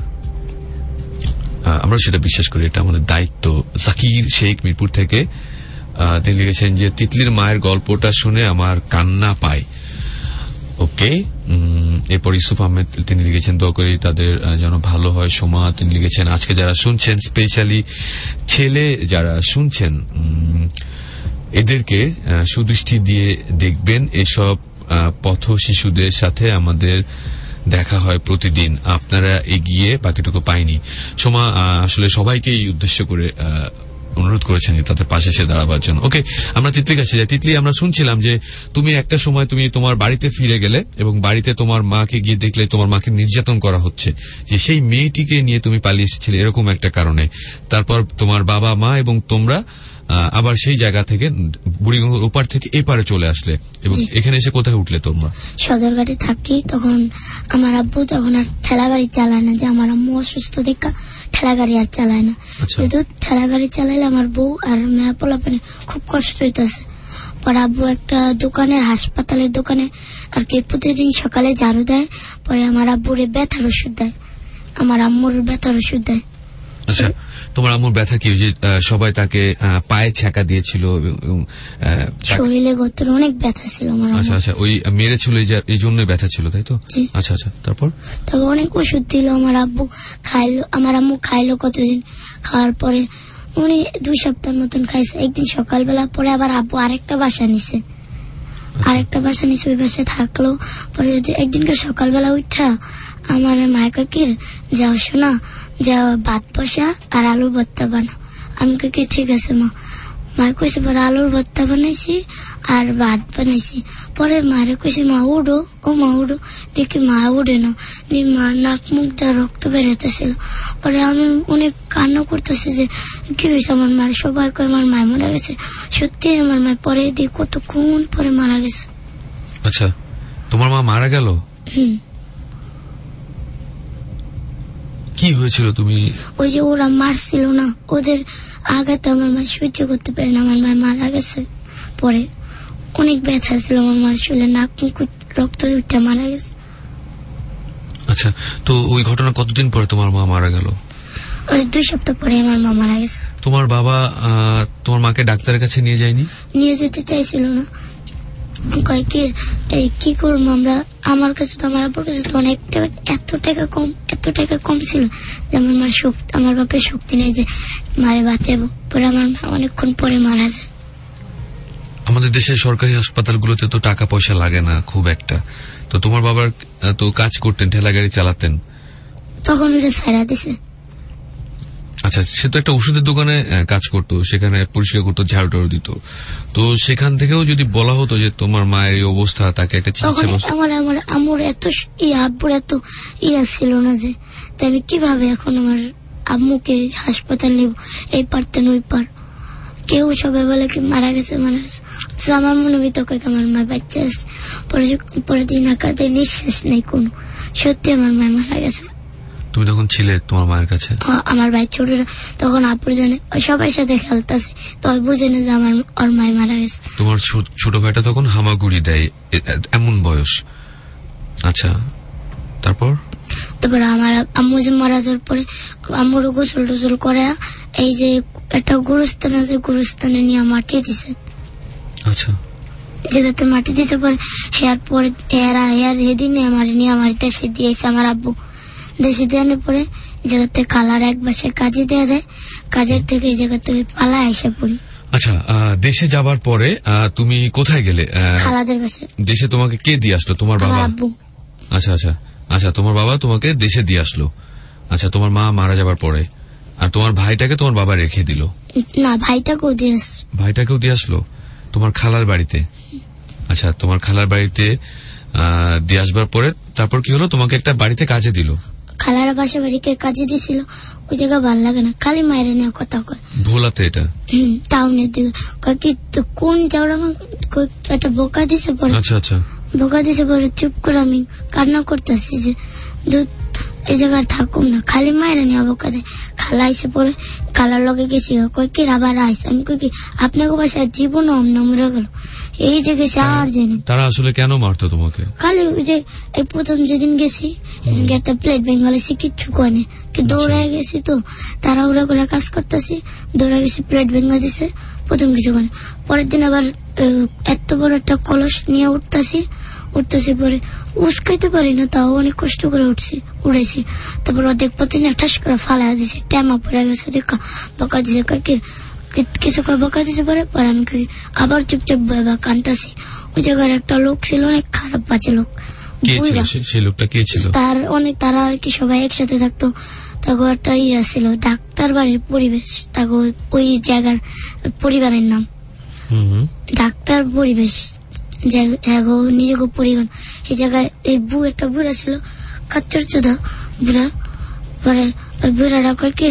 আমরা সেটা বিশ্বাস করি, এটা আমাদের দায়িত্ব। জাকির শেখ মিরপুর থেকে তিনি লিখেছেন যে তিতলির মায়ের গল্পটা শুনে আমার কান্না পায়। ওকে। এরপর ইউসুফ আহমেদ তিনি লিখেছেন দোয়া করি তাদের যেন ভালো হয়। সোমা তিনি লিখেছেন আজকে যারা শুনছেন, স্পেশালি ছেলে যারা শুনছেন, এদেরকে সুদৃষ্টি দিয়ে দেখবেন, এসব পথ শিশুদের সাথে আমাদের দেখা হয় প্রতিদিন, আপনারা এগিয়ে বাকিটুকু পাইনি। সোমা, আসলে সবাইকেই উদ্দেশ্য করে অনুরোধ করেছেন যে তাদের পাশে এসে দাঁড়াবার জন্য। ওকে, আমরা তিতলির কাছে যাই। তিতলি, আমরা শুনছিলাম যে তুমি একটা সময় তুমি তোমার বাড়িতে ফিরে গেলে এবং বাড়িতে তোমার মাকে গিয়ে দেখলে তোমার মাকে নির্যাতন করা হচ্ছে, যে সেই মেয়েটিকে নিয়ে তুমি পালিয়ে এসেছিলে এরকম একটা কারণে। তারপর তোমার বাবা মা এবং তোমরা আবার সেই জায়গা থেকে বুড়িগঙ্গার ওপার থেকে এপারে চলে আসলে এবং এখানে এসে কোথায় উঠলে তোমরা? সদরঘাটে থাকি। তখন আমার আব্বু তখন আর ঠেলা গাড়ি চালায় না, যে আমার আম্মু অসুস্থ দেখা ঠেলা গাড়ি আর চালায় না। যেহেতু ঠেলা গাড়ি চালাইলে আমার বউ আর মেয়া পোলাপানে খুব কষ্ট হইতেছে। পরে আব্বু একটা দোকানের, হাসপাতালের দোকানে আর কি প্রতিদিন সকালে ঝাড়ু দেয়। পরে আমার আব্বুরে ব্যথার ওষুধ দেয়, আমার আম্মুর ব্যথার ওষুধ দেয়। আচ্ছা, তোমার আম্মুর ব্যথা কি? যে সবাই তাকে পায়ে ছ্যাঁকা দিয়েছিল এবং শরীরে গোত্র অনেক ব্যথা ছিল আমার। আচ্ছা আচ্ছা, ওই মেরেছিল এই জন্যই ব্যথা ছিল, তাই তো? আচ্ছা আচ্ছা, তারপর অনেক ওষুধ দিল আমার আব্বু, খাইলো। আমার আম্মু খাইলো কতদিন, খাওয়ার পরে উনি 2 সপ্তাহ মতন খাইছে। একদিন সকালবেলা পরে আবার আব্বু আরেকটা বাসা নিছে, ওই বাসায় থাকলো। পরে একদিনকে সকালবেলা উঠা আমার মায়ের কাকির যাও শোনা, যা ভাত বসা আর আলুর ভর্তা বানা। আমি কাকি ঠিক আছে মা। মা কইছে পরে আলুর ভর্তা বানাইছি আর ভাত বানাইছি। পরে মারে কইছে মা উঠো, ও মা উঠো। দেখি মা উঠে না, মা নাক মুখ যা রক্ত বেরোতেছিল। পরে আমি অনেক কান্না করতেছি যে কি হয়েছে আমার মার। সবাই কয় আমার মায় মারা গেছে। সত্যি আমার মায় পরে দিয়ে কতক্ষণ পরে মারা গেছে। আচ্ছা, তোমার মা মারা গেল? কি হয়েছিল? তুমি ওই যে ওরা মারছিল না, ওদের আঘাতে আমার মা সহ্য করতে পারে না, আমার মা মারা গেছে। পরে অনেক ব্যথা ছিল আমার মার শরীরে, নাক মুখ রক্ত উঠে মারা গেছে। আচ্ছা, তো ওই ঘটনা কতদিন পরে তোমার মা মারা গেল? 2 সপ্তাহ পরে আমার মা মারা গেছে। তোমার বাবা তোমার মাকে ডাক্তারের কাছে নিয়ে যায়নি? নিয়ে যেতে চাইছিল না, কয় কি করবো আমরা। আমার কাছে তো, আমার আপুর কাছে তো অনেক টাকা, এত টাকা কম ছিল যে আমার বাপের শক্তি নেই যে মারে বাঁচাবো। পরে আমার মা অনেকক্ষণ পরে মারা যায়। আমাদের দেশের সরকারি হাসপাতালগুলোতে তো টাকা পয়সা লাগে না খুব একটা। তো তোমার বাবার তো কাজ করতেন, ঠেলা গাড়ি চালাতেন, তখন ওটা ছাড়া দিছে। আচ্ছা, সে তো একটা ওষুধের দোকানে কাজ করতো, সেখানে পরিষ্কার করতো, ঝাড়ু টাড়ু দিত। তো সেখান থেকেও যদি বলা হতো যে তোমার মায়ের এই অবস্থা, তাকে একটা চিকিৎসা। আমার আম্মুর এত আব্বুর এত ছিল না যে আমি কিভাবে এখন আমার আম্মুকে হাসপাতাল নেব, এই পারতেন ওই পার। কেউ সবাই বলে কি মারা গেছে। আমার মনে ভিতর আমার মা বাচ্চা আছে। পরে দিন আকাতে নিঃশ্বাস নেই কোনো। সত্যি আমার মা মারা গেছে। তুমি তখন ছিলে তোমার মায়ের কাছে? আমার ভাই ছোটরা তখন আপুর জানে, সবার সাথে খেলতেছে, তো বুঝে না যে ওর মায় মারা গেছে। তোমার ছোট ভাইটা তখন হামাগুড়ি দেয়, এমন বয়স। আচ্ছা, তারপর আমার আম্মু যে মারা যাওয়ার পরে আম্মুরও গোসল টোসল করে এই যে একটা গুরুস্থান আছে, গুরুস্থানে নিয়ে মাটি দিছে। আচ্ছা, যেটাতে মাটি দিছে। পরে হেদিনে আমার নিয়ে আমার দেশে দিয়েছে আমার আব্বু। দেশে দেওয়ানোর পরে জায়গাতে খালার এক বাসায় কাজে দেওয়া দেয়, কাজের থেকে এই জায়গা থেকে পালা এসে পড়ি। আচ্ছা, দেশে যাবার পরে তুমি কোথায় গেলে? খালাদের কাছে। দেশে তোমাকে কে দিয়ে আসলো? তোমার বাবা? আব্বু। আচ্ছা আচ্ছা আচ্ছা, তোমার বাবা তোমাকে দেশে দিয়ে আসলো। আচ্ছা, তোমার মা মারা যাবার পরে আর তোমার ভাইটাকে তোমার বাবা রেখে দিল? না, ভাইটাকেও দিয়ে আসলো তোমার খালার বাড়িতে। আচ্ছা, তোমার খালার বাড়িতে দিয়ে আসবার পরে তারপর কি হলো? তোমাকে একটা বাড়িতে কাজে দিল? খালারা পাশে বাড়িকে কাজে দিছিল। ওই জায়গা ভালো লাগে না, খালি মায়ের নিয়ে কথা কয়। ভোলাতে? এটা টাউনের দিকে। কয় কি কোন যাওয়া একটা বোকা দিছে পরে। আচ্ছা আচ্ছা, বোকা দিছে পরে চুপ করে আমি কান্না করতেছি যে এই জায়গায় থাকুম না, খালি মায়ের নিয়ে বোকা দেয়। খালা আইসে পরে খালার লগে গেছি, কয় কি আবার আইস। আমি কই কি আপনাকে বাসায় জীবনও অমনা মরে গেল, এই যে গেছে আর জানি। তারা আসলে কেন মারতো তোমাকে? খালি যে এই প্রথম যেদিন গেছি একটা প্লেট ভেঙে কিচ্ছু কয়নি, কি দৌড়ায় গেছি তো তারা উড়া করে কাজ করতেছি, দৌড়া গেছি, প্লেট ভেঙে দিছে, প্রথম কিছু কয়নি। পরের দিন আবার এত বড় একটা কলস নিয়ে উঠতেছি পরে উস্কাইতে পারি না, তাও অনেক কষ্ট করে উড়েছি। তারপর অর্ধেক পথে ঠাস করে ফালা দিছে, ট্যামা পড়ে গেছে, দেখা বকা দিছে, কিছু বকা দিছে। পরে আমি আবার চুপচাপ কানতাছি। ওই জায়গার একটা লোক ছিল, অনেক খারাপ বাজে লোক। বুইরা। সেই লোকটা কে ছিল? তারা আর কি সবাই একসাথে থাকতো। তারপর একটা ইয়ে ছিল ডাক্তার বাড়ির পরিবেশ, তারপর ওই জায়গার পরিবারের নাম ডাক্তার পরিবেশ, নিজেকে পরিবার। এই জায়গায় এই একটা বুড়া ছিল, কাচ্চরচোদা বুড়া। পরে ওই বুড়াটা কয় কি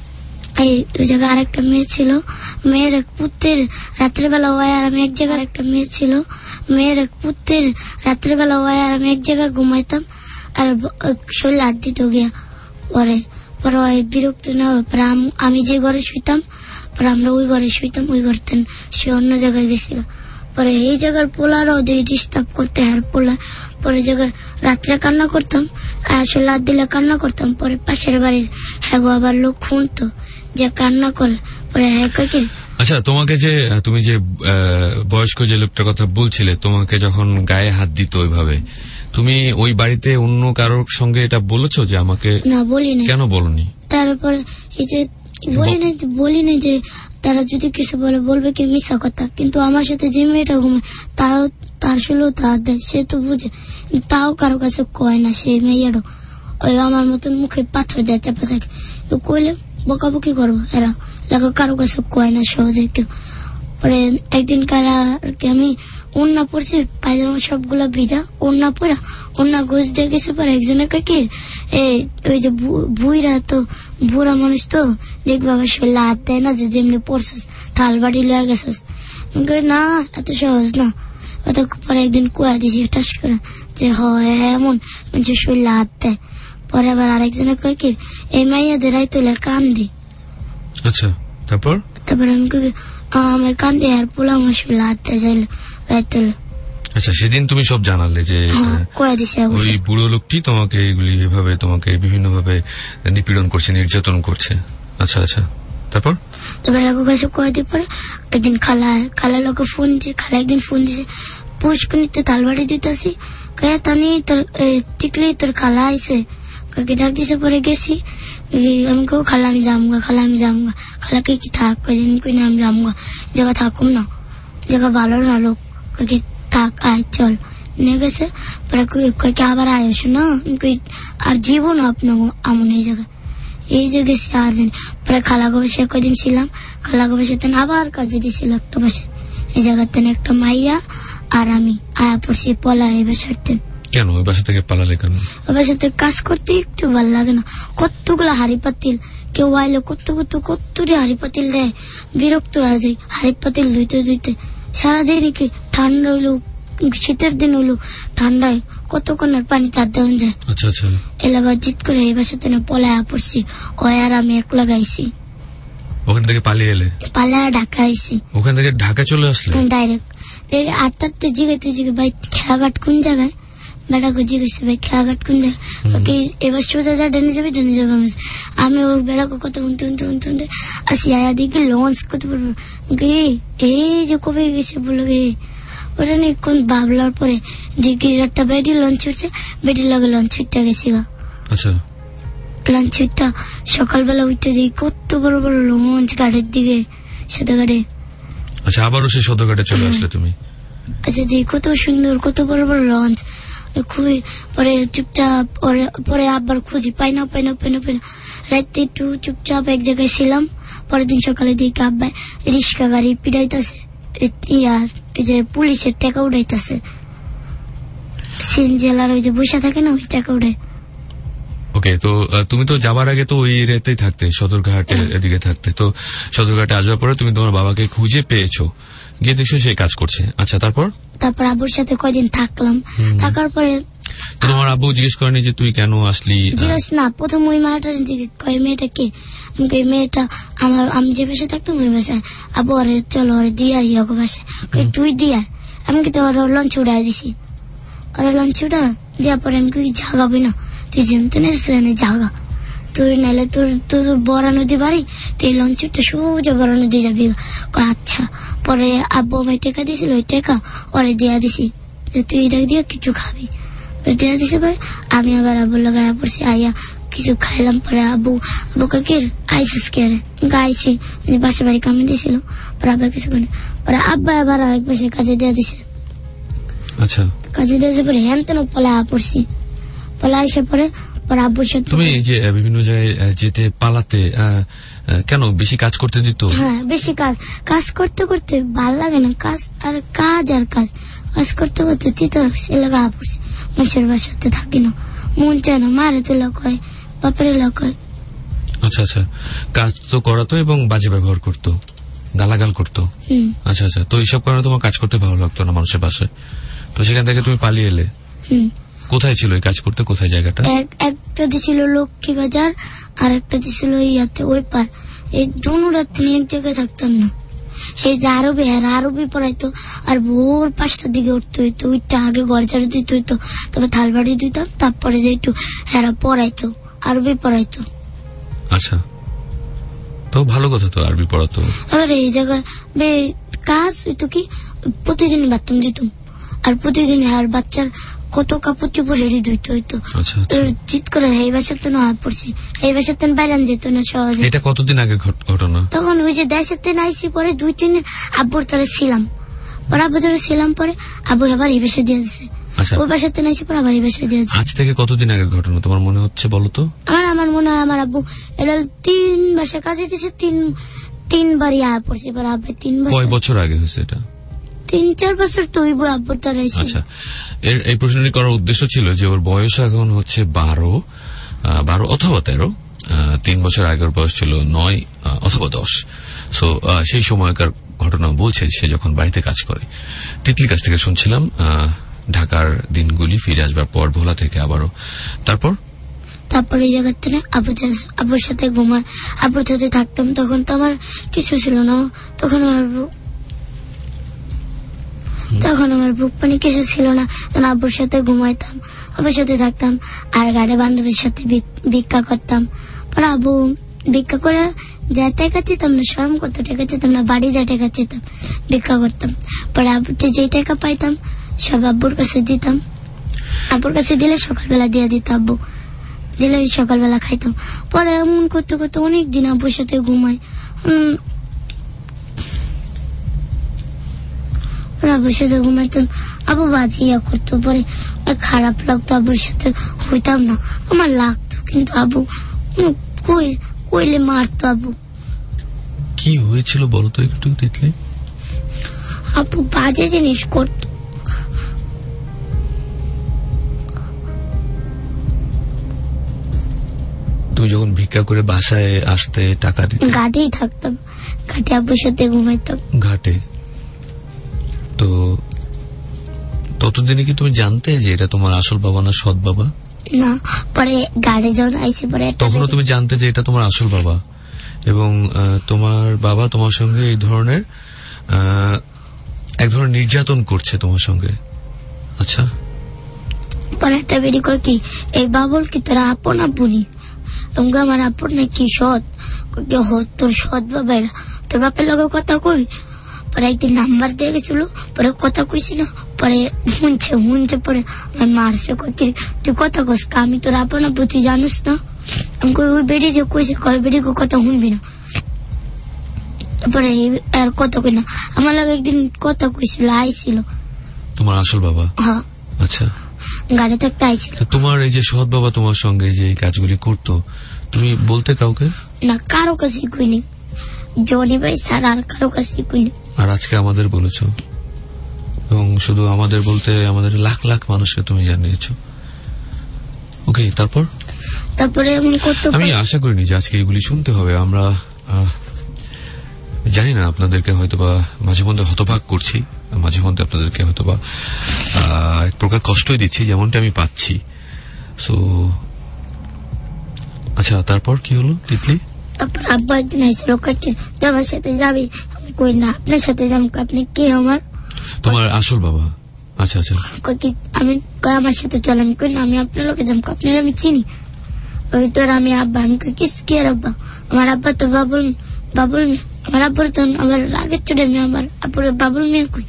ওই জায়গায় আরেকটা মেয়ে ছিল, মেয়ের এক পুত্রের রাত্রেবেলা ওয়াই আর আমি এক জায়গায়, একটা মেয়ে ছিল মেয়ের এক পুত্রের রাত্রেবেলা ওয়াই আর আমি এক জায়গায় ঘুমাইতাম আর শরীর হাত দিত গিয়া। পরে ওই বিরক্ত না পরে আমি যে ঘরে শুইতাম পরে আমরা ওই ঘরে শুইতাম, ওই ঘর থেকে সে অন্য জায়গায় গেছে। পরে এই জায়গার পোলারও ডিস্টার্ব করতে হার পোলা। পরে জায়গায় রাত্রে কান্না করতাম, আসলে হাত দিলে কান্না করতাম। পরে পাশের বাড়ির হ্যাঁ আবার লোক শুনতো যে কান্না করে। পরে হ্যাঁ কি আচ্ছা, তুমি যে বয়স্ক যে লোকটার কথা বলছিলে, তোমাকে যখন গায়ে হাত দিত ওইভাবে, তুমি ওই বাড়িতে অন্য কারোর সঙ্গে এটা বলেছো যে আমাকে? না, বলিনি। কেন বলনি? তারপরে এই যে বলি নাই যে তারা যদি কিছু বলবে কি মিথ্যা কথা। কিন্তু আমার সাথে যে মেয়েটা ঘুমায় তার শুলেও তার দেয়, সে তো বুঝে, তাও কারো কাছে কয় না। সেই মেয়েরও ওই আমার মতন মুখে পাথর দেয় চাপা থাকে, তো কইলে বকাবকি করবো এরা, দেখো কারো কাছে কয় না সহজে কেউ। পরে একদিন আমি ওন্না পড়ছি, পায়জামা সবগুলা ভিজা, ওন্না পরা ওন্না গোছ দিয়ে গেছে। পরে একজনে কাকির ওই যে বুইরা তো বুড়া মানুষ তো দেখবে আবার শরীরে হাত দেয় না, যে যেমনি পড়ছিস থাল বাড়ি লয়ে গেছিস। না, এত সহজ না। পরে একদিন কুয়া দিছি টাস করে যে হয় এমন মানুষের শরীরে হাত দেয়। পরে আবার আরেকজনে কয় কি এই মাইয়াদের রাইতলে কান দি। আচ্ছা, তারপর আমি আমার কান দিয়ে আর পোলা আমার শরীরে হাত দেয় যাইলে রাইতলে। আচ্ছা, সেদিন তুমি সব জানালে যে ওই বুড়ো লোকটি তোমাকে এভাবে তোমাকে বিভিন্ন ভাবে নিপীড়ন করছে, নির্যাতন করছে। আচ্ছা আচ্ছা, তারপর পরে একদিন খালা লোকে ফোন দিছে, খালা একদিন ফোন দিছে পুষ্কনিতে তালবাড়ি দিতেছি তানি তোর টিকলি তোর খালা আইসে কাকে ডাক দিছে। পরে গেছি, আমি কেউ খালা আমি যামগা, খালাকে কি থাক কই না আমি যামগা, জায়গা থাকুম না, জায়গা ভালো না লোক, কাকে থাক আয় চল নিয়ে গেছে। পরে কয়েকে আবার আয়স না, আর জীবো না আপনার আমন এই জায়গায় গেছি আর জানি। পরে খালা গবেষে কদিন ছিলাম, খালা গবেষে আবার কাজে দিছিল একটা বাসে, এই জায়গার তেন একটা মাইয়া আর আমি আয়া পড়ছি পলা এই বাসার তেন। কেন ওই বাসা থেকে পালালে কেন? ওই বাসা থেকে কাজ করতে একটু ভালো লাগে না, কতগুলো হাড়ি পাতিল, কেউ আইলে কতটি হাড়ি পাতিল দেয়, বিরক্ত হয়ে যায়। হাড়ি পাতিল ধুইতে সারাদিন কি ঠান্ডা হইলো, শীতের দিন হইলো ঠান্ডায় কতক্ষণের পানি তার দেওয়া যায়। আচ্ছা আচ্ছা, এলাকা জিত করে এই বাসা থেকে পলায়া পড়ছি, ওই আর আমি একলা গাইছি। ওখান থেকে পালিয়ে ঢাকা আইছি। ওখান থেকে ঢাকা চলে আসলে ডাইরেক্ট? আটটাতে জিগাইতে ভাই খেয়াঘাট কোন জায়গায়, বেড়াকে জিজ্ঞেস ভাই খেয়াঘাট কোন জায়গায়, এবার সোজা যা ডেনে যাবে আমি ওই বেড়াকে কথা শুনতে আসি। আয়া দেখি লঞ্চ কত পারবো, এই যে কবে গেছে বললো ওটা নেই কোন ভাবলার পরে দেখি একটা বেডি লঞ্চ উঠছে, বেডির লগে লঞ্চ উঠতে গেছি। আচ্ছা, লঞ্চ উঠটা সকালবেলা উঠতে দেখি কত বড় বড় লঞ্চ ঘাটের দিকে সদরঘাটে। আচ্ছা, আবারও সেই সদরঘাটে চলে আসলে তুমি? আচ্ছা, দেখি কত সুন্দর কত বড় বড় লঞ্চ, খুবই। পরে চুপচাপ পরে আবার খুঁজি পাই না রাতে একটু চুপচাপ এক জায়গায় ছিলাম। পরের দিন সকালে দেখি আব্বা রিক্সা গাড়ি পিড়াইতেছে, এই যে পুলিশের টাকা উঠাইতেছে, সিনজেলার ওই যে বসে থাকে না ওই টাকা উঠাই। ওকে, তো তুমি তো যাবার আগে তো ওই এরিয়াতেই থাকতে, সদরঘাটের এদিকে থাকতে, তো সদরঘাটে আসবার পরে তুমি তোমার বাবাকে খুঁজে পেয়েছো, গিয়ে দেখছো সেই কাজ করছে। আচ্ছা, তারপর আব্বুর সাথে কয়দিন থাকলাম, থাকার পরে তোমার আব্বু জিজ্ঞেস করেনি যে তুই কেন আসলি? জিজ্ঞেস না, প্রথম ওই মেয়েটা কে, মেয়েটা আমি যে বাসায় থাকতাম ওই বাসায়। আব্বু ওরে চলো ওরে দিয়া ওকে বাসায়, তুই দিয়া আমি কিন্তু ওর লঞ্চ উড়াই দিছি। ওরা লঞ্চ উড়া দেওয়ার পরে আমি জাগাবি না, তুই জানতে না জাগা, তোর নাইলে তোর বড় নদী বাড়ি, তুই লঞ্চ উঠতে সোজা বড় নদী যাবি। আচ্ছা। পরে আব্বু আমায় টাকা দিয়েছিল, ওই টাকা ওরে দিয়া দিছি, তুই এটা দিয়ে কিছু খাবি, দেওয়া দিছে। পরে আমি আবার আব্বুর লাগাইয়া পড়ছি, আইয়া কিছু খাইলাম। পরে আব্বু কাকির আইসিস কে গাইছি, বাসা বাড়ি কামে দিয়েছিল। পরে আব্বা কিছু করে পরে আব্বা আবার আরেক বাসায় কাজে দেওয়া দিছে। আচ্ছা, কাজে দিয়ে পরে হ্যান তেন পলা পড়ছি, পলা এসে পরে আব্বুর সাথে। তুমি যে বিভিন্ন জায়গায় যেতে পালাতে কেন, বেশি কাজ করতে দিত? হ্যাঁ, বেশি কাজ করতে করতে ভালো লাগে না, কাজ আর কাজ করতে করতে চিন্তা এলাকা পড়ছি। মানুষের বাসাতে থাকি না, মন চায় না, মারে তো লোক হয়, বাপের লোক হয়। আচ্ছা আচ্ছা, কাজ তো করাতো এবং বাজে ব্যবহার করতো, গালাগাল করতো। আচ্ছা আচ্ছা, তো এইসব কারণে তোমার কাজ করতে ভালো লাগতো না মানুষের বাসায়, তো সেখান থেকে তুমি পালিয়ে এলে। কোথায় ছিল এই কাজ করতে, কোথায় জায়গাটা? একটা দিছিল লক্ষ্মী বাজার, আর একটা দিছিল ইয়াতে ওই পার। এই দুনো রাত এক জায়গায় থাকতাম না। এই যে আরবি পড়াইতো, আর ভোর 5টার দিকে উঠতে হইতো, ওইটা আগে ঘর ঝাড়ু দিতে হইতো, তারপর থাল বাড়ি দিতাম, তারপরে যে একটু হেরা পড়াইতো, আরবি পড়াইতো। আচ্ছা, তো ভালো কথা, তো আরবি পড়াতো। আর এই জায়গায় কাজ হইতো কি, প্রতিদিন বাথরুম দিতাম, আর প্রতিদিন আর বাচ্চার কত কাপড় চোপড় হেরি ধুইতে হইতো। চিৎ করে এই বাসাতে না পড়ছি, এই বাসাতে বাইরে যেত না সহজে। এটা কতদিন আগে ঘটনা? তখন ওই যে দেশেতে নাইছি, পরে 2-3 দিন আব্বুর তারে ছিলাম, পরে আব্বু ধরে ছিলাম, পরে আব্বু আবার এই বাসা দিয়ে দিচ্ছে। ওই বাসাতে নাইছি, পরে আবার এই বাসা দিয়ে দিচ্ছে। আজ থেকে কতদিন আগের ঘটনা তোমার মনে হচ্ছে বলো তো? আমার মনে হয় আমার আব্বু এটা 3 বাসা কাজে দিচ্ছে, 3 বারই আয়া পড়ছে, পরে আব্বু 3 বছর। কয় বছর আগে হয়েছে এটা? 3-4 বছর তো হইব আব্বুর তারা। আচ্ছা, এই প্রশ্নটি করার উদ্দেশ্য ছিল যে ওর বয়স এখন হচ্ছে 12 অথবা 13, 3 বছর আগের বয়স ছিল 9 অথবা 10। সো সেই সময়কার ঘটনা বলছে সে যখন বাড়িতে কাজ করে। তিতলির কাছ থেকে শুনছিলাম ঢাকার দিনগুলি, ফিরে আসবার পর ভোলা থেকে আবারও। তারপর এই জায়গার থেকে আব্বুর সাথে ঘুমায়, আব্বুর সাথে থাকতাম। তখন তো আমার কিছু ছিল না, তখন আমার বুক পানি কিছু ছিল না, আব্বুর সাথে ঘুমাইতাম, আব্বুর সাথে থাকতাম, আর গাড়ি বান্ধবীর সাথে ভিক্ষা করতাম। পরে আব্বু ভিক্ষা করে যা টাকা চেতাম না, শরম করতে টাকা চেতাম না, বাড়ি যা টাকা চেতাম, ভিক্ষা করতাম। পরে আব্বুতে যে টাকা পাইতাম সব আব্বুর কাছে দিতাম, আব্বুর কাছে দিলে সকালবেলা দিয়ে দিত, আব্বু দিলে সকালবেলা খাইতাম। পরে এমন করতে করতে অনেক দিন আব্বুর সাথে ঘুমাই, আব্বুর সাথে ঘুমাইতাম। আব্বু বাজিয়া করতো, পরে খারাপ লাগতো, আব্বুর সাথে হইতাম না, আমার লাগতো, কিন্তু আব্বু কইলে মারতো। আব্বু কি হয়েছিল বলো তো একটু তিতলি? আব্বু বাজে জিনিস করতো। তুই যখন ভিক্ষা করে বাসায় আসতে টাকা দিতে? ঘাটেই থাকতাম, ঘাটে আব্বুর সাথে ঘুমাইতাম। ঘাটে? তো ততদিনে কি তুমি জানতে যে এটা তোমার আসল বাবা না সৎ বাবা? না, পরে গাড়ি যখন আইসি পরে তখনও তুমি জানতে যে এটা তোমার আসল বাবা, এবং তোমার বাবা তোমার সঙ্গে এই ধরনের এক ধরনের নির্যাতন করছে তোমার সঙ্গে। আচ্ছা, পরে একটা বেরি কয় কি, এই বাবুল কি তোরা আপন আব্বুনি? আমার আপন নাকি সৎ? তোর সৎ বাবা, তোর বাপের লগে কথা কই। পরে একদিন নাম্বার দিয়ে গেছিল, পরে কথা কইছি না, পরে শুনছে পরে আমার মারছে, তুই কথা কস, আমি তোর আপন আব্বু, তুই জানিস না? আমি কই ওই বেড়ি যে কইছে, কয় বেড়ি কথা শুনবি না। তারপরে আর কথা কই না, আমার লাগে একদিন কথা কইছিল, আইছিল তোমার আসল বাবা। হ্যাঁ। আচ্ছা, গাড়ি থাকতে আইছিল। তোমার এই যে সৎ বাবা তোমার সঙ্গে যে এই কাজগুলি করতো, তুমি বলতে কাউকে? না, কারো কাছে কইনি, জনি ভাই ছাড়া আর কারো কাছে কইনি। আর আজকে আমাদের বলেছো, এবং শুধু আমাদের বলতে আমাদের লাখ লাখ মানুষকে তুমি জানিয়েছো। ওকে, তারপরে আমি আশা করিনি যে আজকে এগুলি শুনতে হবে। আমরা জানি না, আপনাদেরকে হয়তোবা মাঝে মধ্যে হতবাক করছি, মাঝে মধ্যে আপনাদেরকে হয়তোবা এক প্রকার কষ্টই দিচ্ছি, যেমনটা আমি পাচ্ছি। সো আচ্ছা, তারপর কি হলো তিতলি? তারপর আব্বা একদিন আইছিল, তুই আমার সাথে যাবি? আমি কই না, আপনার সাথে যাবো। আপনি কে? তোমার আসল বাবা? আচ্ছা আচ্ছা। আমি আমার সাথে চল। আমি কই না, আমি আপনার লোকে যাবো, আপনার আমি চিনি। ওই তোর আমি আব্বা। আমি কই কিস কে আব্বা? আমার আব্বা তো বাবুল। আমার আব্বুর তো আমার রাগের চোটে আমি আমার আব্বুর বাবুল মেয়ে কই।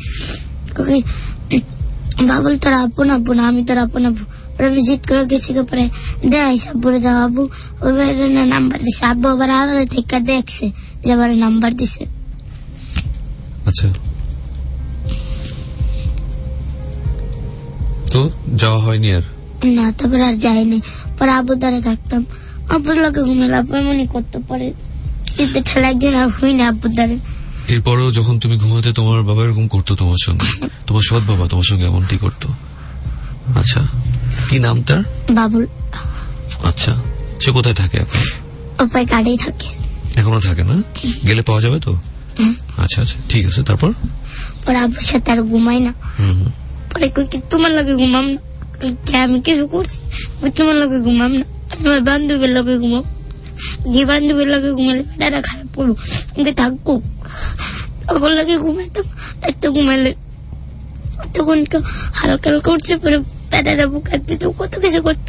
বাবুল তোর আপন আব্বু না, আমি তোর আপন আব্বু। আমি জিদ করে গেছি, পরে দেয় আব্বুরে দাও। আব্বু ওই নাম্বার দিছে, আব্বু আবার আড়ালে থেকে দেখছে যে আবার নাম্বার দিছে। আচ্ছা, তো যাওয়া হয়নি আর? না, তারপর আর যাইনি। পরে আব্বুর দ্বারা থাকতাম, আব্বুর লোকে ঘুমাইলে আব্বু এমনই করতে পারে, কিন্তু ঠেলা একদিন আর হইনি আব্বুর দ্বারা। এরপরেও যখন তুমি ঘুমাতে তোমার বাবা এরকম করতো তোমার সঙ্গে? তোমার সৎ বাবা তোমার সঙ্গে এমনটি করতো? আচ্ছা, কি নাম তার? বাবুল। আচ্ছা, সে কোথায় থাকে এখন? ওপায় গাড়ি থাকে। এখনো থাকে না? গেলে পাওয়া যাবে তো? আচ্ছা আচ্ছা, ঠিক আছে। তারপর পরে আব্বুর সাথে আর ঘুমাই না। পরে কই কি তোমার লগে ঘুমাম না? আমি কিছু করছি? তোমার লগে ঘুমাম না, আমি আমার বান্ধবীর লগে ঘুমাম। যে বান্ধবীর লগে ঘুমালে পেটারা খারাপ করবো, আমাকে থাকবো। ওর লগে ঘুমাইতাম, এত ঘুমাইলে তখন হালকা হালকা উঠছে, পরে পেটারা বুকার দিত, কত কিছু করতো।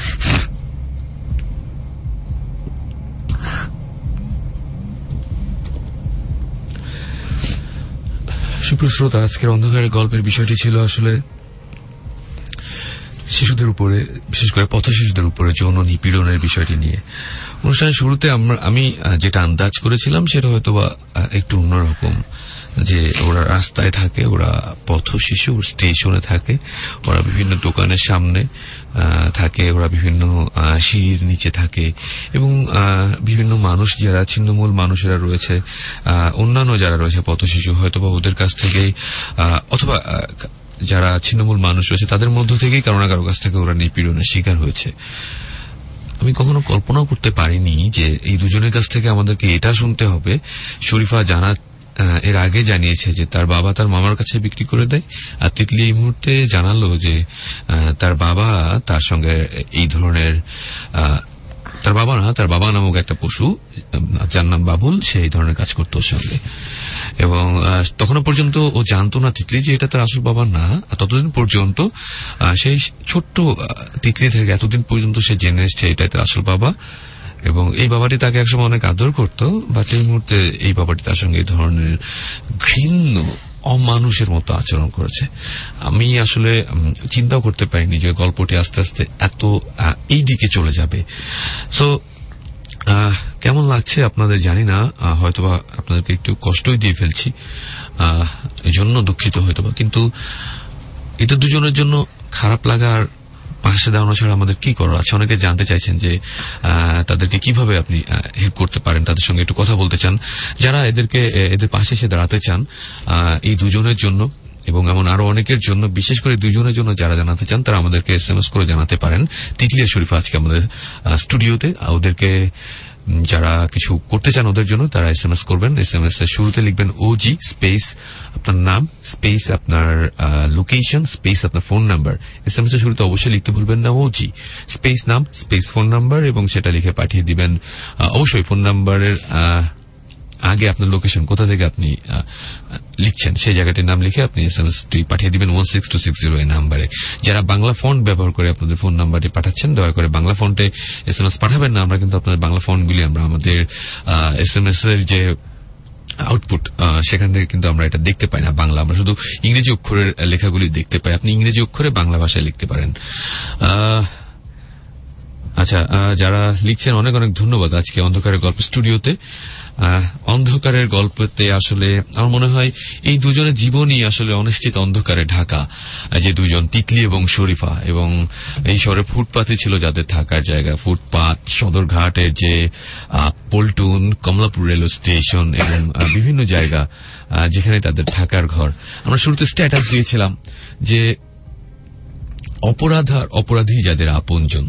সুপ্রিয় শ্রোতা, আজকের অন্ধকারের গল্পের বিষয়টি ছিল আসলে শিশুদের উপরে, বিশেষ করে পথ শিশুদের উপরে যৌন নিপীড়নের বিষয়টি নিয়ে। অনুষ্ঠানের শুরুতে আমি যেটা আন্দাজ করেছিলাম সেটা হয়তো বা একটু অন্যরকম, যে ওরা রাস্তায় থাকে, ওরা পথ শিশু, স্টেশনে থাকে, ওরা বিভিন্ন দোকানের সামনে থাকে, ওরা বিভিন্ন সিঁড়ির নিচে থাকে, এবং বিভিন্ন মানুষ যারা ছিন্নমূল মানুষেরা রয়েছে, অন্যান্য যারা রয়েছে পথ শিশু, হয়তোবা ওদের কাছ থেকেই, অথবা যারা ছিন্নমূল মানুষ রয়েছে তাদের মধ্য থেকেই কারো না কারো কাছ থেকে ওরা নিপীড়নের শিকার হয়েছে। আমি কখনো কল্পনাও করতে পারিনি যে এই দুজনের কাছ থেকে আমাদেরকে এটা শুনতে হবে। শরীফা এর আগে জানিয়েছে যে তার বাবা তার মামার কাছে বিক্রি করে দেয়, আর তিতলি এই মুহূর্তে জানালো যে তার বাবা তার সঙ্গে এই ধরনের, তার বাবা নামক একটা পশু যার নাম বাবুল, সে এই ধরনের কাজ করতো ওর সঙ্গে। এবং তখনও পর্যন্ত ও জানতো না তিতলি যে এটা তার আসল বাবা না। ততদিন পর্যন্ত সেই ছোট্ট তিতলি থেকে এতদিন পর্যন্ত সে জেনে এসছে এটাই তার আসল বাবা, এবং এই বাবাটি তাকে একসময় অনেক আদর করতো। বাট এই মুহূর্তে এই বাবাটি তার সঙ্গে এই ধরনের ঘৃণ্য অমানুষের মতো আচরণ করেছে। আমি আসলে চিন্তাও করতে পারিনি যে গল্পটি আস্তে আস্তে এত এই দিকে চলে যাবে। সো কেমন লাগছে আপনাদের জানি না, হয়তোবা আপনাদেরকে একটু কষ্টই দিয়ে ফেলছি, এই জন্য দুঃখিত হয়তোবা। কিন্তু এটা দুজনের জন্য খারাপ লাগার পাশে দাঁড়ানো ছাড়া আমাদের কি করার আছে? অনেকে জানতে চাইছেন যে তাদেরকে কিভাবে আপনি হেল্প করতে পারেন, তাদের সঙ্গে একটু কথা বলতে চান, যারা এদের পাশে এসে দাঁড়াতে চান এই দুজনের জন্য এবং এমন আরো অনেকের জন্য, বিশেষ করে দুজনের জন্য যারা জানাতে চান তারা আমাদেরকে SMS করে জানাতে পারেন। তিতলি আর শরীফা আজকে আমাদের স্টুডিওতে, ওদেরকে যারা কিছু করতে চান ওদের জন্য তারা SMS করবেন। SMS এর শুরুতে লিখবেন OG স্পেস আপনার নাম স্পেস আপনার লোকেশন স্পেস আপনার ফোন নাম্বার। SMS এর শুরুতে অবশ্যই লিখতে ভুলবেন না OG স্পেস নাম স্পেস ফোন নাম্বার, এবং সেটা লিখে পাঠিয়ে দিবেন। অবশ্যই ফোন নাম্বারের আগে আপনার লোকেশন, কোথা থেকে আপনি লিখছেন সেই জায়গাটির নাম লিখে আপনি SMS-টি পাঠিয়ে দিবেন 16260 এই নাম্বারে। যারা বাংলা ফন্ট ব্যবহার করে আপনাদের ফোন নাম্বারটি পাঠাচ্ছেন, দয়া করে বাংলা ফন্টে SMS পাঠাবেন না। আমরা কিন্তু আপনাদের বাংলা ফন্টগুলি আমরা আমাদের SMS এর যে আউটপুট সেখান থেকে কিন্তু আমরা এটা দেখতে পাই না বাংলা, আমরা শুধু ইংরেজি অক্ষরের লেখাগুলি দেখতে পাই। আপনি ইংরেজি অক্ষরে বাংলা ভাষায় লিখতে পারেন। আচ্ছা, যারা লিখছেন অনেক অনেক ধন্যবাদ। আজকে অন্ধকারের গল্প স্টুডিওতে, অন্ধকারের গল্পতে আসলে আমার মনে হয় এই দুজনের জীবনই আসলে অনিশ্চিত অন্ধকারে ঢাকা, যে দুজন তিতলি এবং শরীফা, এবং এই শহরে ফুটপাথই ছিল যাদের থাকার জায়গা। ফুটপাথ, সদরঘাটের যে পল্টন, কমলাপুর রেলওয়ে স্টেশন এবং বিভিন্ন জায়গা যেখানে তাদের থাকার ঘর। আমরা শুরুতে স্ট্যাটাস দিয়েছিলাম যে অপরাধী যাদের আপনজন।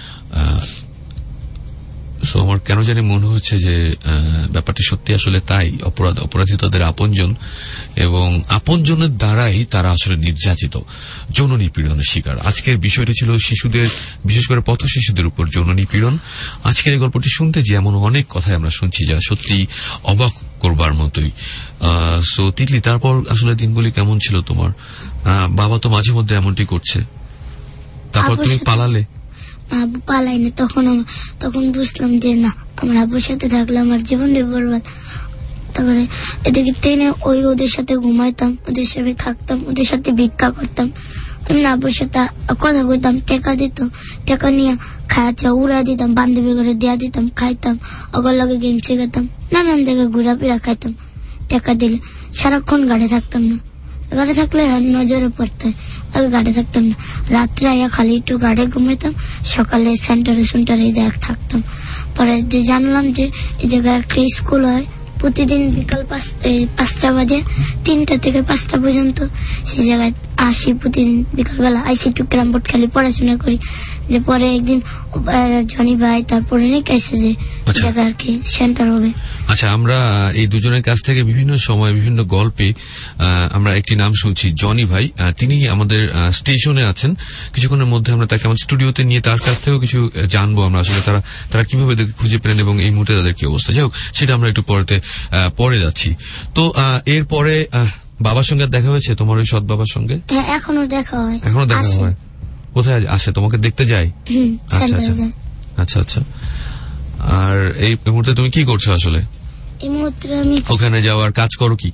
আমার কেন জানি মনে হচ্ছে যে ব্যাপারটি সত্যি আসলে তাই। অপরাধী তাদের আপনজন, এবং আপনজনের দ্বারাই তারা আসলে নির্যাতিত, যৌন নিপীড়নের শিকার। আজকের বিষয়টি ছিল শিশুদের, বিশেষ করে পথ শিশুদের উপর যৌন নিপীড়ন। আজকের এই গল্পটি শুনতে যে এমন অনেক কথাই আমরা শুনছি যা সত্যি অবাক করবার মতোই। সো তিতলি, তারপর আসলে দিনগুলি কেমন ছিল তোমার? বাবা তো মাঝে মধ্যে এমনটি করছে, তারপর তুমি পালালে? আব্বু পালাইনি, তখন বুঝলাম যে না, আমার আব্বুর সাথে থাকলে আমার জীবনটাই বরবাদ। তারপরে এদিকে ট্রেনে ওদের সাথে ঘুমাইতাম, ওদের সাথে থাকতাম, ওদের সাথে ভিক্ষা করতাম। আমি আব্বুর সাথে কথা কইতাম, টাকা দিত, টাকা নিয়ে খাওয়া উড়া দিতাম, বান্ধবী করে দেয়া দিতাম, খাইতাম, ওগর লগে গেম শেখাতাম, নানান জায়গায় ঘুরাফেরা খাইতাম। টাকা দিলে সারাক্ষণ গাড়ি থাকতাম না, গাড়ি থাকলে নজরে পড়তে, আগে গাড়ি থাকতাম না। রাত্রে আয়া খালি একটু গাড়ি ঘুমাইতাম, সকালে সেন্টারে যা থাকতাম। পরে যে জানলাম যে এই জায়গায় একটা স্কুল হয়, প্রতিদিন বিকাল 5টা বাজে, 3টা থেকে 5টা পর্যন্ত সেই জায়গায় আসি। প্রতিদিন বিকালবেলা আইসি একটু ক্যারাম বোর্ড খেলি, পড়াশোনা করি। যে পরে একদিন জনি ভাই তারপরে নাকি আসে যে জায়গায় আর কি সেন্টার হবে। আচ্ছা, আমরা এই দুজনের কাছ থেকে বিভিন্ন সময় বিভিন্ন গল্পে আমরা একটি নাম শুনছি, জনি ভাই। তিনি আমাদের স্টেশনে আছেন। কিছুক্ষণের মধ্যে আমরা তাকে আমার স্টুডিওতে নিয়ে তার কাছ থেকেও কিছু জানবো আমরা, আসলে তারা কিভাবে খুঁজে পেলেন এবং এই মুহূর্তে তাদের কি অবস্থা। যাই হোক, সেটা আমরা একটু পরে যাচ্ছি। তো এরপরে বাবার সঙ্গে দেখা হয়েছে তোমার, ওই সৎ বাবার সঙ্গে? এখনো দেখা হয়। কোথায় আসে তোমাকে দেখতে যায়? আচ্ছা আচ্ছা। আর এই মুহূর্তে তুমি কি করছো আসলে? এই মুহূর্তে আমি ওখানে যাওয়ার কাজ করো কি?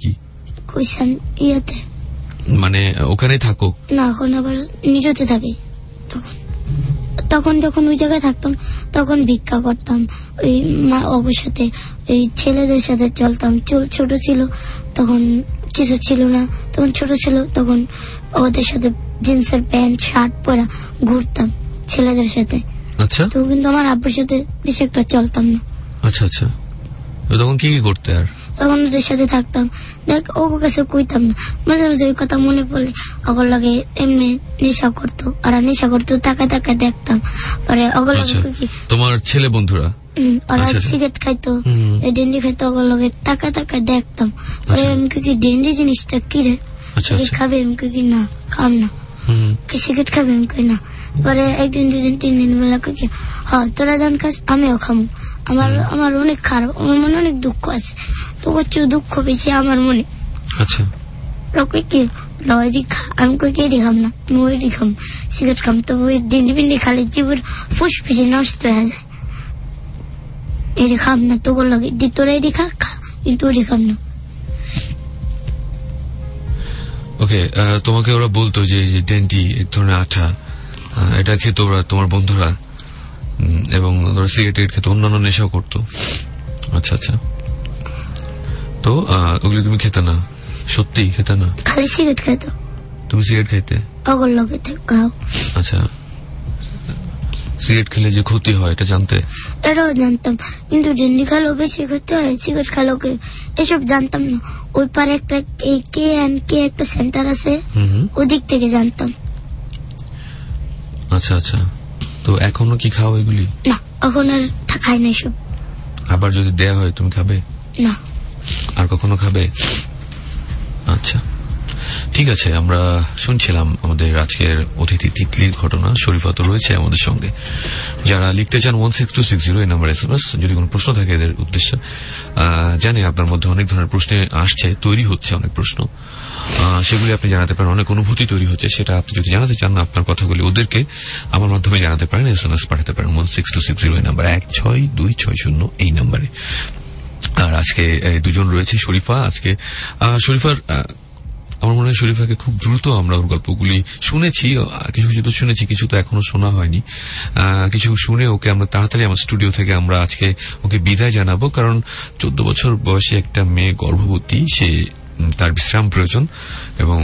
মানে ওখানেই থাকো? না, এখন আবার নিজেতে থাকি। তখন যখন ওই জায়গায় থাকতাম তখন ভিক্ষা করতাম, ওই অবুর সাথে, ওই ছেলেদের সাথে চলতাম। ছোট ছিল তখন কিছু ছিল না, তখন ছোট ছিল তখন ওদের সাথে জিন্সের প্যান্ট শার্ট পরা ঘুরতাম ছেলেদের সাথে। আচ্ছা। তো কিন্তু আমার আব্বুর সাথে বেশি একটা চলতাম না। আচ্ছা আচ্ছা। তখন কি করতে? আর তখন ওদের সাথে থাকতাম, দেখ ওর কাছে কইতাম না, মাঝে মাঝে ওই কথা মনে পড়লে ওগুলো লাগে এমনি নেশা করতো, আর নেশা করতো তাকায় তাকায় দেখতাম। পরে ওগুলো কি তোমার ছেলে বন্ধুরা ওরা সিগারেট খাইতো, ডেন্ডি খাইতো, ওগুলো লাগে তাকায় তাকায় দেখতাম। পরে আমি কি ডেন্ডি জিনিসটা কি রে, খাবে? আমি কি না খাম না। কি সিগারেট খাবে? আমি কই না। পরে একদিন 2 দিন 3 দিন বেলা কি তোরা জান খাস, আমিও খামো। আমার অনেক খারাপ, আমার মনে অনেক দুঃখ আছে, তো হচ্ছে দুঃখ বেশি আমার মনে। আচ্ছা। কি লরি খা, আমি কই কে খাম না, আমি ওই খাম, সিগারেট খাম। তো ওই ডেন্ডি বিন্ডি খালে জীবন ফুসফুসে নষ্ট হয়ে যায়। এটি খাম না, তোর লাগে তোরা এটি খা, কিন্তু ওটি খাম না। ওকে, তোমাকে ওরা বলতো যে ডেন্ডি এক ধরনের আঠা, এটা খেত ওরা, তোমার বন্ধুরা, এবং ওরা সিগারেট খেত, অন্যান্য নেশাও করতো। আচ্ছা আচ্ছা। তো ওগুলো তুমি খেতে না? সত্যি খেতে না? খালি সিগারেট খেত। তুমি সিগারেট খাইতে? ওগুলো লগে খাও। আচ্ছা। সিগারেট খেলে যে ক্ষতি হয় এটা জানতে? এটাও জানতাম, কিন্তু ডেন্ডি খেলেও বেশি ক্ষতি হয়, সিগারেট খেলেও এসব জানতাম না। ওই পারে একটা কে একটা সেন্টার আছে, ওদিক থেকে জানতাম। আচ্ছা আচ্ছা। তো এখনো কি খাও এগুলি? না, এখন আর খাই না এসব। আবার যদি দেয়া হয় তুমি খাবে? না। আর কখনো খাবে? আচ্ছা, ঠিক আছে। আমরা শুনছিলাম আমাদের আজকের অতিথি তিতলির ঘটনা। শরীফা তো রয়েছে আমাদের সঙ্গে। যারা লিখতে চান 16260 এই নাম্বার SMS, যদি কোনো প্রশ্ন থাকে এদের উদ্দেশ্যে। জানি আপনার মধ্যে অনেক ধরনের প্রশ্ন আসছে, তৈরি হচ্ছে অনেক প্রশ্ন, সেগুলি আপনি জানাতে পারেন। অনেক অনুভূতি তৈরি হচ্ছে, সেটা আপনি যদি জানাতে চান না আপনার কথাগুলি ওদেরকে আমার মাধ্যমে জানাতে পারেন। SMS পাঠাতে পারেন 16260 এই নাম্বার, 16260 এই নাম্বারে। আর আজকে দুজন রয়েছে। শরীফা আজকে শরীফার আমার মনে হয় শরীফাকে খুব দ্রুত আমরা ওর গল্পগুলি শুনেছি, কিছু কিছু তো শুনেছি, কিছু তো এখনো শোনা হয়নি। কিছু শুনে ওকে আমরা তাড়াতাড়ি আমার স্টুডিও থেকে আমরা আজকে ওকে বিদায় জানাবো, কারণ 14 বছর বয়সে একটা মেয়ে গর্ভবতী, সে তার বিশ্রাম প্রয়োজন, এবং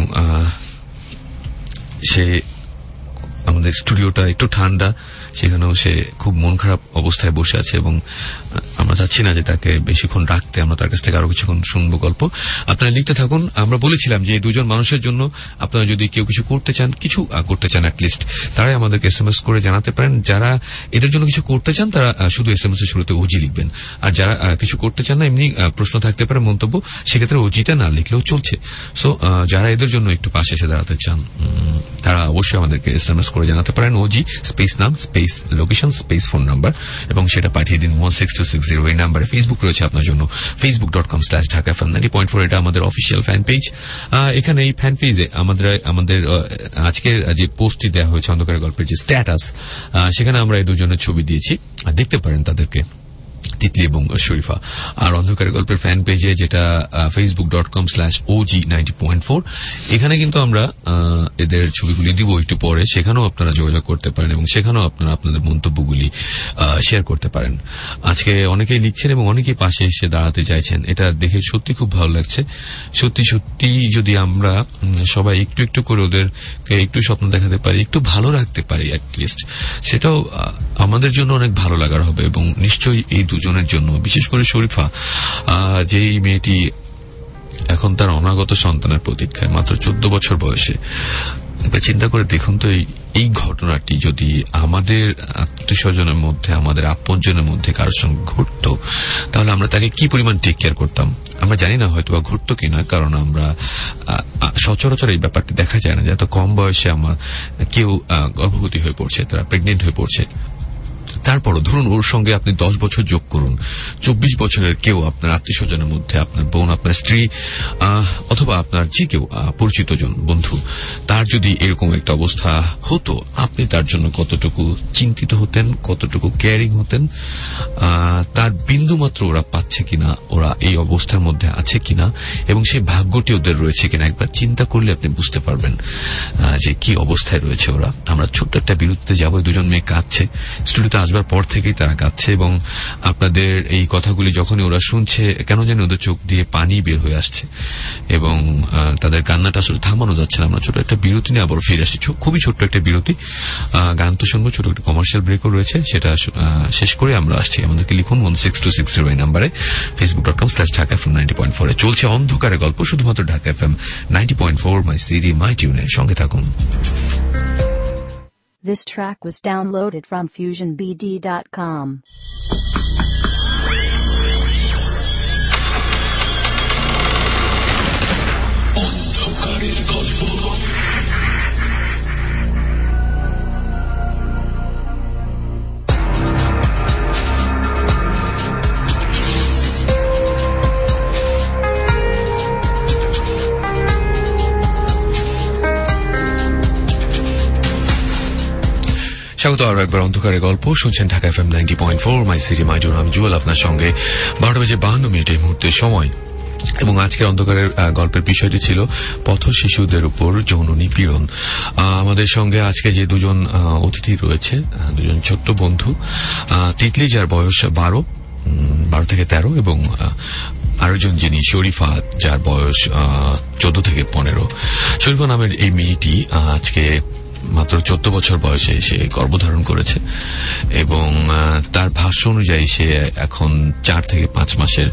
সে আমাদের স্টুডিওটা একটু ঠান্ডা, সেখানেও সে খুব মন খারাপ অবস্থায় বসে আছে, এবং আমরা চাচ্ছি না যে তাকে বেশিক্ষণ রাখতে। আমরা তার কাছ থেকে আরো কিছুক্ষণ শুনবো গল্প। আপনারা লিখতে থাকুন। আমরা বলেছিলাম যে এই দুজন মানুষের জন্য আপনারা যদি কেউ কিছু করতে চান, অ্যাটলিস্ট তারাই আমাদেরকে SMS করে জানাতে পারেন। যারা এদের জন্য কিছু করতে চান তারা শুধু SMS এর শুরুতে ওজি লিখবেন, আর যারা কিছু করতে চান না, এমনি প্রশ্ন থাকতে পারে, মন্তব্য, সেক্ষেত্রে ওজিটা না লিখলেও চলছে। সো যারা এদের জন্য একটু পাশে এসে দাঁড়াতে চান তারা অবশ্যই আমাদেরকে SMS করে জানাতে পারেন। ওজি স্পেস নাম space location space phone number, এবং সেটা পাঠিয়ে দিন 16260 এই নাম্বারে। ফেসবুক রয়েছে আপনার জন্য, facebook.com/dhakafm90.4, এটা আমাদের অফিসিয়াল ফ্যান পেজ। এখানে এই ফ্যান পেজে আমাদের আজকের যে পোস্টটি দেওয়া হয়েছে অন্ধকারের গল্পের যে স্ট্যাটাস, সেখানে আমরা এই দুজনের ছবি দিয়েছি, আর দেখতে পারেন তাদেরকে। তিতলি এবং শরীফা। আর অন্ধকারের গল্পের ফ্যান পেজে, যেটা facebook.com/OG90.4, এখানে কিন্তু আমরা এদের ছবিগুলি দিব একটু পরে, সেখানেও আপনারা যোগাযোগ করতে পারেন এবং সেখানেও আপনারা আপনাদের মন্তব্যগুলি শেয়ার করতে পারেন। আজকে অনেকেই লিখছেন এবং অনেকেই পাশে এসে দাঁড়াতে চাইছেন, এটা দেখে সত্যি খুব ভালো লাগছে। সত্যি সত্যি যদি আমরা সবাই একটু একটু করে ওদেরকে একটু স্বপ্ন দেখাতে পারি, একটু ভালো রাখতে পারি অ্যাটলিস্ট, সেটাও আমাদের জন্য অনেক ভালো লাগার হবে। এবং নিশ্চয়ই এই দুজনের জন্য, বিশেষ করে শরীফা, যেই মেয়েটি এখন তার অনাগত সন্তানের প্রতীক্ষায়, মাত্র 14 বছর বয়সে। চিন্তা করে দেখুন তো, এই ঘটনাটি যদি আমাদের আত্মীয়স্বজনের মধ্যে, আমাদের আপনজনের মধ্যে কারোর সঙ্গে ঘটত, তাহলে আমরা তাকে কি পরিমাণ টেক কেয়ার করতাম। আমরা জানি না হয়তো বা ঘটতো কিনা, কারণ আমরা সচরাচর এই ব্যাপারটি দেখা যায় না যে এত কম বয়সে আমার কেউ গর্ভবতী হয়ে পড়ছে, তারা প্রেগনেন্ট হয়ে পড়ছে। তারপরও ধরুন ওর সঙ্গে আপনি 10 বছর যোগ করুন, 24 বছরের কেউ আপনার আত্মীয়স্বজনের মধ্যে, আপনার বোন, আপনার স্ত্রী, অথবা আপনার যে কেউ পরিচিত জন, বন্ধু, তার যদি এরকম একটা অবস্থা হতো, আপনি তার জন্য কতটুকু চিন্তিত হতেন, কতটুকু কেয়ারিং হতেন, তার বিন্দুমাত্র ওরা পাচ্ছে কিনা, ওরা এই অবস্থার মধ্যে আছে কিনা, এবং সেই ভাগ্যটি ওদের রয়েছে কিনা, একবার চিন্তা করলে আপনি বুঝতে পারবেন যে কি অবস্থায় রয়েছে ওরা। আমরা ছোট্ট একটা বিরতিতে যাবো। দুজন মেয়ে কাঁদছে, স্টুডিওতে আসবার পর থেকেই তারা কাঁদছে, এবং আপনাদের এই কথাগুলি যখনই ওরা শুনছে, কেন জানি ওদের চোখ দিয়ে পানি বের হয়ে আসছে এবং তাদের কান্নাটা আসলে থামানো যাচ্ছে না। আমরা ছোট একটা বিরতি নিয়ে আবার ফিরে আসছি, খুবই ছোট্ট একটা বিরতি। গান তো শুনবো, ছোট একটা কমার্শিয়াল ব্রেকও রয়েছে, সেটা শেষ করে আমরা আসছি। আমাদেরকে লিখুন 16260 এই নাম্বারে, facebook.com/ঢাকা-fm90.4 চলছে অন্ধকারের গল্প, শুধুমাত্র Dhaka FM 90.4, my city my টিউনে। সঙ্গে থাকুন। This track was downloaded from FusionBD.com. অন্ধকারের গল্প। স্বাগত আরো একবার অন্ধকারের গল্প। শুনছেন Dhaka FM 90.4, my city my tune. আমি জুয়েল, আপনার সঙ্গে 12:52 এই মুহূর্তে সময়। এবং আজকের অন্ধকারের গল্পের বিষয়টি ছিল পথ শিশুদের উপর যৌন নিপীড়ন। আমাদের সঙ্গে আজকে যে দুজন অতিথি রয়েছে, দুজন ছোট্ট বন্ধু, তিতলি যার বয়স 12 থেকে 13, এবং আরেকজন যিনি শরীফা, যার বয়স 14 থেকে 15। শরীফা নামের এই মেয়েটি আজকে মাত্র 14 বছর বয়সে সে গর্ভধারণ করেছে, এবং তার ভাষ্য অনুযায়ী সে এখন 4 থেকে 5 মাসের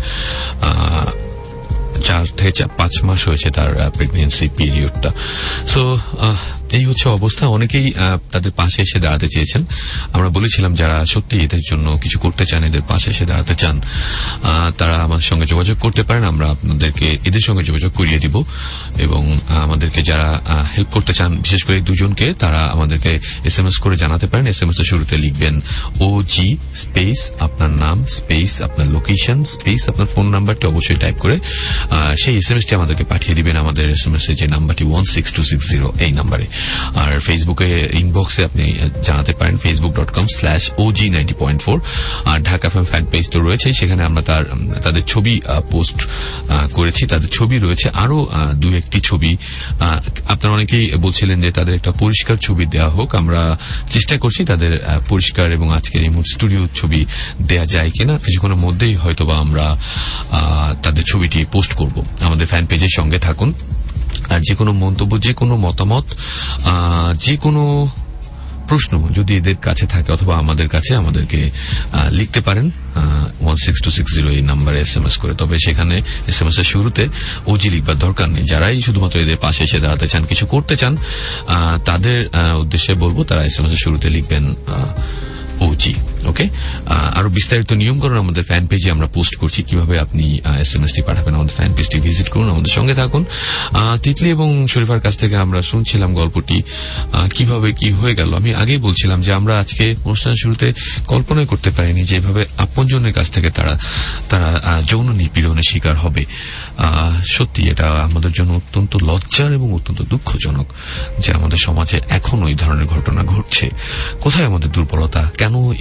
4 থেকে 5 মাস হয়েছে তার প্রেগন্যান্সি পিরিয়ডটা। সো এই হচ্ছে অবস্থা। অনেকেই তাদের পাশে এসে দাঁড়াতে চেয়েছেন। আমরা বলেছিলাম যারা সত্যি এদের জন্য কিছু করতে চান, এদের পাশে এসে দাঁড়াতে চান, তারা আমাদের সঙ্গে যোগাযোগ করতে পারেন। আমরা আপনাদেরকে এদের সঙ্গে যোগাযোগ করিয়ে দিব, এবং আমাদেরকে যারা হেল্প করতে চান, বিশেষ করে দুজনকে, তারা আমাদেরকে SMS করে জানাতে পারেন। SMS এর শুরুতে লিখবেন OG স্পেস আপনার নাম স্পেস আপনার লোকেশন স্পেস আপনার ফোন নাম্বারটি অবশ্যই টাইপ করে সেই SMS টি আমাদেরকে পাঠিয়ে দিবেন আমাদের SMS এর যে নাম্বারটি 16260 এই নাম্বারে। আর ফেসবুকে ইনবক্সে আপনি জানাতে পারেন, facebook.com/OG90.4। আর ঢাকা FM ফ্যান পেজ তো রয়েছে, সেখানে আমরা তাদের ছবি পোস্ট করেছি। তাদের ছবি রয়েছে আরো 2-1টি ছবি। আপনারা অনেকেই বলছিলেন যে তাদের একটা পরিষ্কার ছবি দেওয়া হোক। আমরা চেষ্টা করছি তাদের পরিষ্কার এবং আজকের এই স্টুডিও ছবি দেয়া যায় কিনা। কিছুক্ষণের মধ্যেই হয়তোবা আমরা তাদের ছবিটি পোস্ট করব। আমাদের ফ্যান পেজের সঙ্গে থাকুন। আর যে কোনো মন্তব্য, যে কোনো মতামত, যে কোনো প্রশ্ন যদি এদের কাছে থাকে অথবা আমাদের কাছে, আমাদেরকে লিখতে পারেন 16260 এই নাম্বারে SMS করে। তবে সেখানে SMS এর শুরুতে OG লিখবার দরকার নেই। যারাই শুধুমাত্র এদের পাশে এসে দাঁড়াতে চান, কিছু করতে চান, তাদের উদ্দেশ্যে বলবো তারা SMS এর শুরুতে লিখবেন OG। ওকে, আরো বিস্তারিত নিয়মকরণ আমাদের ফ্যান পেজে আমরা পোস্ট করছি, কিভাবে আপনি SMS টি পাঠাবেন। আমাদের ফ্যান পেজটি ভিজিট করুন, আমাদের সঙ্গে থাকুন। তিতলি এবং শরীফার কাছ থেকে আমরা শুনছিলাম গল্পটি কিভাবে কি হয়ে গেল। আমি আগেই বলছিলাম যে আমরা আজকে অনুষ্ঠানের শুরুতে কল্পনাই করতে পারিনি যেভাবে আপনজনের কাছ থেকে তারা যৌন নিপীড়নের শিকার হবে। সত্যি এটা আমাদের জন্য অত্যন্ত লজ্জার এবং অত্যন্ত দুঃখজনক যে আমাদের সমাজে এখনো এই ধরনের ঘটনা ঘটছে। কোথায় আমাদের দুর্বলতা, কেন এইগুলি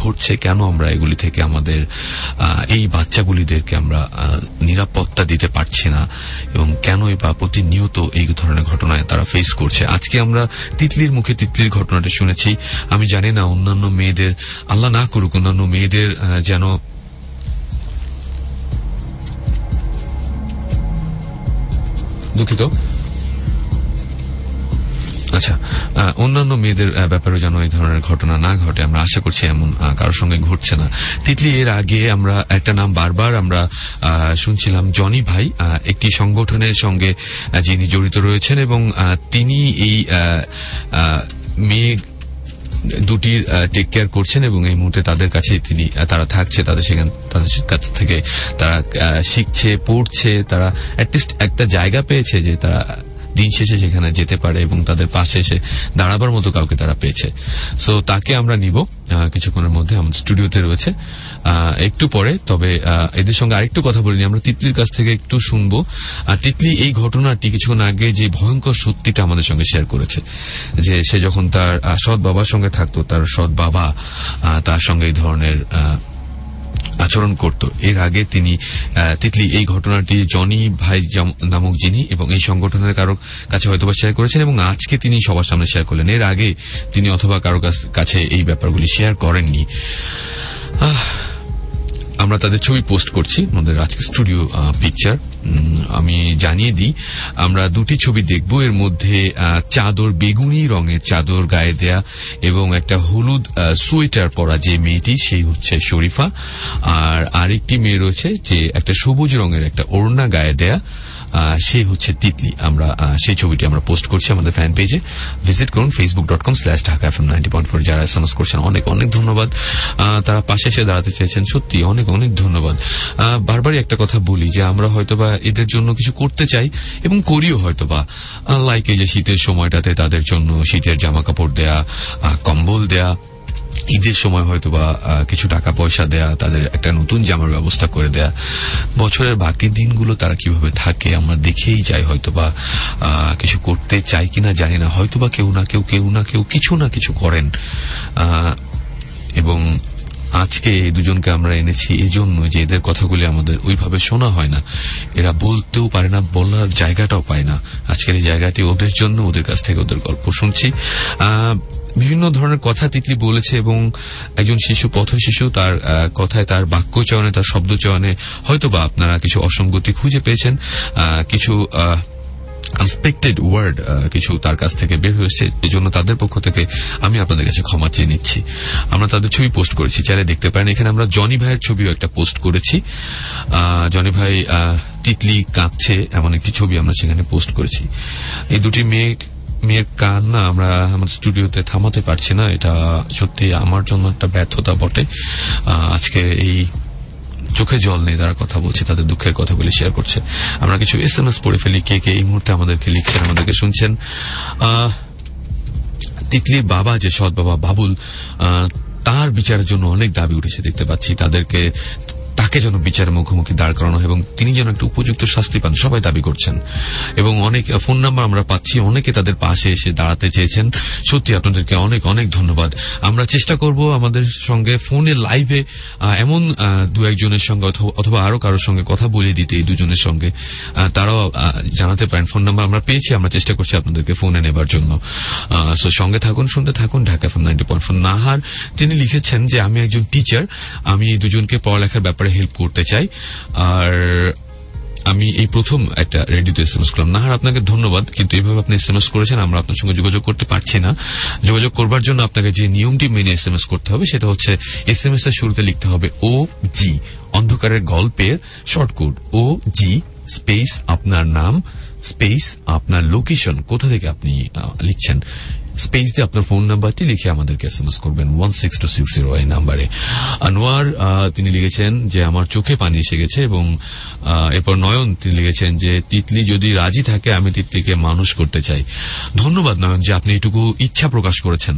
ঘটছে, কেন আমরা এগুলি থেকে আমাদের এই বাচ্চাগুলিদেরকে আমরা নিরাপত্তা দিতে পারছি না, এবং কেনই বা প্রতিনিয়ত এই ধরনের ঘটনায় তারা ফেস করছে। আজকে আমরা তিতলির মুখে তিতলির ঘটনাটা শুনেছি। আমি জানি না অন্যান্য মেয়েদের, আল্লাহ না করুক, অন্যান্য মেয়েদের যেন দুঃখিত, আচ্ছা, অন্যান্য মেয়েদের ব্যাপারে যেন এই ধরনের ঘটনা না ঘটে, আমরা আশা করছি এমন কারোর সঙ্গে ঘটছে না। তিতলি, এর আগে আমরা একটা নাম বারবার আমরা শুনছিলাম, জনি ভাই, একটি সংগঠনের সঙ্গে যিনি জড়িত রয়েছেন, এবং তিনি এই মেয়ে দুটির টেক কেয়ার করছেন, এবং এই মুহূর্তে তাদের কাছে তারা থাকছে, তাদের কাছ থেকে তারা শিখছে, পড়ছে, তারা অ্যাটলিস্ট একটা জায়গা পেয়েছে যে তারা দিন শেষে সেখানে যেতে পারে এবং তাদের পাশে এসে দাঁড়াবার মতো কাউকে তারা পেয়েছে। সো তাকে আমরা নিব কিছুক্ষণের মধ্যে, আমাদের স্টুডিওতে রয়েছে একটু পরে। তবে এদের সঙ্গে আরেকটু কথা বলিনি, আমরা তিতলির কাছ থেকে একটু শুনবো। তিতলি এই ঘটনাটি কিছুক্ষণ আগে যে ভয়ঙ্কর সত্যিটা আমাদের সঙ্গে শেয়ার করেছে, যে সে যখন তার সৎ বাবার সঙ্গে থাকতো, তার সৎ বাবা তার সঙ্গে এই ধরনের আচরণ করত। এর আগে তিতলি এই ঘটনাটি জনি ভাই নামক যিনি এবং এই সংগঠনের কারো কাছে হয়তোবা শেয়ার করেছেন, এবং আজকে তিনি সবার সামনে শেয়ার করলেন। এর আগে তিনি অথবা কারো কাছে এই ব্যাপারগুলি শেয়ার করেননি। আমরা তাদের ছবি পোস্ট করছি আমাদের আজকে স্টুডিও পিকচার। আমি জানিয়ে দিই, আমরা দুটি ছবি দেখব। এর মধ্যে চাদর, বেগুনি রঙের চাদর গায়ে দেয়া এবং একটা হলুদ সোয়েটার পরা যে মেয়েটি, সেই হচ্ছে শরীফা। আর আরেকটি মেয়ে রয়েছে যে একটা সবুজ রঙের একটা ওড়না গায়ে দেয়া, সে হচ্ছে তিতলি। আমরা সেই ছবিটি আমরা পোস্ট করছি আমাদের ফ্যান পেজে। ভিজিট করুন facebook.com/dhakafm90.4। যারা এসএমএস করছেন অনেক অনেক ধন্যবাদ। তারা পাশে এসে দাঁড়াতে চেয়েছেন, সত্যি অনেক অনেক ধন্যবাদ। বারবারই একটা কথা বলি যে আমরা হয়তোবা এদের জন্য কিছু করতে চাই এবং করিও হয়তোবা, লাইক এই যে শীতের সময়টাতে তাদের জন্য শীতের জামা কাপড় দেয়া, কম্বল দেয়া, ঈদের সময় হয়তোবা কিছু টাকা পয়সা দেয়া, তাদের একটা নতুন জামার ব্যবস্থা করে দেয়া। বছরের বাকি দিনগুলো তারা কিভাবে থাকে আমরা দেখেই যাই। হয়তোবা কিছু করতে চাই কিনা জানি না, হয়তোবা কেউ না কেউ কিছু না কিছু করেন। এবং আজকে এই দুজনকে আমরা এনেছি এই জন্য যে এদের কথাগুলি আমাদের ওইভাবে শোনা হয় না, এরা বলতেও পারে না, বলার জায়গাটাও পায় না। আজকের এই জায়গাটি ওদের জন্য, ওদের কাছ থেকে ওদের গল্প শুনছি। বিভিন্ন ধরনের কথা তিতলি বলেছে, এবং একজন শিশু, পথ শিশু, তার কথায়, তার বাক্য চয়নে, তার শব্দ চয়নে হয়তোবা আপনারা কিছু অসঙ্গতি খুঁজে পেয়েছেন, কিছু আনএক্সপেক্টেড ওয়ার্ড কিছু তার কাছ থেকে বের হয়েছে। এই জন্য তাদের পক্ষ থেকে আমি আপনাদের কাছে ক্ষমা চেয়ে নিচ্ছি। আমরা তাদের ছবি পোস্ট করেছি, চাইলে দেখতে পারেন। এখানে আমরা জনি ভাইয়ের ছবিও একটা পোস্ট করেছি। জনি ভাই তিতলি কাঁদছে এমন একটি ছবি আমরা সেখানে পোস্ট করেছি। এই দুটি মেয়ের কান্না আমরা আমাদের স্টুডিওতে থামাতে পারছি না, এটা সত্যি আমার জন্য একটা ব্যর্থতা বটে। আজকে এই চোখে জল নেই, তারা কথা বলছে, তাদের দুঃখের কথাগুলি শেয়ার করছে। আমরা কিছু এসএমএস পড়ে ফেলি, কে কে এই মুহূর্তে আমাদেরকে লিখছেন, আমাদেরকে শুনছেন। তিতলির বাবা, যে সৎ বাবা বাবুল, তার বিচারের জন্য অনেক দাবি উঠেছে দেখতে পাচ্ছি। তাকে যেন বিচারের মুখোমুখি দাঁড় করানো এবং তিনি যেন একটা উপযুক্ত শাস্তি পান, সবাই দাবি করছেন। এবং অনেক ফোন নাম্বার আমরা পাচ্ছি, অনেকে তাদের পাশে এসে দাঁড়াতে চেয়েছেন। সত্যি আপনাদেরকে অনেক অনেক ধন্যবাদ। আমরা চেষ্টা করব আমাদের সঙ্গে ফোনে লাইভে এমন দু একজনের সঙ্গে অথবা আরো কারোর সঙ্গে কথা বলিয়ে দিতে, এই দুজনের সঙ্গে তারাও জানাতে পারেন। ফোন নাম্বার আমরা পেয়েছি, আমরা চেষ্টা করছি আপনাদেরকে ফোনে নেবার জন্য। সঙ্গে থাকুন, শুনতে থাকুন ঢাকা এফএম 90.4। নাহার, তিনি লিখেছেন যে আমি একজন টিচার, আমি এই দুজনকে পড়ালেখার ব্যাপারে হেল্প করতে চাই, আর আমি এই প্রথম একটা রেডিওতে এসএমএস করলাম। নাহার, আপনাকে ধন্যবাদ, কিন্তু এইভাবে আপনি এসএমএস করেছেন, আমরা আপনার সঙ্গে যোগাযোগ করতে পারছি না। যোগাযোগ করবার জন্য আপনাকে যে নিয়মটি মেনে এসএমএস করতে হবে সেটা হচ্ছে এসএমএস এর শুরুতে লিখতে হবে OG, অন্ধকারের গল্পের শর্ট কোড OG স্পেস আপনার নাম স্পেস আপনার লোকেশন, কোথা থেকে আপনি লিখছেন, স্পেস দিয়ে আপনার ফোন নাম্বারটি লিখে আমাদেরকে এসএমএস করবেন 16260 এই নাম্বারে। আনোয়ার, তিনি লিখেছেন যে আমার চোখে পানি এসে গেছে, এবং এরপর নয়ন, তিনি লিখেছেন যে তিতলি যদি রাজি থাকে আমি তিতলিকে মানুষ করতে চাই। ধন্যবাদ নয়ন, যে আপনি এটুকু ইচ্ছা প্রকাশ করেছেন।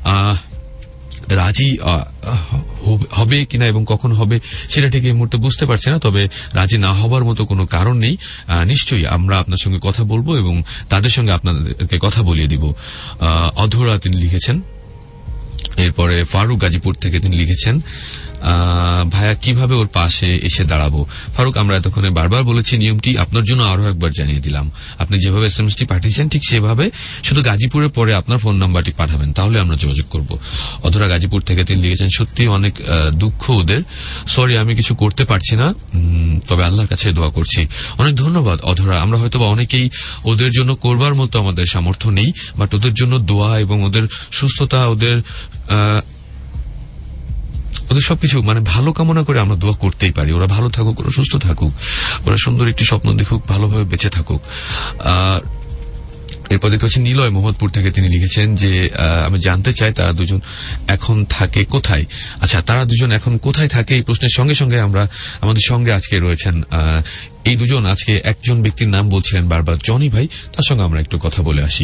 রাজি হবে কিনা এবং কখন হবে সেটা ঠিক এই মুহূর্তে বুঝতে পারছি না, তবে রাজি না হবার মতো কোনো কারণ নেই। নিশ্চয়ই আমরা আপনার সঙ্গে কথা বলবো এবং তাদের সঙ্গে আপনাদেরকে কথা বলিয়ে দিব। অধরা, তিনি লিখেছেন এরপরে ফারুক গাজীপুর থেকে তিনি লিখেছেন, ভাইয়া কিভাবে ওর পাশে এসে দাঁড়াবো? ফারুক, আমরা এতক্ষণে বারবার বলেছি নিয়মটি, আপনার জন্য আরো একবার জানিয়ে দিলাম। আপনি যেভাবে এসএমএসটি পাঠিয়েছেন ঠিক সেভাবে শুধু গাজীপুরের পরে আপনার ফোন নাম্বারটি পাঠাবেন, তাহলে আমরা যোগাযোগ করব। অধরা গাজীপুর থেকে তিনি লিখেছেন, সত্যি অনেক দুঃখ ওদের, সরি আমি কিছু করতে পারছি না, তবে আল্লাহর কাছে দোয়া করছি। অনেক ধন্যবাদ অধরা। আমরা হয়তো অনেকেই ওদের জন্য করবার মতো আমাদের সামর্থ্য নেই, বাট ওদের জন্য দোয়া এবং ওদের সুস্থতা, ওদের সবকিছু মানে ভালো কামনা করে আমরা দোয়া করতেই পারি। ওরা ভালো থাকুক, ওরা সুস্থ থাকুক, ওরা সুন্দর একটি স্বপ্ন দেখুক, ভালোভাবে বেঁচে থাকুক। এরপর দেখতে পাচ্ছি নিলয় মোহাম্মদপুর থেকে তিনি লিখেছেন যে আমি জানতে চাই তারা দুজন এখন থাকে কোথায়। আচ্ছা, তারা দুজন এখন কোথায় থাকে এই প্রশ্নের সঙ্গে সঙ্গে আমরা আমাদের সঙ্গে আজকে রয়েছেন এই দুজন। আজকে একজন ব্যক্তির নাম বলছিলেন বারবার, জনি ভাই, তার সঙ্গে আমরা একটু কথা বলে আসি।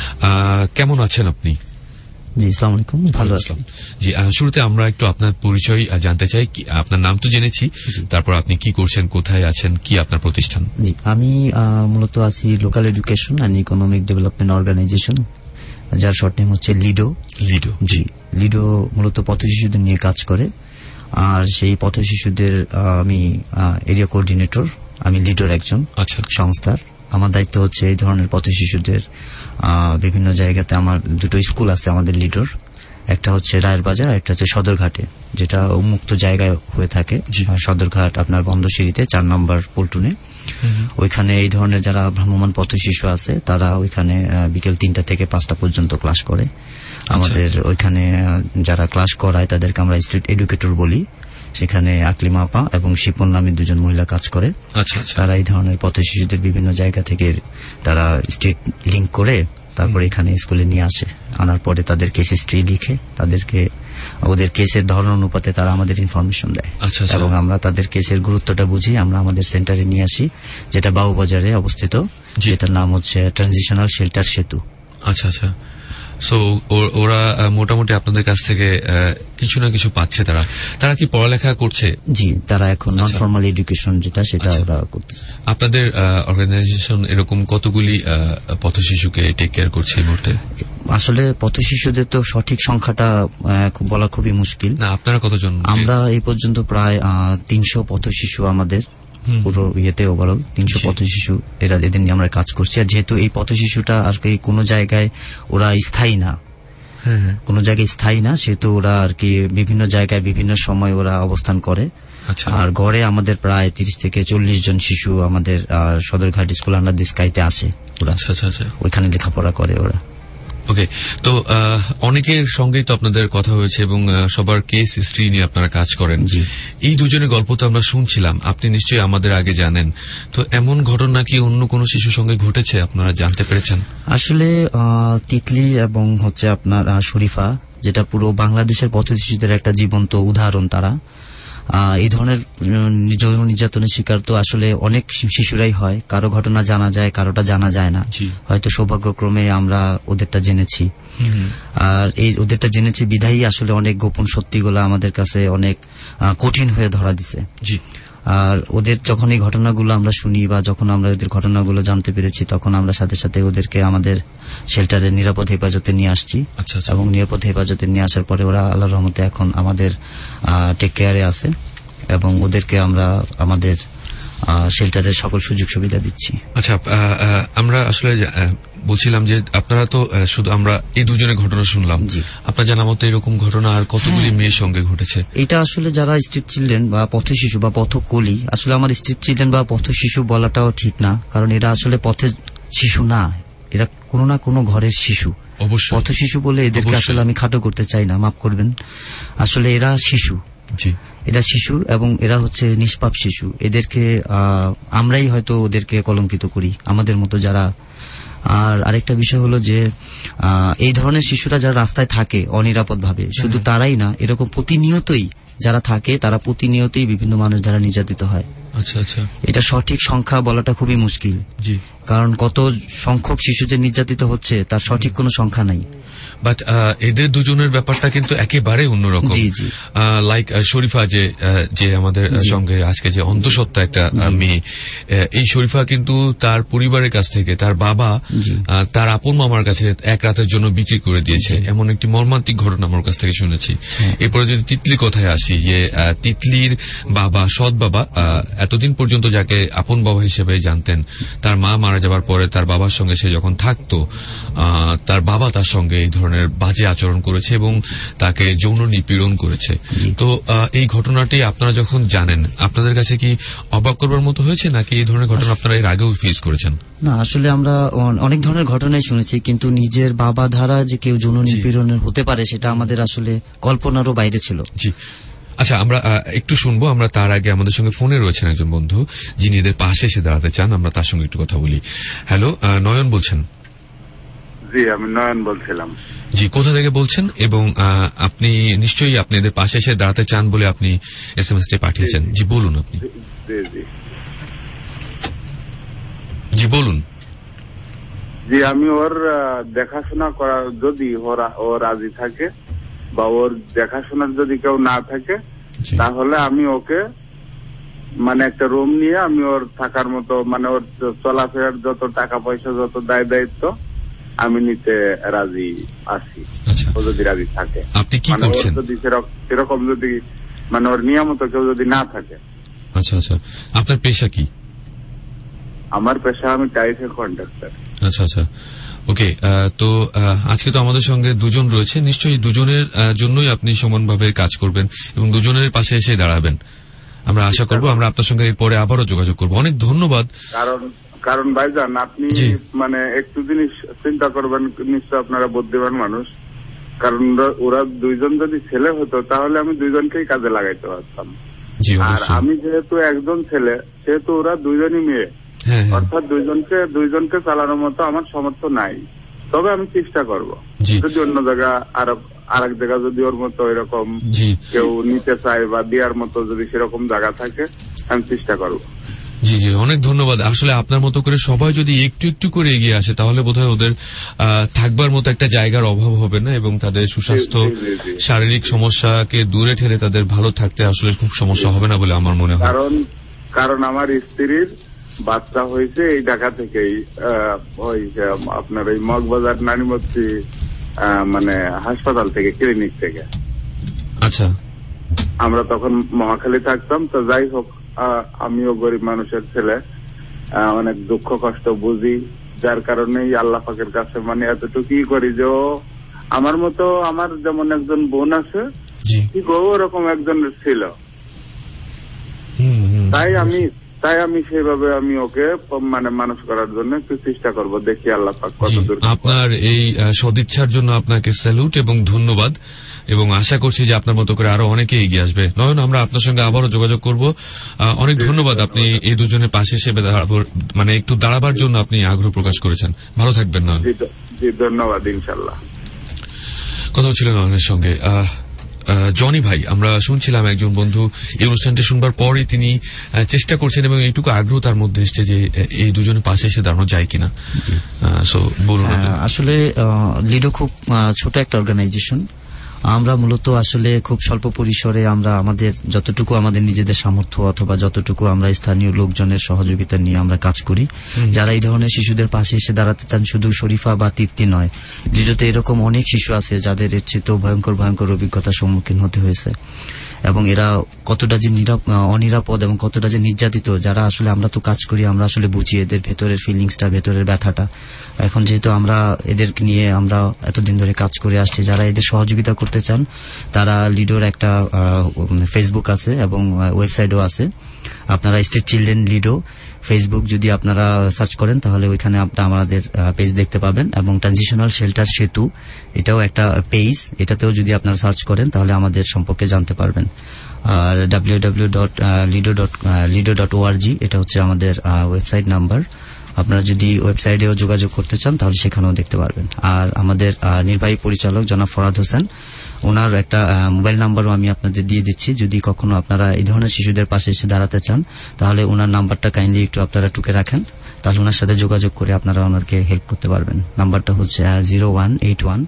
কেমন আছেন আপনি? জি, আসসালামু আলাইকুম। ভালো আছেন? জি, শুরুতে আমরা একটু আপনার পরিচয় জানতে চাই। আপনার নাম তো জেনেছি, তারপর আপনি কি করছেন, কোথায় আছেন, কি আপনার প্রতিষ্ঠান? জি, আমি মূলত আছি local education and economic development organisation, যার শর্ট নেম হচ্ছে লিডো। লিডো, জি, লিডো মূলত পথ শিশুদের নিয়ে কাজ করে। আর সেই পথ শিশুদের আমি এরিয়া কোঅর্ডিনেটর, আমি লিডোর একজন সংস্থার। আমার দায়িত্ব হচ্ছে এই ধরনের পথ শিশুদের বিভিন্ন জায়গাতে, আমার দুটো স্কুল আছে আমাদের লিডোর, একটা হচ্ছে রায়ের বাজার, একটা হচ্ছে সদরঘাটে, যেটা উন্মুক্ত জায়গায় হয়ে থাকে। সদরঘাট আপনার বন্দরশিরিতে 4 নম্বর পল্টনে। ওইখানে এই ধরনের যারা ভ্রাম্যমাণ পথ শিশু আছে তারা ওইখানে বিকেল 3টা থেকে 5টা পর্যন্ত ক্লাস করে। আমাদের ওইখানে যারা ক্লাস করায় তাদেরকে আমরা স্ট্রিট এডুকেটর বলি। সেখানে আকলিমা আপা এবং শিপন নামে দুজন মহিলা কাজ করে। তারা এই ধরনের পথ শিশুদের বিভিন্ন জায়গা থেকে তারা স্ট্রিট লিঙ্ক করে তারপর এখানে স্কুলে নিয়ে আসে। আনার পরে তাদের কেস হিস্ট্রি লিখে তাদেরকে ওদের কেসের ধরন অনুপাতে তারা আমাদের ইনফরমেশন দেয় এবং আমরা তাদের কেসের গুরুত্বটা বুঝি আমরা আমাদের সেন্টারে নিয়ে আসি, যেটা বাবুবাজারে অবস্থিত, যেটার নাম হচ্ছে ট্রানজিশনাল শেল্টার সেতু। আচ্ছা আচ্ছা। সো ওরা মোটামুটি আপনাদের কাছ থেকে কিছু না কিছু পাচ্ছে। তারা কি পড়ালেখা করছে? জি, তারা এখন নন ফর্মাল এডুকেশন যেটা সেটা ওরা করতেছে। আপনাদের অর্গানাইজেশন এরকম কতগুলি পথ শিশুকে টেক কেয়ার করছে এই মুহূর্তে? আসলে পথ শিশুদের তো সঠিক সংখ্যাটা বলা খুবই মুশকিল। না, আপনারা কতজন? আমরা এই পর্যন্ত প্রায় 300 পথ শিশু আমাদের পুরো ইয়েতে ওভারঅল 300 পথ শিশু এদের নিয়ে আমরা কাজ করছি। আর যেহেতু এই পথ শিশুটা আর কি কোনো জায়গায় ওরা স্থায়ী না, কোনো জায়গায় স্থায়ী না, সেহেতু ওরা আর কি বিভিন্ন জায়গায় বিভিন্ন সময় ওরা অবস্থান করে। আর গড়ে আমাদের প্রায় 30 থেকে 40 জন শিশু আমাদের সদরঘাট স্কুল আন্ডার দি স্কাইতে আসে। ওরা ওইখানে লেখাপড়া করে ওরা। ওকে, তো অনেকের সঙ্গেই তো আপনাদের কথা হয়েছে এবং সবার কেস হিস্ট্রি নিয়ে আপনারা কাজ করেন। এই দুজনের গল্প তো আমরা শুনছিলাম, আপনি নিশ্চয়ই আমাদের আগে জানেন। তো এমন ঘটনা কি অন্য কোনো শিশুর সঙ্গে ঘটেছে আপনারা জানতে পেরেছেন? আসলে তিতলি এবং হচ্ছে আপনার শরীফা, যেটা পুরো বাংলাদেশের পথ শিশুদের একটা জীবন্ত উদাহরণ। তারা এই ধরনের নির্যাতনের শিকার তো আসলে অনেক শিশুরাই হয়। কারো ঘটনা জানা যায়, কারোটা জানা যায় না। হয়তো সৌভাগ্যক্রমে আমরা ওদেরটা জেনেছি। আর এই ওদেরটা জেনেছি বিধায়ী আসলে অনেক গোপন সত্যিগুলো আমাদের কাছে অনেক কঠিন হয়ে ধরা দিছে। আর ওদের যখন এই ঘটনাগুলো আমরা শুনি বা যখন আমরা ওদের ঘটনাগুলো জানতে পেরেছি, তখন আমরা সাথে সাথে ওদেরকে আমাদের শেল্টারে নিরাপদ হেফাজতে নিয়ে আসছি। এবং নিরাপদ হেফাজতে নিয়ে আসার পরে ওরা আল্লাহর রহমতে এখন আমাদের টেক কেয়ারে আছে এবং ওদেরকে আমরা আমাদের শেল্টারের সকল সুযোগ সুবিধা দিচ্ছি। আচ্ছা, আমরা আসলে বলছিলাম যে আপনারা তো শুধু আমরা এই দুজনের ঘটনা শুনলাম, আপনার জানা মতো এরকম ঘটনা আর কতগুলি মেয়ের সঙ্গে ঘটেছে? এটা আসলে যারা স্ট্রিট চিলড্রেন বা পথ শিশু বা পথ কলি, আসলে আমার স্ট্রিট চিলড্রেন বা পথ শিশু বলাটাও ঠিক না, কারণ এরা আসলে পথের শিশু না, এরা কোনো না কোনো ঘরের শিশু। পথ শিশু বলে এদেরকে আসলে আমি খাটো করতে চাই না, মাফ করবেন। আসলে এরা শিশু, এরা শিশু এবং এরা হচ্ছে নিষ্পাপ শিশু। এদেরকে আমরাই হয়তো ওদেরকে কলঙ্কিত করি, আমাদের মতো যারা। আর আরেকটা বিষয় হলো যে এই ধরনের শিশুরা যারা রাস্তায় থাকে অনিরাপদ ভাবে, শুধু তারাই না, এরকম প্রতিনিয়তই যারা থাকে তারা প্রতিনিয়তই বিভিন্ন মানুষ দ্বারা নির্যাতিত হয়। আচ্ছা আচ্ছা, এটা সঠিক সংখ্যা বলাটা খুবই মুশকিল, কারণ কত সংখ্যক শিশু যে নির্যাতিত হচ্ছে তার সঠিক কোনো সংখ্যা নাই। বাট এদের দুজনের ব্যাপারটা কিন্তু একেবারে অন্যরকম। লাইক শরীফা যে আমাদের সঙ্গে আজকে যে অন্তঃসত্ত্বা একটা মেয়ে, এই শরীফা কিন্তু তার পরিবারের কাছ থেকে তার বাবা তার আপন মামার কাছে এক রাতের জন্য বিক্রি করে দিয়েছে, এমন একটি মর্মান্তিক ঘটনা আমার কাছ থেকে শুনেছি। এরপরে যদি তিতলি কথায় আসি, যে তিতলির বাবা, সৎ বাবা, এতদিন পর্যন্ত যাকে আপন বাবা হিসেবে জানতেন, তার মা মারা যাবার পরে তার বাবার সঙ্গে সে যখন থাকতো, তার বাবা তার সঙ্গে এই ধরনের বাজে আচরণ করেছে এবং তাকে যৌন নিপীড়ন করেছে। তো এই ঘটনাটি আপনারা যখন জানেন, আপনাদের কাছে কি অবাক করবার মতো হয়েছে, নাকি এই ধরনের ঘটনা আপনারা এর আগেও ফেস করেছেন? না, আসলে আমরা অনেক ধরনের ঘটনাই শুনেছি, কিন্তু নিজের বাবা ধারা যে কেউ যৌন নিপীড়নের হতে পারে সেটা আমাদের আসলে কল্পনারও বাইরে ছিল। জি, আচ্ছা, আমরা একটু শুনবো। আমরা তার আগে আমাদের সঙ্গে ফোনে রয়েছেন একজন বন্ধু যিনি এদের পাশে এসে দাঁড়াতে চান, আমরা তার সঙ্গে একটু কথা বলি। হ্যালো, নয়ন বলছেন? জি, আমি নয়ন বলছিলাম। জি, কোথা থেকে বলছেন? এবং আপনি নিশ্চয়ই আপনি এদের পাশে এসে দাঁড়াতে চান বলে আপনি এসএমএসটি পাঠিয়েছেন। জি বলুন আপনি। জি বলুন। জি, আমি ওর দেখাশোনা করার, যদি ও রাজি থাকে বা ওর দেখাশোনার যদি কেউ না থাকে, তাহলে আমি ওকে মানে একটা রুম নিয়ে আমি ওর থাকার মতো, মানে ওর চলাফেরার যত টাকা পয়সা, যত দায় দায়িত্ব আমি নিতে রাজি আছি, ও যদি রাজি থাকে। আপনি কি করছেন? যদি সেরকম যদি মানে ওর নিয়মিত কেউ যদি না থাকে। আচ্ছা আচ্ছা, আপনার পেশা কি? আমার পেশা, আমি টাইফের কন্ট্রাক্টর। আচ্ছা আচ্ছা, ওকে। তো আজকে তো আমাদের সঙ্গে দুজন রয়েছে, নিশ্চয়ই দুজনের জন্যই আপনি সমানভাবে কাজ করবেন এবং দুজনের পাশে এসে দাঁড়াবেন। আমরা আশা করব আমরা আপনার সঙ্গে এরপরে আবারও যোগাযোগ করব। অনেক ধন্যবাদ। কারণ ভাইজান, আপনি মানে একটু জিনিস চিন্তা করবেন, নিশ্চয় আপনারা বুদ্ধিমান মানুষ, কারণ ওরা দুইজন যদি ছেলে হতো তাহলে আমি দুইজনকেই কাজে লাগাইতে পারতাম। আর আমি যেহেতু একজন ছেলে, সেহেতু ওরা দুইজনই মেয়ে, অর্থাৎ দুইজনকে চালানোর মতো আমার সামর্থ্য নাই। তবে আমি চেষ্টা করব, যদি অন্য জায়গা আরেক জায়গা যদি ওর মতো এরকম কেউ নিতে চায় বা দেওয়ার মতো যদি সেরকম জায়গা থাকে, আমি চেষ্টা করব। জি জি, অনেক ধন্যবাদ। আসলে আপনার মতো করে সবাই যদি একটু একটু করে এগিয়ে আসে, তাহলে বোধহয় ওদের থাকবার মতো একটা জায়গার অভাব হবে না এবং তাদের সুস্বাস্থ্য, শারীরিক সমস্যাকে দূরে ঠেলে তাদের ভালো থাকতে আসলে খুব সমস্যা হবে না বলে আমার মনে হয়। কারণ আমার স্ত্রীর বাচ্চা হয়েছে এই ঢাকা থেকেই, ওই আপনার এই মগবাজার নানিমতি মানে হাসপাতাল থেকে, ক্লিনিক থেকে। আচ্ছা, আমরা তখন মহাখালী থাকতাম। তো যাই হোক, আমিও গরিব মানুষের ছেলে, অনেক দুঃখ কষ্ট বুঝি, যার কারণেই আল্লাহ পাকের কাছে মানে এতটুকুই করি যে ও আমার মতো, আমার যেমন একজন বোন আছে ঠিক ওরকম একজনের ছিল। তাই আমি সেইভাবে আমি ওকে মানে মানুষ করার জন্য একটু চেষ্টা করব, দেখি আল্লাহ পাক কতদূর। আপনার এই সদিচ্ছার জন্য আপনাকে স্যালুট এবং ধন্যবাদ, এবং আশা করছি যে আপনার মতো করে আরো অনেকে এগিয়ে আসবে। নয়ন, আমরা আপনার সঙ্গে আবারও যোগাযোগ করব। অনেক ধন্যবাদ, আপনি এই দুজনের পাশে এসে মানে একটু দাঁড়াবার জন্য আপনি আগ্রহ প্রকাশ করেছেন। ভালো থাকবেন নয়ন। জি, ধন্যবাদ। ইনশাআল্লাহ। কথা হচ্ছিল নয়নের সঙ্গে। জনি ভাই, আমরা শুনছিলাম একজন বন্ধু এই অনুষ্ঠানটি শুনবার পরই তিনি চেষ্টা করছেন এবং এইটুকু আগ্রহ তার মধ্যে এসছে যে এই দুজনের পাশে এসে দাঁড়ানো যায় কিনা। বলুন। আসলে লিডো খুব ছোট একটা অর্গানাইজেশন। আমরা মূলত আসলে খুব স্বল্প পরিসরে আমরা আমাদের যতটুকু আমাদের নিজেদের সামর্থ্য অথবা যতটুকু আমরা স্থানীয় লোকজনের সহযোগিতা নিয়ে আমরা কাজ করি। যারা এই ধরনের শিশুদের পাশে এসে দাঁড়াতে চান, শুধু শরীফা বা তৃপ্তি নয়, লিডোতে এরকম অনেক শিশু আছে যাদের এর চেয়েও ভয়ঙ্কর অভিজ্ঞতার সম্মুখীন হতে হয়েছে এবং এরা কতটা যে অনিরাপদ এবং কতটা যে নির্যাতিত, যারা আসলে আমরা তো কাজ করি, আমরা আসলে বুঝি এদের ভেতরের ফিলিংসটা, ভেতরের ব্যথাটা। এখন যেহেতু আমরা এদেরকে নিয়ে আমরা এতদিন ধরে কাজ করে আসছি, যারা এদের সহযোগিতা করতে চান তারা লিডোর একটা ফেসবুক আছে এবং ওয়েবসাইটও আছে। আপনারা স্ট্রিট চিলড্রেন লিডো ফেসবুক যদি আপনারা সার্চ করেন তাহলে ওইখানে আপনারা আমাদের পেজ দেখতে পাবেন, এবং ট্রানজিশনাল শেল্টার সেতু এটাও একটা পেজ, এটাতেও যদি আপনারা সার্চ করেন তাহলে আমাদের সম্পর্কে জানতে পারবেন। আর www.lido.org এটা হচ্ছে আমাদের ওয়েবসাইট নাম্বার। আপনারা যদি ওয়েবসাইটেও যোগাযোগ করতে চান তাহলে সেখানেও দেখতে পারবেন। আর আমাদের নির্বাহী পরিচালক জনাব ফরাদ হোসেন, ওনার একটা মোবাইল নাম্বারও আমি আপনাদের দিয়ে দিচ্ছি। যদি কখনো আপনারা এই ধরনের শিশুদের পাশে এসে দাঁড়াতে চান তাহলে ওনার নাম্বারটা কাইন্ডলি একটু আপনারা টুকে রাখেন, তাহলে ওনার সাথে যোগাযোগ করে আপনারা ওনাকে হেল্প করতে পারবেন। নাম্বারটা হচ্ছে 0181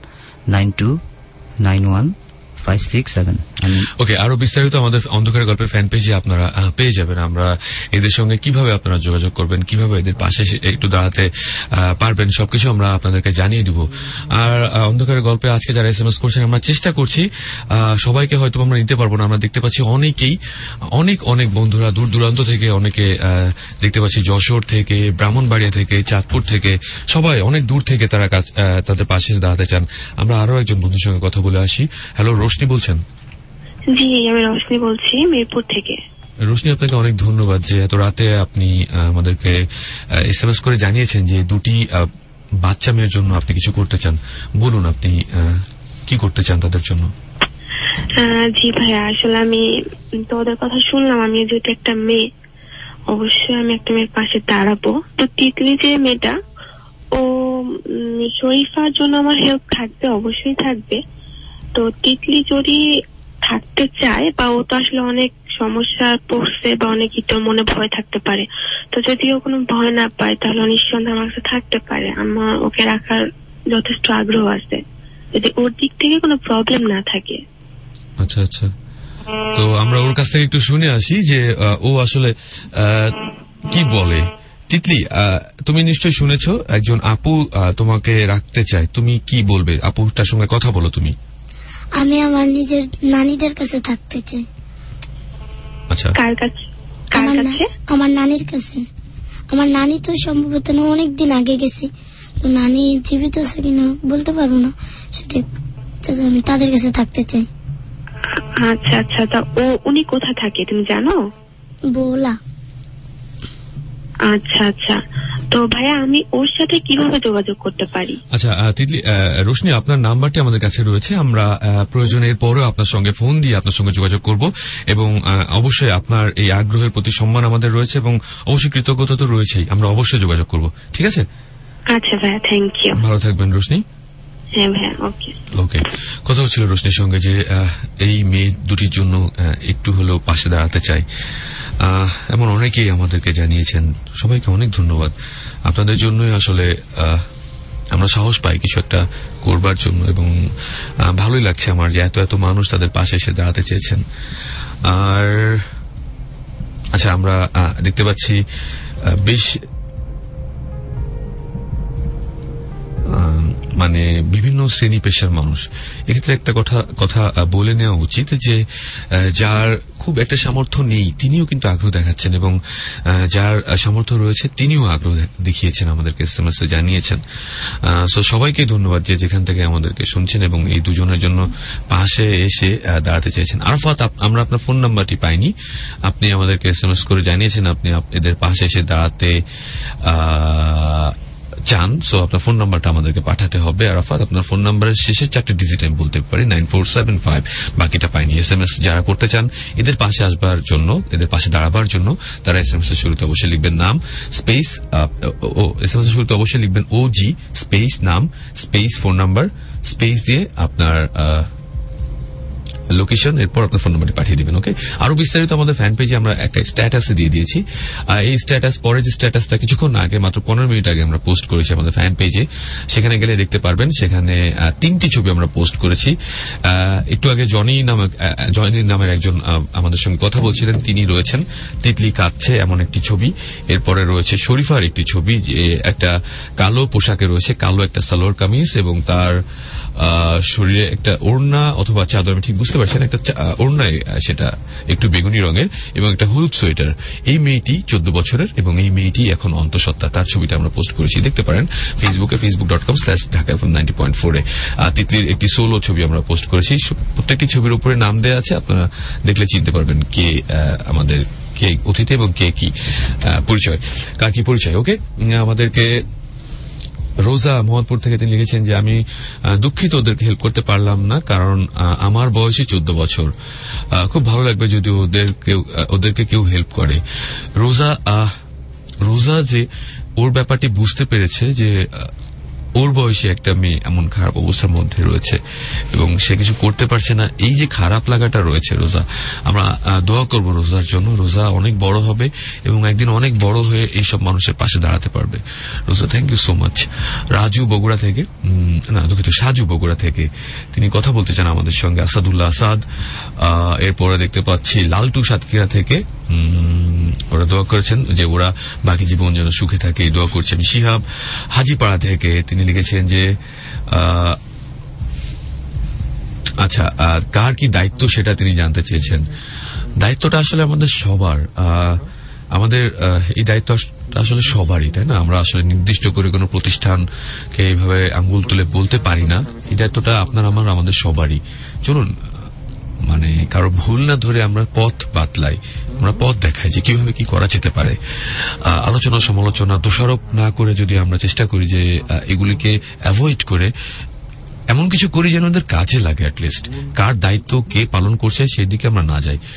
929156 ওকে, আরো বিস্তারিত আমাদের অন্ধকারের গল্পের ফ্যান পেজে আপনারা পেয়ে যাবেন। আমরা এদের সঙ্গে কিভাবে আপনারা যোগাযোগ করবেন, কিভাবে এদের পাশে একটু দাঁড়াতে পারবেন, সবকিছু আমরা আপনাদেরকে জানিয়ে দিব। আর অন্ধকারের গল্পে আজকে যারা SMS করছেন, আমরা চেষ্টা করছি সবাইকে হয়তো আমরা নিতে পারবো না। আমরা দেখতে পাচ্ছি অনেকেই, অনেক বন্ধুরা দূর দূরান্ত থেকে, অনেকে দেখতে পাচ্ছি যশোর থেকে, ব্রাহ্মণবাড়িয়া থেকে, চাঁদপুর থেকে, সবাই অনেক দূর থেকে তারা তাদের পাশে দাঁড়াতে চান। আমরা আরো একজন বন্ধুর সঙ্গে কথা বলে আসি। হ্যালো, রোশনি বলছেন? জি, আমি রোশনি বলছি, মিরপুর থেকে। রোশনি, আপনাকে অনেক ধন্যবাদ যে এত রাতে আপনি আমাদেরকে SMS করে জানিয়েছেন যে দুটি বাচ্চা মেয়ের জন্য আপনি কিছু করতে চান। বলুন, আপনি কি করতে চান তাদের জন্য? জি ভাইয়া, আসলে আমি তো ওদের কথা শুনলাম। আমি যেহেতু একটা মেয়ে, অবশ্যই আমি একটা মেয়ের পাশে দাঁড়াবো। তো তিতলি যে মেয়েটা, ও শরীফার জন্য আমার হেল্প থাকবে, অবশ্যই থাকবে। তো তিতলি যদি থাকতে চায়, বা ও তো আসলে অনেক সমস্যা পড়ছে, বা অনেক ইটোর মনে ভয় থাকতে পারে, তো যদি ও কোনো ভয় না পায় তাহলে নিঃসন্দেহে আমার কাছে থাকতে পারে। আমার ওকে রাখার যথেষ্ট আগ্রহ আছে, যদি ওর দিক থেকে কোনো প্রবলেম না থাকে। আচ্ছা আচ্ছা, তো আমরা ওর কাছ থেকে একটু শুনে আসি যে ও আসলে কি বলে। তিতলি, তুমি নিশ্চয়ই শুনেছো একজন আপু তোমাকে রাখতে চায়, তুমি কি বলবে? আপুটার সঙ্গে কথা বলো তুমি। আমি আমার নিজের নানীদের কাছে থাকতে চাই। আচ্ছা, কার কাছে? আমার নানির কাছে। আমার নানি তো সম্ভবত অনেকদিন আগে গেছে, তো নানি জীবিত আছে কিনা বলতে পারবো না সঠিক, আমি তাদের কাছে থাকতে চাই। আচ্ছা আচ্ছা, তা উনি কোথা থাকে তুমি জানো? বোলা। আচ্ছা আচ্ছা, তো ভাইয়া আমি ওর সাথে কিভাবে যোগাযোগ করতে পারি? আচ্ছা তিতলি, রোশনি, আপনার নাম্বারটি আমাদের কাছে রয়েছে। আমরা প্রয়োজনের পরেও আপনার সঙ্গে ফোন দিয়ে আপনার সঙ্গে যোগাযোগ করব, এবং অবশ্যই আপনার এই আগ্রহের প্রতি সম্মান আমাদের রয়েছে, এবং অবশ্যই কৃতজ্ঞতা তো রয়েছেই। আমরা অবশ্যই যোগাযোগ করব, ঠিক আছে? আচ্ছা ভাইয়া, থ্যাংক ইউ। ভালো থাকবেন রোশনি। হ্যাঁ ভাইয়া, ওকে ওকে। কথা হচ্ছিল রোশনির সঙ্গে যে এই মেয়ে দুটির জন্য একটু হলেও পাশে দাঁড়াতে চাই, এমন অনেকেই আমাদেরকে জানিয়েছেন। সবাইকে অনেক ধন্যবাদ। আপনাদের জন্যই আসলে আমরা সাহস পাই কিছু একটা করবার জন্য, এবং ভালোই লাগছে আমার যে এত মানুষ তাদের পাশে এসে দাঁড়াতে চেয়েছেন। আর আচ্ছা, আমরা দেখতে পাচ্ছি বেশ মানে বিভিন্ন শ্রেণী পেশার মানুষ। এক্ষেত্রে একটা কথা বলে নেওয়া উচিত যে যার খুব একটা সামর্থ্য নেই তিনিও কিন্তু আগ্রহ দেখাচ্ছেন, এবং যার সামর্থ্য রয়েছে তিনিও আগ্রহ দেখিয়েছেন, আমাদেরকে SMS জানিয়েছেন। সো সবাইকে ধন্যবাদ যে যেখান থেকে আমাদেরকে শুনছেন এবং এই দুজনের জন্য পাশে এসে দাঁড়াতে চেয়েছেন। আরাফাত, আমরা আপনার ফোন নাম্বারটি পাইনি, আপনি আমাদেরকে SMS করে জানিয়েছেন আপনি এদের পাশে এসে দাঁড়াতে চান। সো আপনার ফোন নাম্বারটা আমাদেরকে পাঠাতে হবে। আরাফাত, আপনার ফোন নাম্বারের শেষের 4টি ডিজিট আমি বলতে পারি 9475, বাকিটা পাইনি। SMS যারা করতে চান এদের পাশে আসবার জন্য, এদের পাশে দাঁড়াবার জন্য, তারা SMS এর শুরুতে অবশ্যই লিখবেন নাম স্পেস, SMS এর শুরুতে অবশ্যই লিখবেন OG স্পেস নাম স্পেস ফোন নাম্বার স্পেস দিয়ে আপনার লোকেশন, এরপর আপনার ফোন নাম্বারটি পাঠিয়ে দিবেন। ওকে। আরো বিস্তারিত আমাদের ফ্যান পেজে আমরা একটা স্ট্যাটাসে দিয়ে দিয়েছি। এই স্ট্যাটাস, পরে যে স্ট্যাটাসটা কিছুক্ষণ আগে, মাত্র 15 মিনিট আগে আমরা পোস্ট করেছি আমাদের ফ্যান পেজে, সেখানে গেলে দেখতে পারবেন। সেখানে 3টি ছবি আমরা পোস্ট করেছি। একটু আগে জনি নামের একজন আমাদের সঙ্গে কথা বলছিলেন, তিনি রয়েছেন তিতলি কাঁদছে এমন একটি ছবি। এরপরে রয়েছে শরীফার একটি ছবি, যে একটা কালো পোশাকে রয়েছে, কালো একটা সালোয়ার কামিজ, এবং তার শরীরে একটা ওড়না অথবা চাদর, আমি ঠিক বুঝতে পারছি না, একটা ওড়নায় সেটা একটু বেগুনি রঙের, এবং একটা হলুদ সোয়েটার। এই মেয়েটি 14 বছরের, এবং এই মেয়েটি এখন অন্তঃসত্ত্বা। তার ছবিটা আমরা পোস্ট করেছি, দেখতে পারেন ফেসবুকে, facebook.com/dhaka90.4 এ। তিতলির একটি সোলো ছবি আমরা পোস্ট করেছি। প্রত্যেকটি ছবির উপরে নাম দেওয়া আছে, আপনারা দেখলে চিনতে পারবেন কে আমাদের, কে অতিথি এবং কে কি পরিচয়, কার কি পরিচয়। ওকে। আমাদেরকে রোজা মোহাম্মদপুর থেকে তিনি লিখেছেন যে আমি দুঃখিত ওদেরকে হেল্প করতে পারলাম না, কারণ আমার বয়সই 14 বছর। খুব ভালো লাগবে যদি ওদেরকে কেউ হেল্প করে। রোজা যে ওর ব্যাপারটি বুঝতে পেরেছে, যে ও ওর বয়সী একটা মেয়ে এমন খারাপ অবস্থার মধ্যে রয়েছে এবং সে কিছু করতে পারছে না, এই যে খারাপ লাগাটা রয়েছে রোজা, আমরা দোয়া করব রোজার জন্য। রোজা অনেক বড় হবে এবং একদিন অনেক বড় হয়ে এইসব মানুষের পাশে দাঁড়াতে পারবে। Roza, thank you so much. Raju Bogura থেকে, না দুঃখিত, সাজু বগুড়া থেকে তিনি কথা বলতে চান আমাদের সঙ্গে। আসাদুল্লাহ আসাদ, এরপরে দেখতে পাচ্ছি লালটু সাতক্ষীরা থেকে, ওরা দোয়া করেছেন যে ওরা বাকি জীবন যেন সুখে থাকে, এই দোয়া করছেন। শিহাব হাজিপাড়া থেকে তিনি লিখেছেন যে আচ্ছা, কার কি দায়িত্ব সেটা তিনি জানতে চেয়েছেন। দায়িত্বটা আসলে আমাদের সবার, আমাদের এই দায়িত্ব আসলে সবারই, তাই না? আমরা আসলে নির্দিষ্ট করে কোনো প্রতিষ্ঠানকে এইভাবে আঙ্গুল তুলে বলতে পারি না। এই দায়িত্বটা আপনার আমাদের সবারই। চলুন, মানে কারো ভুল না ধরে আমরা পথ বাতলাই, আমরা পথ দেখাই যে কিভাবে কি করা যেতে পারে। আলোচনা সমালোচনা দোষারোপ না করে যদি আমরা চেষ্টা করি যে এগুলিকে অ্যাভয়েড করে এমন কিছু করি যেন ওদের কাজে লাগে, অ্যাটলিস্ট কার দায়িত্ব কে পালন করছে সেই দিকে আমরা না যাই।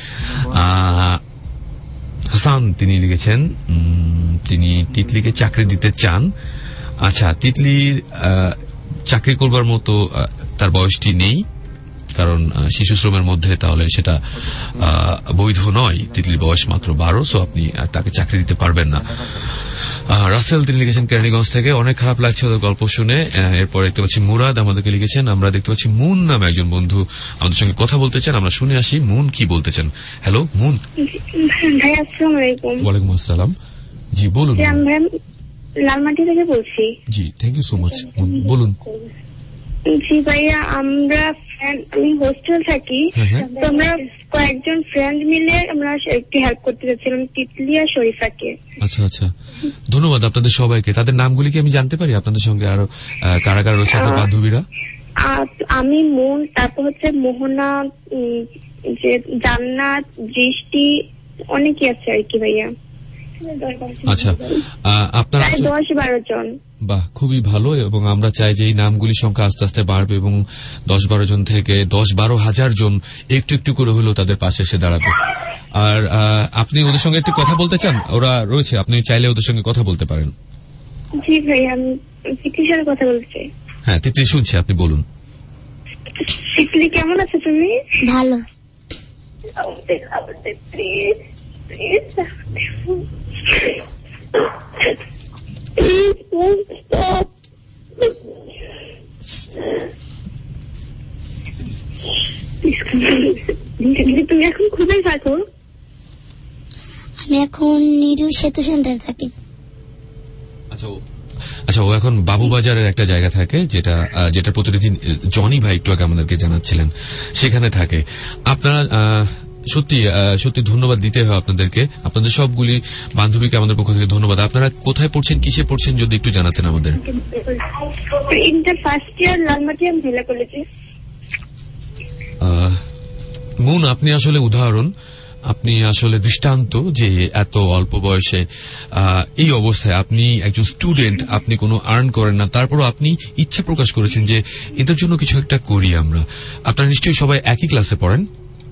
হাসান তিনি লিখেছেন তিনি তিতলিকে চাকরি দিতে চান। আচ্ছা, তিতলির চাকরি করবার মতো তার বয়সটি নেই, কারণ শিশু শ্রমের মধ্যে তাহলে সেটা বৈধ নয়। তিতলির বয়স মাত্র 12, সো আপনি তাকে চাকরি দিতে পারবেন না। রাসেল তিনি লিখেছেন কেরানীগঞ্জ থেকে, অনেক খারাপ লাগছে ওদের গল্প শুনে। এরপর দেখতে পাচ্ছি মুরাদ আমাদেরকে লিখেছেন। আমরা দেখতে পাচ্ছি মুন নামে একজন বন্ধু আমাদের সঙ্গে কথা বলতে চান, আমরা শুনে আসি মুন কি বলতে চান। হ্যালো মুন। ভাই আসসালামু আলাইকুম। ওয়ালাইকুম আসসালাম। জি বলুন। লালমাটি থেকে বলছি। জি, থ্যাংক ইউ সো মাচ। বলুন। জি ভাইয়া, আমরা আমি হোস্টেল থাকি, তো আমরা কয়েকজন ফ্রেন্ড মিলে আমরা একটু হেল্প করতে যাচ্ছিলাম তিতলি আর শরীফাকে। আচ্ছা আচ্ছা, ধন্যবাদ আপনাদের সবাইকে। তাদের নামগুলি কি আমি জানতে পারি? আপনাদের সঙ্গে আরো কারা কারা রয়েছে আপনার বান্ধবীরা? আমি মুন, তারপর হচ্ছে মোহনা, যে জান্নাত, দৃষ্টি, অনেকে আছে আর কি ভাইয়া। আচ্ছা, আপনারা 10-12 জন। বাহ, খুবই ভালো। এবং আমরা চাই যে এই নামগুলির সংখ্যা আস্তে আস্তে বাড়বে এবং 10-12 জন থেকে 10-12 হাজার জন একটু একটু করে হলেও তাদের পাশে এসে দাঁড়াবে। আর আপনি ওদের সঙ্গে একটু কথা বলতে চান? ওরা রয়েছে, আপনি চাইলে ওদের সঙ্গে কথা বলতে পারেন। জি ভাই, আমি তিতলির সাথে কথা বলতে চাই। হ্যাঁ, তিতলি শুনছি, আপনি বলুন। তিতলি কেমন আছো তুমি? ভালো। তুমি এখন কোথায় থাকো? আমি এখন নিরু সেতু সেন্টার থাকি। আচ্ছা, ও এখন বাবুবাজারের একটা জায়গা থাকে, যেটা প্রতিনিধি জনি ভাই একটু আগে আমাদেরকে জানাচ্ছিলেন, সেখানে থাকে। আপনারা সত্যি সত্যি ধন্যবাদ দিতে হয় আপনাদেরকে, আপনাদের সবগুলি বান্ধবীকে আমাদের পক্ষ থেকে ধন্যবাদ। আপনারা কোথায় পড়ছেন, কিসে পড়ছেন, যদি একটু জানাতেন আমাদের। ইন্টার ফার্স্ট ইয়ার, লালমাটি মহিলা কলেজে। মুন, আপনি আসলে উদাহরণ, আপনি আসলে দৃষ্টান্ত যে এত অল্প বয়সে এই অবস্থায় আপনি একজন স্টুডেন্ট, আপনি কোনো আর্ন করেন না, তারপরও আপনি ইচ্ছা প্রকাশ করেছেন যে এদের জন্য কিছু একটা করি আমরা। আপনারা নিশ্চয়ই সবাই একই ক্লাসে পড়েন?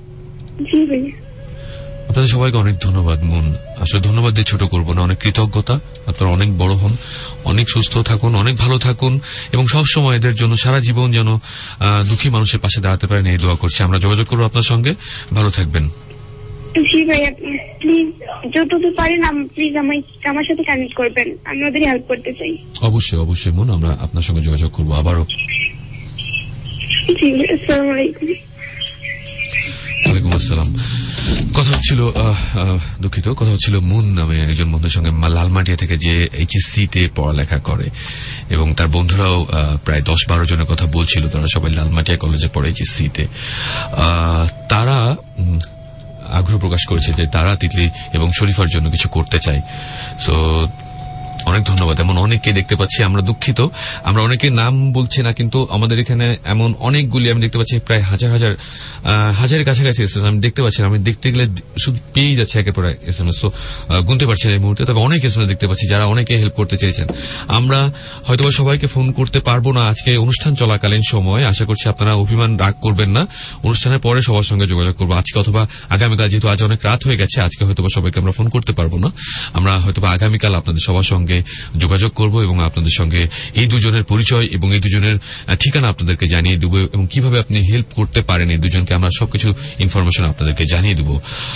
আপনাদের সবাইকে অনেক ধন্যবাদ মুন। আসলে ধন্যবাদ দিয়ে ছোট করবো না, অনেক কৃতজ্ঞতা। আপনারা অনেক বড় হন, অনেক সুস্থ থাকুন, অনেক ভালো থাকুন এবং সবসময় এদের জন্য সারা জীবন যেন দুঃখী মানুষের পাশে দাঁড়াতে পারেন এই দোয়া করছি। আমরা যোগাযোগ করবো আপনার সঙ্গে, ভালো থাকবেন। জি ভাইয়া, প্লিজ যতদূর পারেন প্লিজ আমার সাথে কানেক্ট করবেন, আমি ওদের হেল্প করতে চাই। অবশ্যই অবশ্যই মুন, আমরা আপনার সঙ্গে যোগাযোগ করবো আবারও। জি, আসসালামু আলাইকুম। ওয়ালাইকুম আসসালাম। কথা হচ্ছিল, দুঃখিত, কথা হচ্ছিল মুন নামে একজন বন্ধুর সঙ্গে, লালমাটিয়া থেকে, যে এইচএসসি তে পড়ালেখা করে এবং তার বন্ধুরাও প্রায় 10-12 জনের কথা বলছিল, তারা সবাই লালমাটিয়া কলেজে পড়ে এইচএসসি তে। তারা আগ্রহ প্রকাশ করেছে যে তারা তিতলি এবং শরীফার জন্য কিছু করতে চায়। সো অনেক ধন্যবাদ। এমন অনেককে দেখতে পাচ্ছি, আমরা দুঃখিত আমরা অনেকে নাম বলছি না, কিন্তু আমাদের এখানে এমন অনেকগুলি আমি দেখতে পাচ্ছি, প্রায় হাজারের কাছাকাছি এসএমএস আমি দেখতে পাচ্ছি। আমি দেখতে গেলে শুধু পেয়ে যাচ্ছে একের পর এসএমএস, তো গুনতে পারছি না এই মুহূর্তে, তবে অনেক এসএমএস দেখতে পাচ্ছি যারা অনেকে হেল্প করতে চেয়েছেন। আমরা হয়তো সবাইকে ফোন করতে পারবো না আজকে অনুষ্ঠান চলাকালীন সময়, আশা করছি আপনারা অভিমান রাগ করবেন না। অনুষ্ঠানের পরে সবার সঙ্গে যোগাযোগ করবো আজকে অথবা আগামীকাল, যেহেতু আজ অনেক রাত হয়ে গেছে, আজকে হয়তো সবাইকে আমরা ফোন করতে পারবো না। আমরা হয়তো আগামীকাল আপনাদের সবার সঙ্গে সঙ্গে যোগাযোগ করব এবং আপনাদের সঙ্গে এই দুজনের পরিচয় এবং এই দুজনের ঠিকানা আপনাদেরকে জানিয়ে দেব এবং কিভাবে আপনি হেল্প করতে পারেন এই দুজনকে আমরা সবকিছু ইনফরমেশন আপনাদেরকে জানিয়ে দেব।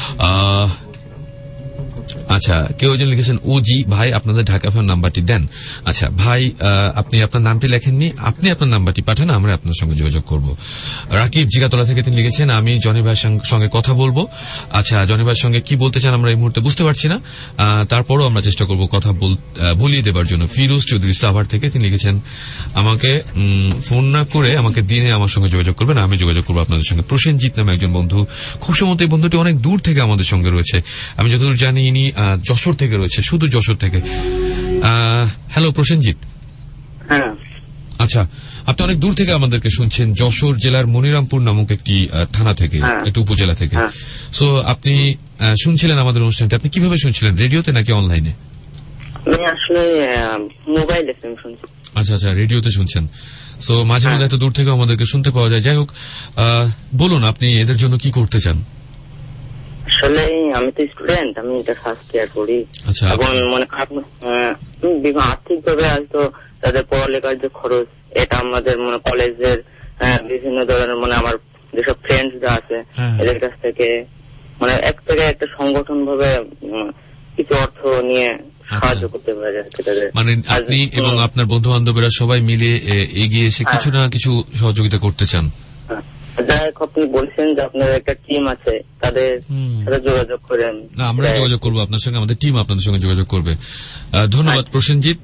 আচ্ছা, কেউ একজন লিখেছেন ওজি ভাই আপনাদের ঢাকা ফোন নাম্বারটি দেন। আচ্ছা ভাই, আপনি আপনার নামটি লেখেননি, আপনি আপনার নাম্বারটি পাঠান, আমরা আপনার সঙ্গে যোগাযোগ করব। রাকিব জিগাতলা থেকে তিনি লিখেছেন আমি জনি ভাইয়ের সঙ্গে কথা বলবো। আচ্ছা, জনি ভাইয়ের সঙ্গে কি বলতে চান আমরা এই মুহূর্তে বুঝতে পারছি না, তারপরও আমরা চেষ্টা করব কথা বলিয়ে দেবার জন্য। ফিরোজ চৌধুরী সাভার থেকে তিনি লিখেছেন আমাকে ফোন না করে আমাকে দিনে আমার সঙ্গে যোগাযোগ করবেন, আমি যোগাযোগ করবো আপনাদের সঙ্গে। প্রসেনজিৎ নামে একজন বন্ধু, খুব সম্ভবত এই বন্ধুটি অনেক দূর থেকে আমাদের সঙ্গে রয়েছে, আমি যতদূর জানি ইনি যশোর থেকে রয়েছে, শুধু যশোর থেকে। হ্যালো প্রসেনজিৎ। হ্যাঁ আচ্ছা, আপনি অনেক দূর থেকে আমাদেরকে শুনছেন, যশোর জেলার মনিরামপুর নামক একটি থানা থেকে, একটি উপজেলা থেকে। সো আপনি শুনছিলেন আমাদের অনুষ্ঠানটা, আপনি কিভাবে শুনছিলেন, রেডিওতে নাকি অনলাইনে? আমি আসলে মোবাইলে শুনছি। আচ্ছা আচ্ছা, রেডিওতে শুনছেন। সো মাঝে মাঝে এত দূর থেকে আমাদেরকে শুনতে পাওয়া যায়। যাই হোক, বলুন আপনি এদের জন্য কি করতে চান? আসলে আমি তো স্টুডেন্ট, আমি এটা ফার্স্ট ইয়ার করি। এবং মানে আর্থিক ভাবে হয়তো তাদের পড়ালেখার যে খরচ, এটা আমাদের মানে কলেজের বিভিন্ন ধরনের মানে আমার যেসব ফ্রেন্ডসরা আছে এদের কাছ থেকে মানে এক থেকে একটা সংগঠন ভাবে কিছু অর্থ নিয়ে সাহায্য করতে পারে তাদের। মানে আপনি এবং আপনার বন্ধু বান্ধবরা সবাই মিলে এগিয়ে এসে কিছু না কিছু সহযোগিতা করতে চান। যাই হোক, আপনি বলছেন যে আপনার একটা টিম আছে, তাদের সাথে যোগাযোগ করেন। না, আমরা যোগাযোগ করবো আপনার সঙ্গে, আমাদের টিম আপনাদের সঙ্গে যোগাযোগ করবে। ধন্যবাদ প্রসেনজিৎ।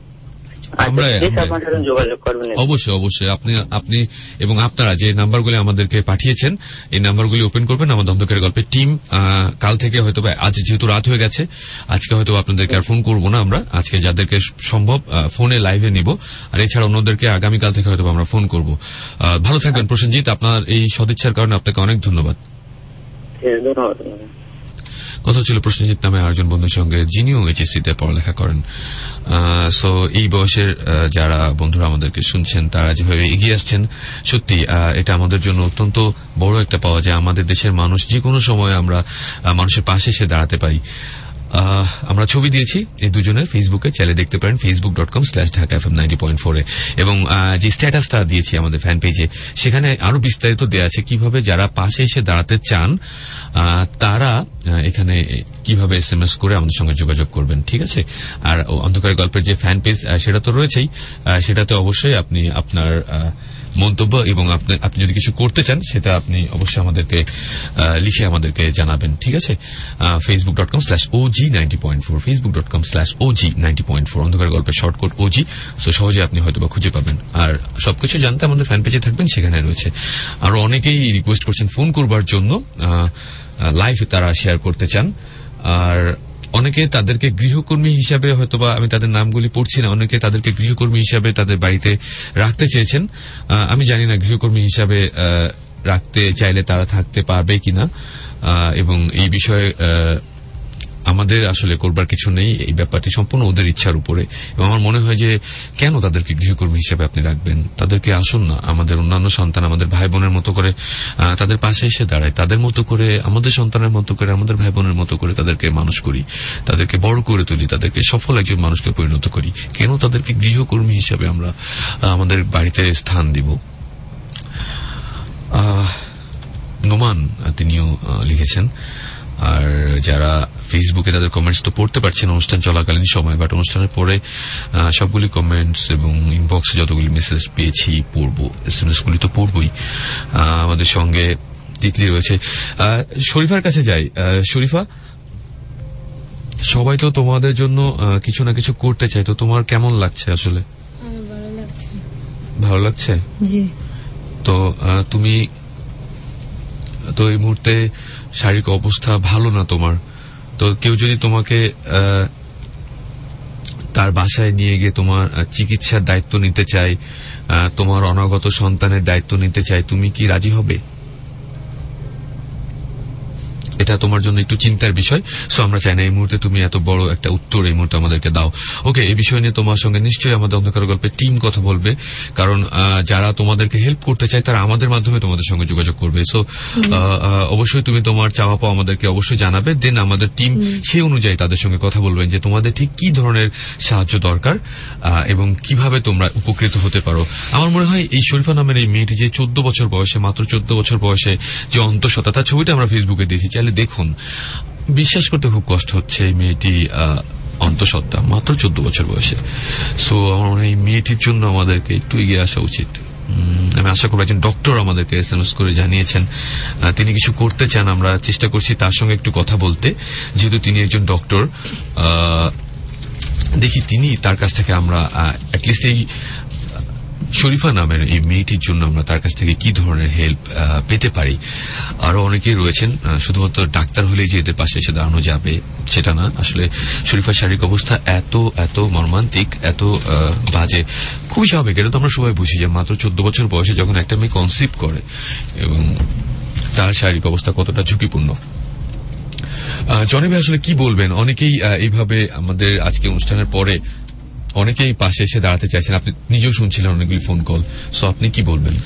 অবশ্যই অবশ্যই আপনি এবং আপনারা যে নাম্বারগুলি আমাদেরকে পাঠিয়েছেন এই নাম্বারগুলি ওপেন করবেন। আমাদের অন্ধকারের গল্পের টিম কাল থেকে হয়তো, আজ যেহেতু রাত হয়ে গেছে আজকে হয়তো আপনাদেরকে আর ফোন করবো না, আমরা আজকে যাদেরকে সম্ভব ফোনে লাইভে নিব, আর এছাড়া অন্যদেরকে আগামীকাল থেকে হয়তো আমরা ফোন করব। ভালো থাকবেন প্রসেনজিৎ, আপনার এই সদিচ্ছার কারণে আপনাকে অনেক ধন্যবাদ। কথা ছিল প্রসেনজিৎ নামে আরেকজন বন্ধুর সঙ্গে, যিনিও এইচএসসিতে পড়ালেখা করেন। সো এই বয়সের যারা বন্ধুরা আমাদেরকে শুনছেন তারা যেভাবে এগিয়ে আসছেন, সত্যি এটা আমাদের জন্য অত্যন্ত বড় একটা পাওয়া যায়। আমাদের দেশের মানুষ যে কোনো সময় আমরা মানুষের পাশে এসে দাঁড়াতে পারি। আমরা ছবি দিয়েছি এই দুজনের, ফেসবুকে চাইলে দেখতে পারেন facebook.com/dhaka.fm90.4 এবং যে স্ট্যাটাসটা দিয়েছি আমাদের ফ্যান পেজে, সেখানে আরো বিস্তারিত দেওয়া আছে কিভাবে যারা পাশে এসে দাঁড়াতে চান তারা এখানে কিভাবে SMS করে আমাদের সঙ্গে যোগাযোগ করবেন। ঠিক আছে, আর অন্ধকারের গল্পের যে ফ্যান পেজ সেটা তো রয়েছেই, সেটাতে অবশ্যই আপনি আপনার মন্তব্য এবং আপনি যদি কিছু করতে চান সেটা আপনি অবশ্যই আমাদেরকে লিখে আমাদেরকে জানাবেন। ঠিক আছে, facebook.com/OG90.4 facebook.com/OG90.4 অন্ধকার গল্পের শর্টকট OG। সো সহজে আপনি হয়তো বা খুঁজে পাবেন। আর সবকিছু জানতে আমাদের ফ্যান পেজে থাকবেন, সেখানে রয়েছে। আরো অনেকেই রিকোয়েস্ট করছেন ফোন করবার জন্য, লাইভ তারা শেয়ার করতে চান। আর অনেকে তাদেরকে গৃহকর্মী হিসাবে, হয়তোবা আমি তাদের নামগুলি পড়ছি না, অনেকে তাদেরকে গৃহকর্মী হিসাবে তাদের বাড়িতে রাখতে চেয়েছেন। আমি জানি না গৃহকর্মী হিসাবে রাখতে চাইলে তারা থাকতে পারবে কিনা, এবং এই বিষয়ে আমাদের আসলে করবার কিছু নেই, এই ব্যাপারটি সম্পূর্ণ ওদের ইচ্ছার উপরে। এবং আমার মনে হয় যে কেন তাদেরকে গৃহকর্মী হিসেবে আপনি রাখবেন, তাদেরকে আসুন না আমাদের অন্যান্য সন্তান, আমাদের ভাই বোনের মতো করে তাদের পাশে এসে দাঁড়ায়, তাদের মতো করে, আমাদের সন্তানের মতো করে, আমাদের ভাই বোনের মতো করে তাদেরকে মানুষ করি, তাদেরকে বড় করে তুলি, তাদেরকে সফল একজন মানুষকে পরিণত করি। কেন তাদেরকে গৃহকর্মী হিসেবে আমরা আমাদের বাড়িতে স্থান দিব? নোমান তিনিও লিখেছেন। আর যারা ফেসবুকে তাদের কমেন্টস তো পড়তে পারছেন অনুষ্ঠান চলাকালীন সময়, বাট অনুষ্ঠানের পরে সবগুলি কমেন্টস এবং ইনবক্সে যতগুলি মেসেজ পেয়েছি পড়বো, SMS গুলি তো পড়বই। আমাদের সঙ্গে তিতলি রয়েছে। শরীফার কাছে যাই। শরীফা, সবাই তো তোমাদের জন্য কিছু না কিছু করতে চায়, তো তোমার কেমন লাগছে আসলে? ভালো লাগছে। তো তুমি তো এই মুহূর্তে শারীরিক অবস্থা ভালো না তোমার, তো কেউ যদি তোমাকে তার বাসায় নিয়ে গিয়ে তোমার চিকিৎসার দায়িত্ব নিতে চায়, তোমার অনাগত সন্তানের দায়িত্ব নিতে চায়, তুমি কি রাজি হবে? এটা তোমার জন্য একটু চিন্তার বিষয়। সো আমরা চাই না এই মুহূর্তে তুমি এত বড় একটা উত্তর এই মুহূর্তে আমাদেরকে দাও। ওকে, এই বিষয় নিয়ে তোমার সঙ্গে নিশ্চয়ই আমাদের অন্ধকার গল্পের টিম কথা বলবে, কারণ যারা তোমাদেরকে হেল্প করতে চায় তারা আমাদের মাধ্যমে তোমাদের সঙ্গে যোগাযোগ করবে। সো অবশ্যই তুমি তোমার চাওয়া পাওয়া আমাদেরকে অবশ্যই জানাবে, দেন আমাদের টিম সেই অনুযায়ী তাদের সঙ্গে কথা বলবেন যে তোমাদের ঠিক কি ধরনের সাহায্য দরকার এবং কিভাবে তোমরা উপকৃত হতে পারো। আমার মনে হয় এই শরীফা নামের এই মেয়েটি যে 14 বছর বয়সে, মাত্র 14 বছর বয়সে যে অন্তঃসত্ত্বা, তার ছবিটা আমরা ফেসবুকে দিয়েছি, চাইলে দেখুন। বিশ্বাস করতে খুব কষ্ট হচ্ছে এই মেয়েটি অন্তঃসত্ত্বা, মাত্র 14 বছর বয়সে। সো আমার মনে হয় এই মেয়েটির জন্য আমাদেরকে একটু এগিয়ে আসা উচিত। আমি আশা করব একজন ডক্টর আমাদেরকে SMS করে জানিয়েছেন তিনি কিছু করতে চান। আমরা চেষ্টা করছি তার সঙ্গে একটু কথা বলতে, যেহেতু তিনি একজন ডক্টর। দেখি তিনি তার কাছ থেকে আমরা অ্যাটলিস্ট এই শরীফা নামের এই মেয়েটির জন্য আমরা তার কাছ থেকে কি ধরনের হেল্প পেতে পারি। আরো অনেকেই রয়েছেন, শুধুমাত্র ডাক্তার হলেই যে এদের পাশে এসে দাঁড়ানো যাবে সেটা না। আসলে শরীফার শারীরিক অবস্থা এত মর্মান্তিক, এত বাজে, খুবই স্বাভাবিক। এটা তো আমরা সবাই বুঝি যে মাত্র 14 বছর বয়সে যখন একটা মেয়ে কনসিভ করে এবং তার শারীরিক অবস্থা কতটা ঝুঁকিপূর্ণ। জনি ভাই আসলে কি বলবেন? অনেকেই এইভাবে আমাদের আজকে অনুষ্ঠানের পরে অনেকেই পাশে এসে দাঁড়াতে চাইছেন, আপনি নিজেও শুনছিলেন অনেকগুলি ফোন কল। সো আপনি কি বলবেন?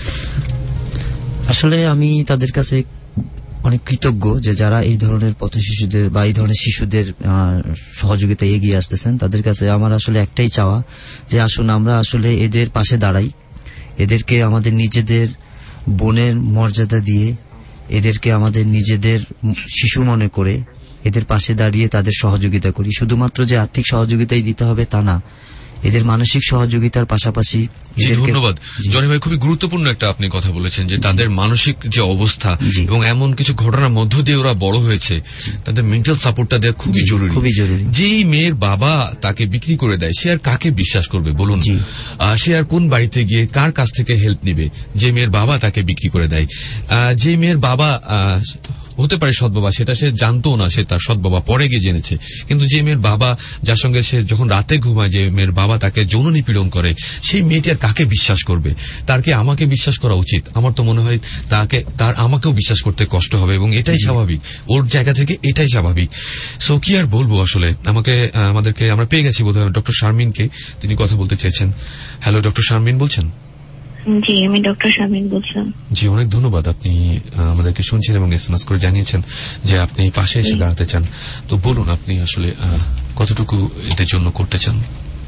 আসলে আমি তাদের কাছে অনেক কৃতজ্ঞ যে যারা এই ধরনের পথ শিশুদের বা এই ধরনের শিশুদের সহযোগিতায় এগিয়ে আসতেছেন। তাদের কাছে আমার আসলে একটাই চাওয়া যে আসুন আমরা আসলে এদের পাশে দাঁড়াই, এদেরকে আমাদের নিজেদের বোনের মর্যাদা দিয়ে, এদেরকে আমাদের নিজেদের শিশু মনে করে এদের পাশে দাঁড়িয়ে তাদের সহযোগিতা করি। শুধুমাত্র যে আর্থিক সহযোগিতাই দিতে হবে তা না, এদের মানসিক সহযোগিতার পাশাপাশি। ধন্যবাদ জনি ভাই, খুবই গুরুত্বপূর্ণ একটা আপনি কথা বলেছেন যে তাদের মানসিক যে অবস্থা এবং এমন কিছু ঘটনার মধ্য দিয়ে ওরা বড় হয়েছে, তাদের মেন্টাল সাপোর্টটা দেওয়া খুবই জরুরি। যেই মেয়ের বাবা তাকে বিক্রি করে দেয়, সে আর কাকে বিশ্বাস করবে বলুন? সে আর কোন বাড়িতে গিয়ে কার কাছ থেকে হেল্প নিবে? যে মেয়ের বাবা তাকে বিক্রি করে দেয়, যে মেয়ের বাবা হতে পারে সৎ বাবা, সেটা সে জানতো না, সে তার সৎ বাবা পরে গিয়ে জেনেছে। কিন্তু যে মেয়ের বাবা, যার সঙ্গে সে যখন রাতে ঘুমায়, যে মেয়ের বাবা তাকে যৌন নিপীড়ন করে, সেই মেয়েটি আর কাকে বিশ্বাস করবে? তার কি আমাকে বিশ্বাস করা উচিত? আমার তো মনে হয় তার আমাকেও বিশ্বাস করতে কষ্ট হবে এবং এটাই স্বাভাবিক, ওর জায়গা থেকে এটাই স্বাভাবিক। সো কি আর বলবো, আসলে আমাদেরকে আমরা পেয়ে গেছি বোধহয় ডক্টর শারমিনকে, তিনি কথা বলতে চেয়েছেন। হ্যালো, ডক্টর শারমিন বলছেন? জি, আমি ডক্টর শারমিন বলছিলাম। জি, অনেক ধন্যবাদ, আপনি আমাদেরকে শুনছেন এবং SMS করে জানিয়েছেন যে আপনি পাশে এসে দাঁড়াতে চান। তো বলুন, আপনি আসলে কতটুকু এদের জন্য করতে চান?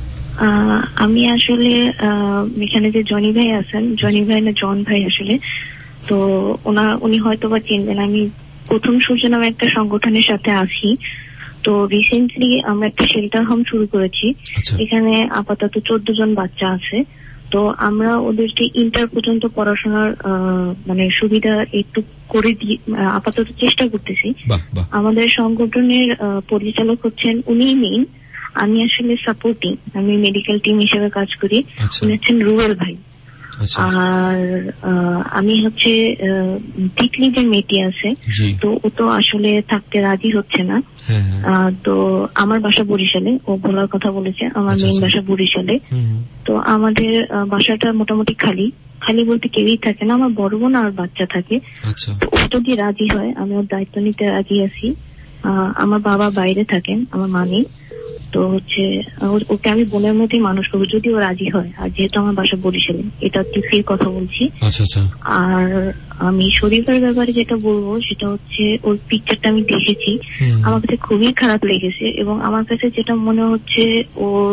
আমি আসলে এখানে যে জনি ভাই আছেন, জনি ভাই না জন ভাই আসলে, তো উনি হয়তো বা চিনবেন। আমি প্রথম সূর্য নামে একটা সংগঠনের সাথে আছি। তো রিসেন্টলি আমরা একটা শেল্টার হোম শুরু করেছি। এখানে আপাতত 14 জন বাচ্চা আছে। তো আমরা ওদেরকে ইন্টার পর্যন্ত পড়াশোনার মানে সুবিধা একটু করে দিয়ে আপাতত চেষ্টা করতেছি। আমাদের সংগঠনের পরিচালক হচ্ছেন উনিই মেইন, আমি আসলে সাপোর্টিং, আমি মেডিকেল টিম হিসেবে কাজ করি। উনি হচ্ছেন রুবেল ভাই। আর আমি হচ্ছে তিতলি যে মেয়েটি আছে, তো ও তো আসলে থাকতে রাজি হচ্ছে না। তো আমার বাসা বরিশালে, ও বলার কথা বলেছে, আমার মেইন বাসা বরিশালে। তো আমাদের বাসাটা মোটামুটি খালি বলতে কেউই থাকে না, আমার বড় বোন আর বাচ্চা থাকে। তো ও যদি রাজি হয় আমি ওর দায়িত্ব নিতে রাজি আছি। আমার বাবা বাইরে থাকেন, আমার মা নেই। তো হচ্ছে ওকে আমি বোনের মধ্যেই মানুষ করবো যদি ও রাজি হয়। আর যেহেতু আমার বাসা বরিশালে, এটা টিফির কথা বলছি। আর আমি শরীফের ব্যাপারে যেটা বলবো সেটা হচ্ছে ওর পিকচারটা আমি দেখেছি, আমার কাছে খুবই খারাপ লেগেছে। এবং আমার কাছে যেটা মনে হচ্ছে ওর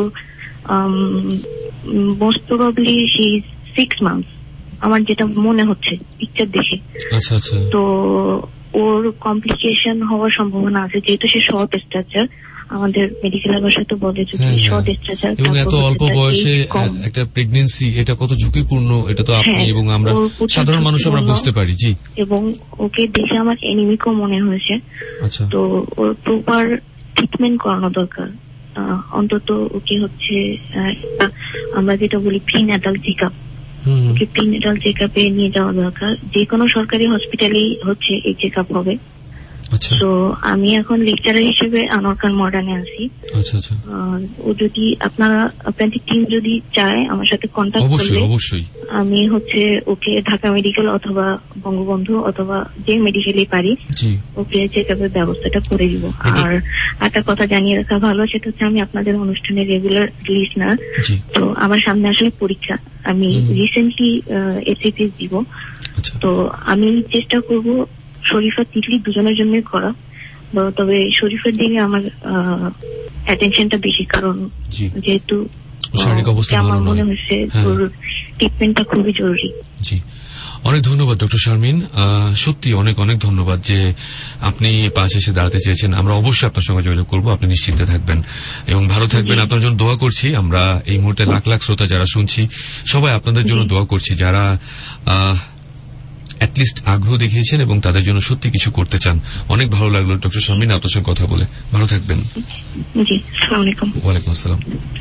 মোস্ট প্রবাবলি সি 6 months, আমার যেটা মনে হচ্ছে পিকচার দেখে। তো ওর কমপ্লিকেশন হওয়ার সম্ভাবনা আছে, যেহেতু সে শর্ট স্ট্রাকচার। আমাদের মেডিকেলের ভাষায় তো বলে যদি শর্ট স্ট্রাকচার, এবং এত অল্প বয়সে একটা প্রেগন্যান্সি, এটা কত ঝুঁকিপূর্ণ, এটা তো আপনি এবং আমরা সাধারণ মানুষ আমরা বুঝতে পারি। জি, এবং ওকে দেখে আমার এনিমিকও মনে হয়েছে। তো ওর প্রপার ট্রিটমেন্ট করানো দরকার। অন্তত ওকে হচ্ছে আমরা যেটা বলি প্রিন্যাটাল চেকআপ, ওকে প্রিন্যাটাল চেকআপে নিয়ে যাওয়া দরকার। যে কোনো সরকারি হসপিটালেই হচ্ছে এই চেকআপ হবে। তো আমি এখন লেকচারার হিসেবে আনোয়ার খান মডার্নে আছি। ও যদি আপনাদের টিম যদি চায় আমার সাথে কন্ট্যাক্ট করলে আমি ওকে ঢাকা মেডিকেল অথবা বঙ্গবন্ধু অথবা যে মেডিকেলে পারি ওকে চেকআপের ব্যবস্থাটা করে দিব। আর একটা কথা জানিয়ে রাখা ভালো, সেটা হচ্ছে আমি আপনাদের অনুষ্ঠানের রেগুলার লিসনার। তো আমার সামনে আসলে পরীক্ষা, আমি রিসেন্টলি এসএসসি দিব। তো আমি চেষ্টা করব শরীফা তিতলি দুজনের জন্য করা, তবে শরীফের দিকে আমার অ্যাটেনশনটা বেশি, কারণ যেহেতু আমার মনে হচ্ছে ওর ট্রিটমেন্টটা খুবই জরুরি। অনেক ধন্যবাদ ডক্টর শারমিন, সত্যি অনেক অনেক ধন্যবাদ যে আপনি পাশে এসে দাঁড়াতে চেয়েছেন। আমরা অবশ্যই আপনার সঙ্গে যোগাযোগ করবো, আপনি নিশ্চিন্তে থাকবেন এবং ভালো থাকবেন। আপনার জন্য দোয়া করছি। আমরা এই মুহূর্তে লাখ লাখ শ্রোতা যারা শুনছি সবাই আপনাদের জন্য দোয়া করছি, যারা অ্যাটলিস্ট আগ্রহ দেখিয়েছেন এবং তাদের জন্য সত্যি কিছু করতে চান। অনেক ভালো লাগলো ডক্টর শারমিন আপনার সঙ্গে কথা বলে। ভালো থাকবেন। ওয়ালাইকুম আসসালাম।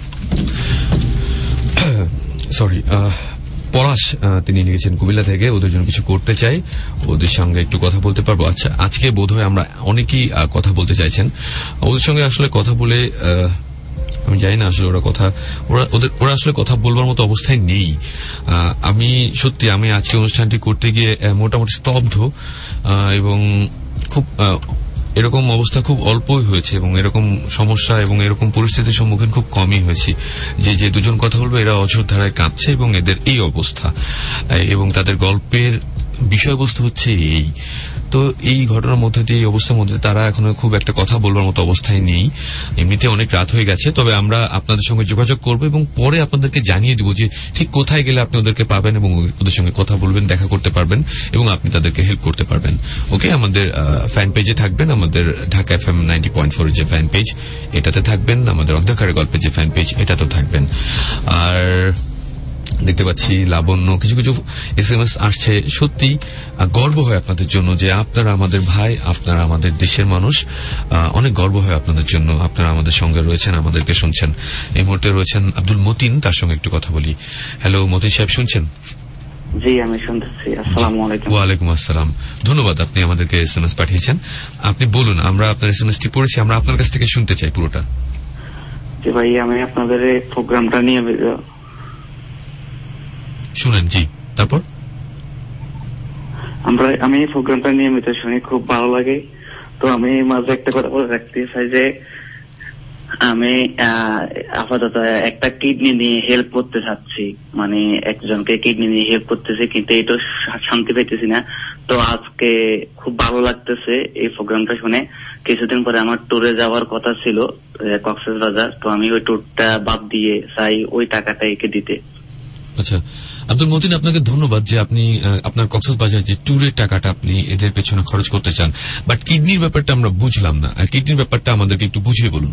সরি, পলাশ তিনি লিখেছেন কুমিল্লা থেকে, ওদের জন্য কিছু করতে চাই, ওদের সঙ্গে একটু কথা বলতে পারবো। আচ্ছা, আজকে বোধহয় আমরা অনেকেই কথা বলতে চাইছেন, ওদের সঙ্গে আসলে কথা বলে আমি জানি না আসলে ওরা আসলে কথা বলবার মতো অবস্থায় নেই। আমি আজকে অনুষ্ঠানটি করতে গিয়ে মোটামুটি স্তব্ধ এবং খুব এরকম অবস্থা খুব অল্পই হয়েছে এবং এরকম সমস্যা এবং এরকম পরিস্থিতির সম্মুখীন খুব কমই হয়েছি যে দুজন কথা বলবে এরা অঝোর ধারায় কাঁদছে এবং এদের এই অবস্থা এবং তাদের গল্পের বিষয়বস্তু হচ্ছে এই। তো এই ঘটনার মধ্যে দিয়ে এই অবস্থার মধ্যে তারা এখনো খুব একটা কথা বলবার মতো অবস্থায় নেই। এমনিতে অনেক রাত হয়ে গেছে, তবে আমরা আপনাদের সঙ্গে যোগাযোগ করব এবং পরে আপনাদেরকে জানিয়ে দেব যে ঠিক কোথায় গেলে আপনি ওদেরকে পাবেন এবং ওদের সঙ্গে কথা বলবেন, দেখা করতে পারবেন এবং আপনি তাদেরকে হেল্প করতে পারবেন। ওকে, আমাদের ফ্যান পেজে থাকবেন, আমাদের ঢাকা FM 90.4 যে ফ্যান পেজ এটাতে থাকবেন, আমাদের অন্ধকারের গল্পের যে ফ্যান পেজ এটাতেও থাকবেন। আর দেখতে পাচ্ছি লাবণ্য কিছু কিছু SMS আসছে। সত্যি গর্ব হয় আপনাদের জন্য যে আপনারা আমাদের ভাই, আপনারা আমাদের দেশের মানুষ। অনেক গর্ব হয় আপনাদের জন্য, আপনারা আমাদের সঙ্গে রয়েছেন, আমাদেরকে শুনছেন। এই মুহূর্তে রয়েছেন আব্দুল মতিন, তার সঙ্গে একটু কথা বলি। হ্যালো মতিন সাহেব, শুনছেন? জি, আমি শুনতেছি। আসসালামু আলাইকুম। ওয়ালাইকুম আসসালাম। ধন্যবাদ, আপনি আমাদেরকে SMS পাঠিয়েছেন। আপনি বলুন, আমরা আপনার SMSটি পড়েছি, আমরা আপনার কাছ থেকে শুনতে চাই পুরোটা। জি ভাই, আমি আপনাদের এই প্রোগ্রামটা নিয়ে শুনেন। জি, তারপর? আমি এই প্রোগ্রামটা নিয়মিত শুনি, খুব ভালো লাগে। তো আমি মাঝে একটা কথা বলে রাখতে চাই যে আমি আপাতত একটা কিডনি নিয়ে হেল্প করতে চাচ্ছি, মানে একজনকে কিডনি নিয়ে হেল্প করতেছি, কিন্তু এটা শান্তি পাইতেছি না। তো আজকে খুব ভালো লাগতেছে এই প্রোগ্রামটা শুনে। কিছুদিন পরে আমার ট্যুরে যাওয়ার কথা ছিল কক্সবাজার, তো আমি ওই ট্যুরটা বাদ দিয়ে চাই ওই টাকাটা একে দিতে। আচ্ছা আব্দুল মতিন, আপনাকে ধন্যবাদ যে আপনি আপনার কক্সবাজার যে ট্যুরের টাকাটা আপনি এদের পেছনে খরচ করতে চান। বাট কিডনির ব্যাপারটা আমরা বুঝলাম না, কিডনির ব্যাপারটা আমাদেরকে একটু বুঝিয়ে বলুন।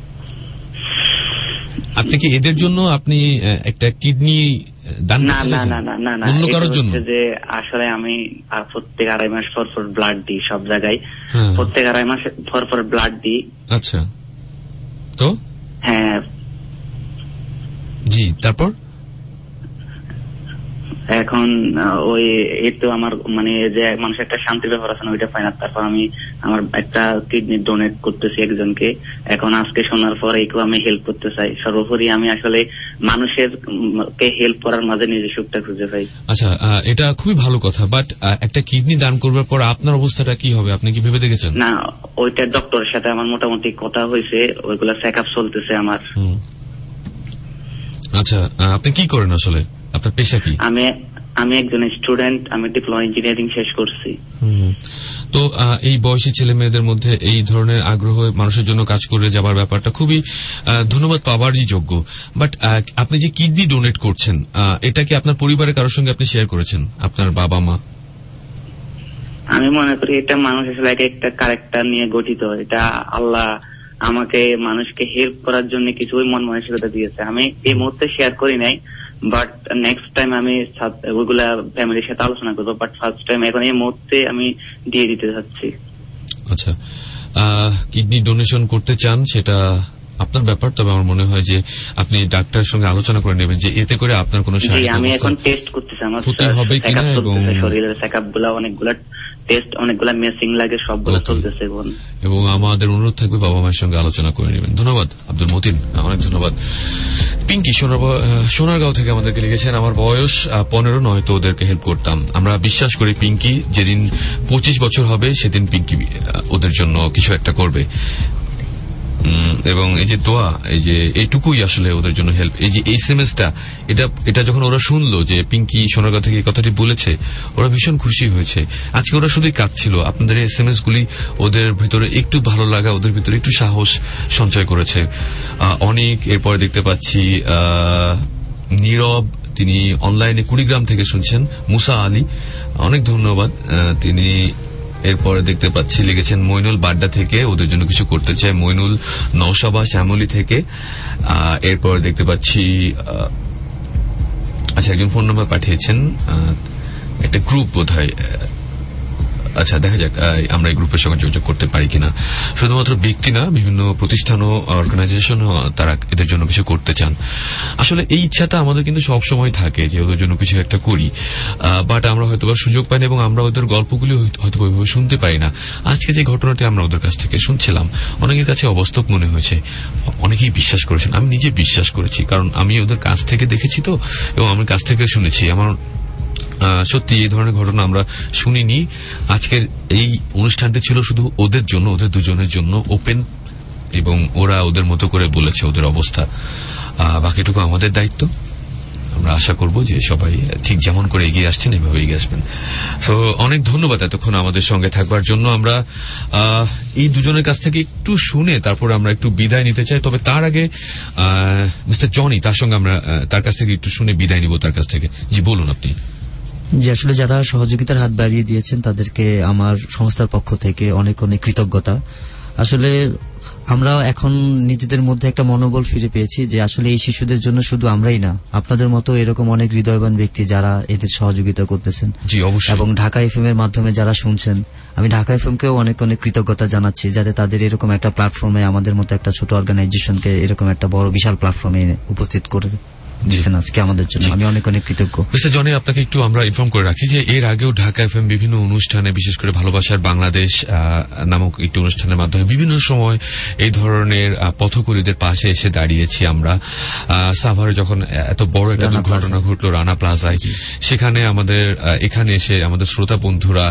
আপনি কি এদের জন্য আপনি একটা কিডনি দান করতে চাইছেন? না, অন্য কারোর জন্য? যে আসলে আমি প্রত্যেক 2.5 মাস পর ব্লাড দিই সব জায়গায়, প্রত্যেক 2.5 মাস পর ব্লাড দিই। আচ্ছা, তো হ্যাঁ, জি, তারপর এখন ওই তো আমার মানে যে মানুষের একটা শান্তির ব্যাপার আছে না, ওইটা পাই না। তারপর আমি আমার একটা কিডনি ডোনেট করতেছি একজনকে। এখন আজকে শোনার পর এইকেও আমি হেল্প করতে চাই। সর্বোপরি আমি আসলে মানুষের কে হেল্প করার মাঝে নিজের সুখটা খুঁজে পাই। আচ্ছা, এটা খুবই ভালো কথা। বাট একটা কিডনি দান করবার পর আপনার অবস্থাটা কি হবে, আপনি কি ভেবে দেখেছেন? না, ওইটা ডক্টরের সাথে আমার মোটামুটি কথা হয়েছে, ওইগুলা চেকআপ চলতেছে আমার। আচ্ছা, আপনি কি করেন আসলে, আপনার পেশা কি? আমি একজন স্টুডেন্ট, আমি ডিপ্লোমা ইঞ্জিনিয়ারিং শেষ করছি। তো এই বয়সী ছেলে মেয়েদের মধ্যে এই ধরনের আগ্রহ মানুষের জন্য কাজ করে যাবার ব্যাপারটা খুবই ধন্যবাদ পাওয়ারই যোগ্য। বাট আপনি যে কিডনি ডোনেট করছেন, এটা কি আপনার পরিবারের কারোর সঙ্গে আপনি শেয়ার করেছেন, আপনার বাবা মা? আমি মনে করি এটা মানুষ আসলে একটা ক্যারেক্টার নিয়ে গঠিত। এটা আল্লাহ আমাকে মানুষকে হেল্প করার জন্য কিছু মন মানসিকতা দিয়েছে। আমি এই মুহূর্তে শেয়ার করি নাই, বাট নেক্সট টাইম আমি ওইগুলা ফ্যামিলির সাথে আলোচনা করবো। বাট ফার্স্ট টাইম এখন এই মুহূর্তে আমি দিয়ে দিতে চাচ্ছি। আচ্ছা, কিডনি ডোনেশন করতে চান সেটা আপনার ব্যাপার, তবে আমার মনে হয় যে আপনি ডাক্তারের সঙ্গে আলোচনা করে নেবেন যে এতে করে আপনার কোনো আমি এখন টেস্ট করতেছি আমার ক্ষতি হবে কিনা এবং শরীরের চেকআপ গুলা অনেকগুলা টেস্ট অনেকগুলা মেসিং লাগে, সবগুলো চলতেছে এখন। এবং আমাদের অনুরোধ থাকবে বাবা মায়ের সঙ্গে আলোচনা করে নেবেন। ধন্যবাদ আব্দুল মতিন, অনেক ধন্যবাদ। পিঙ্কি সোনারগাঁও থেকে আমাদেরকে লিখেছেন, আমার বয়স 15, নয়তো ওদেরকে হেল্প করতাম। আমরা বিশ্বাস করি পিঙ্কি যেদিন 25 বছর হবে সেদিন পিঙ্কি ওদের জন্য কিছু একটা করবে। এবং এই যে দোয়া, এই যে এইটুকুই আসলে ওদের জন্য হেল্প। এই যে এসএমএসটা, এটা যখন ওরা শুনলো যে পিঙ্কি সোনারগাঁও থেকে এই কথাটি বলেছে, ওরা ভীষণ খুশি হয়েছে। আজকে ওরা শুধুই কাঁদছিল। আপনাদের এসএমএস গুলি ওদের ভিতরে একটু ভালো লাগা, ওদের ভিতরে একটু সাহস সঞ্চয় করেছে। অনেক, এরপরে দেখতে পাচ্ছি নীরব, তিনি অনলাইনে কুড়িগ্রাম থেকে শুনছেন। মুসা আলী, অনেক ধন্যবাদ। তিনি এরপরে দেখতে পাচ্ছি লিখেছেন মইনুল বাড্ডা থেকে, ওদের জন্য কিছু করতে চায়। মইনুল নওশাবা শ্যামলী থেকে। এরপরে দেখতে পাচ্ছি আচ্ছা, একজন ফোন নাম্বার পাঠিয়েছেন, একটা গ্রুপ বোধহয়। আচ্ছা, দেখা যাক আমরা এই গ্রুপের সঙ্গে যোগাযোগ করতে পারি কিনা। শুধুমাত্র ব্যক্তি না, বিভিন্ন প্রতিষ্ঠান ও অর্গানাইজেশনও তারা এদের জন্য কিছু করতে চান। আসলে এই ইচ্ছাটা আমাদের কিন্তু সবসময় থাকে যে ওদের জন্য কিছু একটা করি, বাট আমরা হয়তো সুযোগ পাই না এবং আমরা ওদের গল্পগুলি হয়তো ওইভাবে শুনতে পারি না। আজকে যে ঘটনাটি আমরা ওদের কাছ থেকে শুনছিলাম, অনেকের কাছে অবাস্তব মনে হয়েছে, অনেকেই বিশ্বাস করেছেন। আমি নিজে বিশ্বাস করেছি, কারণ আমি ওদের কাছ থেকে দেখেছি তো, এবং আমি কাছ থেকে শুনেছি। আমার সত্যি এই ধরনের ঘটনা আমরা শুনিনি। আজকের এই অনুষ্ঠানটি ছিল শুধু ওদের জন্য, ওদের দুজনের জন্য ওপেন, এবং ওরা ওদের মতো করে বলেছে ওদের অবস্থা। বাকিটুকু আমাদের দায়িত্ব। আমরা আশা করব যে সবাই ঠিক যেমন করে এগিয়ে আসছেন এভাবে এগিয়ে আসবেন। সো অনেক ধন্যবাদ এতক্ষণ আমাদের সঙ্গে থাকবার জন্য। আমরা এই দুজনের কাছ থেকে একটু শুনে তারপর আমরা একটু বিদায় নিতে চাই। তবে তার আগে মিস্টার জনি, তার সঙ্গে আমরা তার কাছ থেকে একটু শুনে বিদায় নিব তার কাছ থেকে। জি বলুন আপনি। যে আসলে যারা সহযোগিতার হাত বাড়িয়ে দিয়েছেন তাদেরকে আমার সংস্থার পক্ষ থেকে অনেক অনেক কৃতজ্ঞতা। আসলে আমরা এখন নিজেদের মধ্যে একটা মনোবল ফিরে পেয়েছি যে আসলে এই শিশুদের জন্য শুধু আমরাই না, আপনাদের মতো এরকম অনেক হৃদয়বান ব্যক্তি যারা এদের সহযোগিতা করতেছেন। জি অবশ্যই। এবং ঢাকা এফএম এর মাধ্যমে যারা শুনছেন, আমি ঢাকা এফএম কেও অনেক অনেক কৃতজ্ঞতা জানাচ্ছি যাতে তাদের এরকম একটা প্ল্যাটফর্মে, আমাদের মতো একটা ছোট অর্গানাইজেশনকে এরকম একটা বড় বিশাল প্ল্যাটফর্মে উপস্থিত করে দিচ্ছেন আজকে আমাদের জন্য। আমি অনেক অনেক কৃতজ্ঞ। মিস্টার জনি, আপনাকে একটু আমরা ইনফর্ম করে রাখি যে এর আগেও ঢাকা এফএম বিভিন্ন অনুষ্ঠানে, বিশেষ করে ভালোবাসার বাংলাদেশ নামক একটি অনুষ্ঠানের মাধ্যমে বিভিন্ন সময় এই ধরনের পথকরীদের পাশে এসে দাঁড়িয়েছি আমরা। সাভারে যখন এত বড় একটা দুর্ঘটনা ঘটলো রানা প্লাজায়, সেখানে আমাদের এখানে এসে আমাদের শ্রোতা বন্ধুরা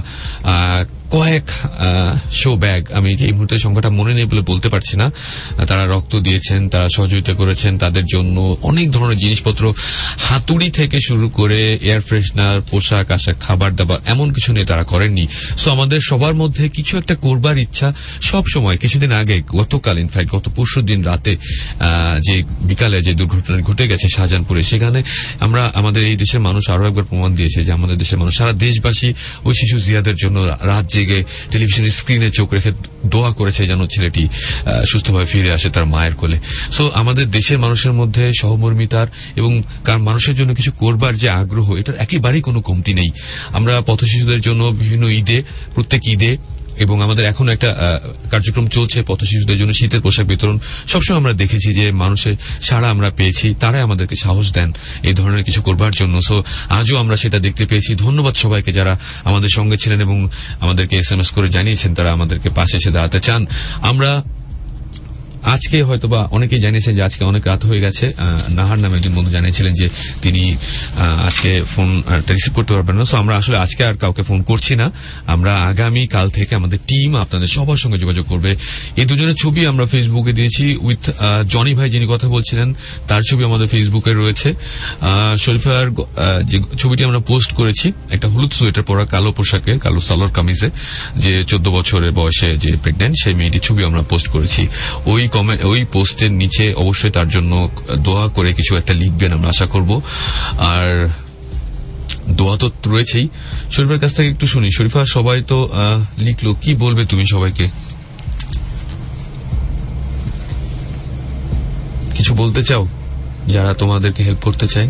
কয়েক শো ব্যাগ, আমি এই মুহূর্তে সংখ্যাটা মনে নেই বলে বলতে পারছি না, তারা রক্ত দিয়েছেন, তারা সহযোগিতা করেছেন। তাদের জন্য অনেক ধরনের জিনিসপত্র, হাতুড়ি থেকে শুরু করে এয়ার ফ্রেশনার, পোশাক আশাক, খাবার দাবার, এমন কিছু নিয়ে তারা করেননি। সো আমাদের সবার মধ্যে কিছু একটা করবার ইচ্ছা সব সময়। কিছুদিন আগে, গতকাল ইনফ্যাক্ট গত পরশু দিন রাতে যে বিকালে যে দুর্ঘটনা ঘটে গেছে শাহজাহানপুরে, সেখানে আমরা আমাদের এই দেশের মানুষ আরো একবার প্রমাণ দিয়েছে যে আমাদের দেশের মানুষ, সারা দেশবাসী ওই শিশু জিয়াদের জন্য রাত জেগে টেলিভিশনের স্ক্রিনে চোখ রেখে দোয়া করেছে যেন ছেলেটি সুস্থভাবে ফিরে আসে তার মায়ের কোলে। সো আমাদের দেশের মানুষের মধ্যে সহমর্মিতার এবং মানুষের জন্য কিছু করবার যে আগ্রহ, এটার একেবারেই কোনো কমতি নেই। আমরা পথ শিশুদের জন্য বিভিন্ন ঈদে, প্রত্যেক ঈদে, এবং আমাদের এখন একটা কার্যক্রম চলছে পথ শিশুদের জন্য শীতের পোশাক বিতরণ। সবসময় আমরা দেখেছি যে মানুষের সাড়া আমরা পেয়েছি, তারাই আমাদেরকে সাহস দেন এই ধরনের কিছু করবার জন্য। সো আজও আমরা সেটা দেখতে পেয়েছি। ধন্যবাদ সবাইকে যারা আমাদের সঙ্গে ছিলেন এবং আমাদেরকে এসএমএস করে জানিয়েছেন তারা আমাদেরকে পাশে এসে দাঁড়াতে চান। আমরা আজকে হয়তোবা অনেকেই জানিয়েছেন যে আজকে অনেক রাত হয়ে গেছে। নাহার নামে একজন বন্ধু জানিয়েছিলেন যে তিনি আজকে ফোন রিসিভ করতে পারবেন না। সো আমরা আসলে আজকে আর কাউকে ফোন করছি না। আমরা আগামী কাল থেকে আমাদের টিম আপনাদের সবার সঙ্গে যোগাযোগ করবে। এই দুজনের ছবি আমরা ফেসবুকে দিয়েছি উইথ জনি ভাই যিনি কথা বলছিলেন, তার ছবি আমাদের ফেসবুকে রয়েছে। শরীফার যে ছবিটি আমরা পোস্ট করেছি, একটা হলুদ সোয়েটার পরা, কালো পোশাকে, কালো সালোয়ার কামিজে, যে 14 বছরের বয়সে যে প্রেগন্যান্ট, সেই মেয়েটির ছবি আমরা পোস্ট করেছি। ওই পোস্টের নিচে অবশ্যই তার জন্য দোয়া করে কিছু একটা লিখবেন, আমরা আশা করব। আর দোয়া তো রয়েছেই। শরীফার কাছ থেকে একটু শুনি। শরীফা, সবাই তো লিখলো, কি বলবে তুমি সবাইকে? কিছু বলতে চাও যারা তোমাদেরকে হেল্প করতে চায়?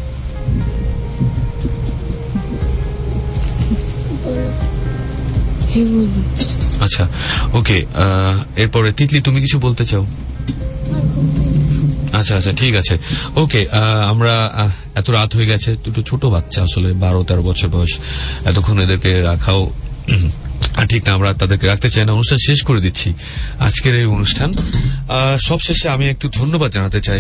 আচ্ছা, ওকে। এরপরে তিতলি, তুমি কিছু বলতে চাও? আচ্ছা আচ্ছা, ঠিক আছে, ওকে। আমরা এত রাত হয়ে গেছে, দুটো ছোট বাচ্চা, আসলে 12-13 বছর বয়স, এতক্ষণ এদেরকে রাখাও ঠিক না, আমরা তাদেরকে রাখতে চাই না, অনুষ্ঠান শেষ করে দিচ্ছি আজকের এই অনুষ্ঠান। সবশেষে আমি একটু ধন্যবাদ জানাতে চাই।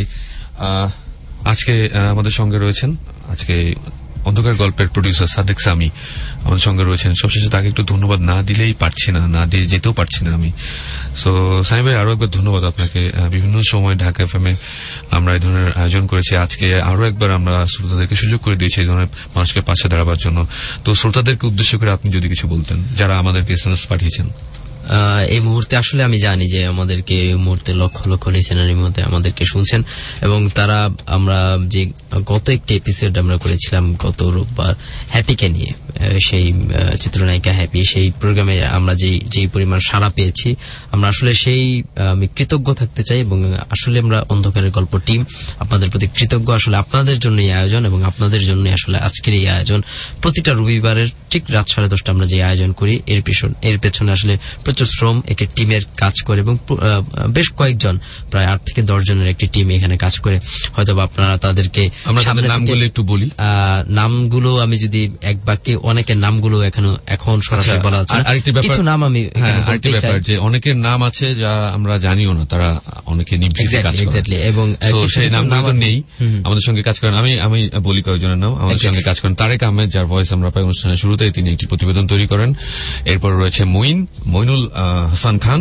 আজকে আমাদের সঙ্গে রয়েছেন আজকে অন্ধকার গল্পের প্রডিউসার সাদেক সামি আমাদের সঙ্গে রয়েছেন। সবশেষে তাকে একটু ধন্যবাদ না দিলেই পারছি না, না দিয়ে যেতেও পারছি না আমি। সো সামি ভাই, আরো একবার ধন্যবাদ আপনাকে। বিভিন্ন সময় ঢাকা এফএম এ আমরা এই ধরনের আয়োজন করেছি, আজকে আরো একবার আমরা শ্রোতাদেরকে সুযোগ করে দিয়েছি এই ধরনের মানুষকে পাশে দাঁড়াবার জন্য। তো শ্রোতাদেরকে উদ্দেশ্য করে আপনি যদি কিছু বলতেন, যারা আমাদেরকে এসএমএস পাঠিয়েছেন। এই মুহূর্তে আসলে আমি জানি যে আমাদেরকে এই মুহূর্তে লক্ষ লক্ষ লিসেনারের মধ্যে আমাদেরকে শুনছেন, এবং তারা আমরা যে গত একটি এপিসোড আমরা করেছিলাম গত রোববার হ্যাপিকে নিয়ে, সেই চিত্রনায়িকা হ্যাপি, সেই প্রোগ্রামে আমরা যে পরিমাণ সাড়া পেয়েছি, আমরা আসলে সেই আমি কৃতজ্ঞ থাকতে চাই। এবং আসলে আমরা অন্ধকারের গল্প টিম আপনাদের প্রতি কৃতজ্ঞ। আসলে আপনাদের জন্য এই আয়োজন, এবং আপনাদের জন্য আসলে আজকের এই আয়োজন। প্রতিটা রবিবারের ঠিক রাত 10:30 আমরা যে আয়োজন করি, এর পেছনে আসলে প্রচুর শ্রম একটি টিমের কাজ করে, এবং বেশ কয়েকজন, প্রায় 8 থেকে 10 জনের একটি টিম এখানে কাজ করে। হয়তো আপনারা তাদেরকে নামগুলো একটু বলি। নামগুলো আমি যদি এক বাক্যে, অনেকের নামগুলো এখন সরাসরি বলা যাচ্ছে না, কিছু নাম আমি আরেকটি ব্যাপার যে অনেকের নাম আছে যা আমরা জানিও না, তারা অনেকে নিভৃতে কাজ করে, এবং সেই নামগুলো নেই আমাদের সঙ্গে কাজ করেন। আমি বলি কয়েকজনের নাম আমাদের সঙ্গে কাজ করেন। তারেক আহমেদ, যার ভয়েস আমরা পাই অনুষ্ঠানের শুরুতেই, তিনি একটি প্রতিবেদন তৈরি করেন। এরপর রয়েছে মইনুল হাসান খান,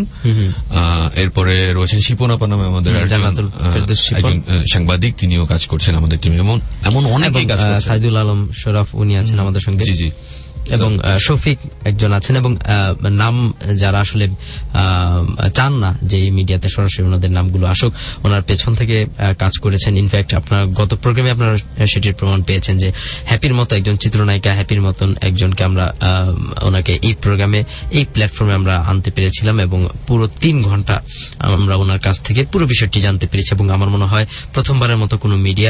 এরপরে রয়েছেন শিপনাপা নামে আমাদের একজন সাংবাদিক, তিনিও কাজ করছেন আমাদের টিমে। এমন অনেকেই কাজ করছেন। সাইদুল আলম শরাফ, উনি আছেন আমাদের সঙ্গে, জি, এবং শফিক একজন আছেন। এবং নাম যারা আসলে চান না যে এই মিডিয়াতে সরাসরি ওনাদের নামগুলো আসুক, ওনার পেছন থেকে কাজ করেছেন। ইনফ্যাক্ট আপনার গত প্রোগ্রামে আপনারা সেটির প্রমাণ পেয়েছেন যে হ্যাপির মতো একজন চিত্রনায়িকা, হ্যাপির মতন একজনকে আমরা ওনাকে এই প্রোগ্রামে, এই প্ল্যাটফর্মে আমরা আনতে পেরেছিলাম, এবং পুরো 3 ঘন্টা আমরা ওনার কাছ থেকে পুরো বিষয়টি জানতে পেরেছি। এবং আমার মনে হয় প্রথমবারের মতো কোনো মিডিয়া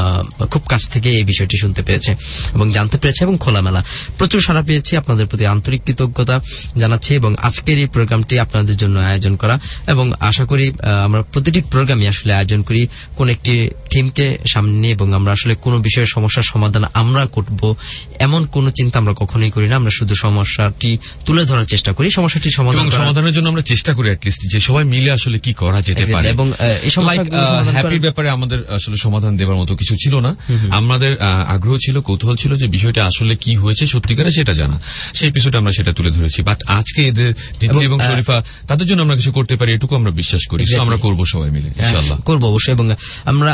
খুব কাছ থেকে এই বিষয়টি শুনতে পেরেছে এবং জানতে পেরেছে, এবং খোলামেলা প্রচুর সাড়া পেয়েছি। আপনাদের প্রতি আন্তরিক কৃতজ্ঞতা জানাচ্ছি। এবং আজকের এই প্রোগ্রামটি আপনাদের জন্য আয়োজন করা, এবং আশা করি আমরা প্রতিটি প্রোগ্রামে আসলে আয়োজন করি কোন একটি থিমকে সামনে নিয়ে, এবং আমরা আসলে কোনো বিষয়ের সমস্যার সমাধান আমরা করব এমন কোন চিন্তা আমরা কখনোই করি না। আমরা শুধু সমস্যাটি তুলে ধরার চেষ্টা করি, সমস্যাটি সমাধানের জন্য আমরা চেষ্টা করি অ্যাটলিস্ট যে সবাই মিলে আসলে কি করা যেতে পারে। এবং এই হ্যাপির ব্যাপারে আমাদের আসলে সমাধান দেওয়ার মতো কিছু ছিল না, আমাদের আগ্রহ ছিল, কৌতূহল ছিল যে বিষয়টা আসলে কি হয়েছে সত্যিকারে সেটা জানা। সেই এপিসোডে আমরা সেটা তুলে ধরেছি। বাট আজকে এদের তিতলি এবং শরীফা, তাদের জন্য আমরা কিছু করতে পারি এটুকু আমরা বিশ্বাস করি। আমরা করব সবাই মিলে, ইনশাআল্লাহ করব অবশ্যই। এবং আমরা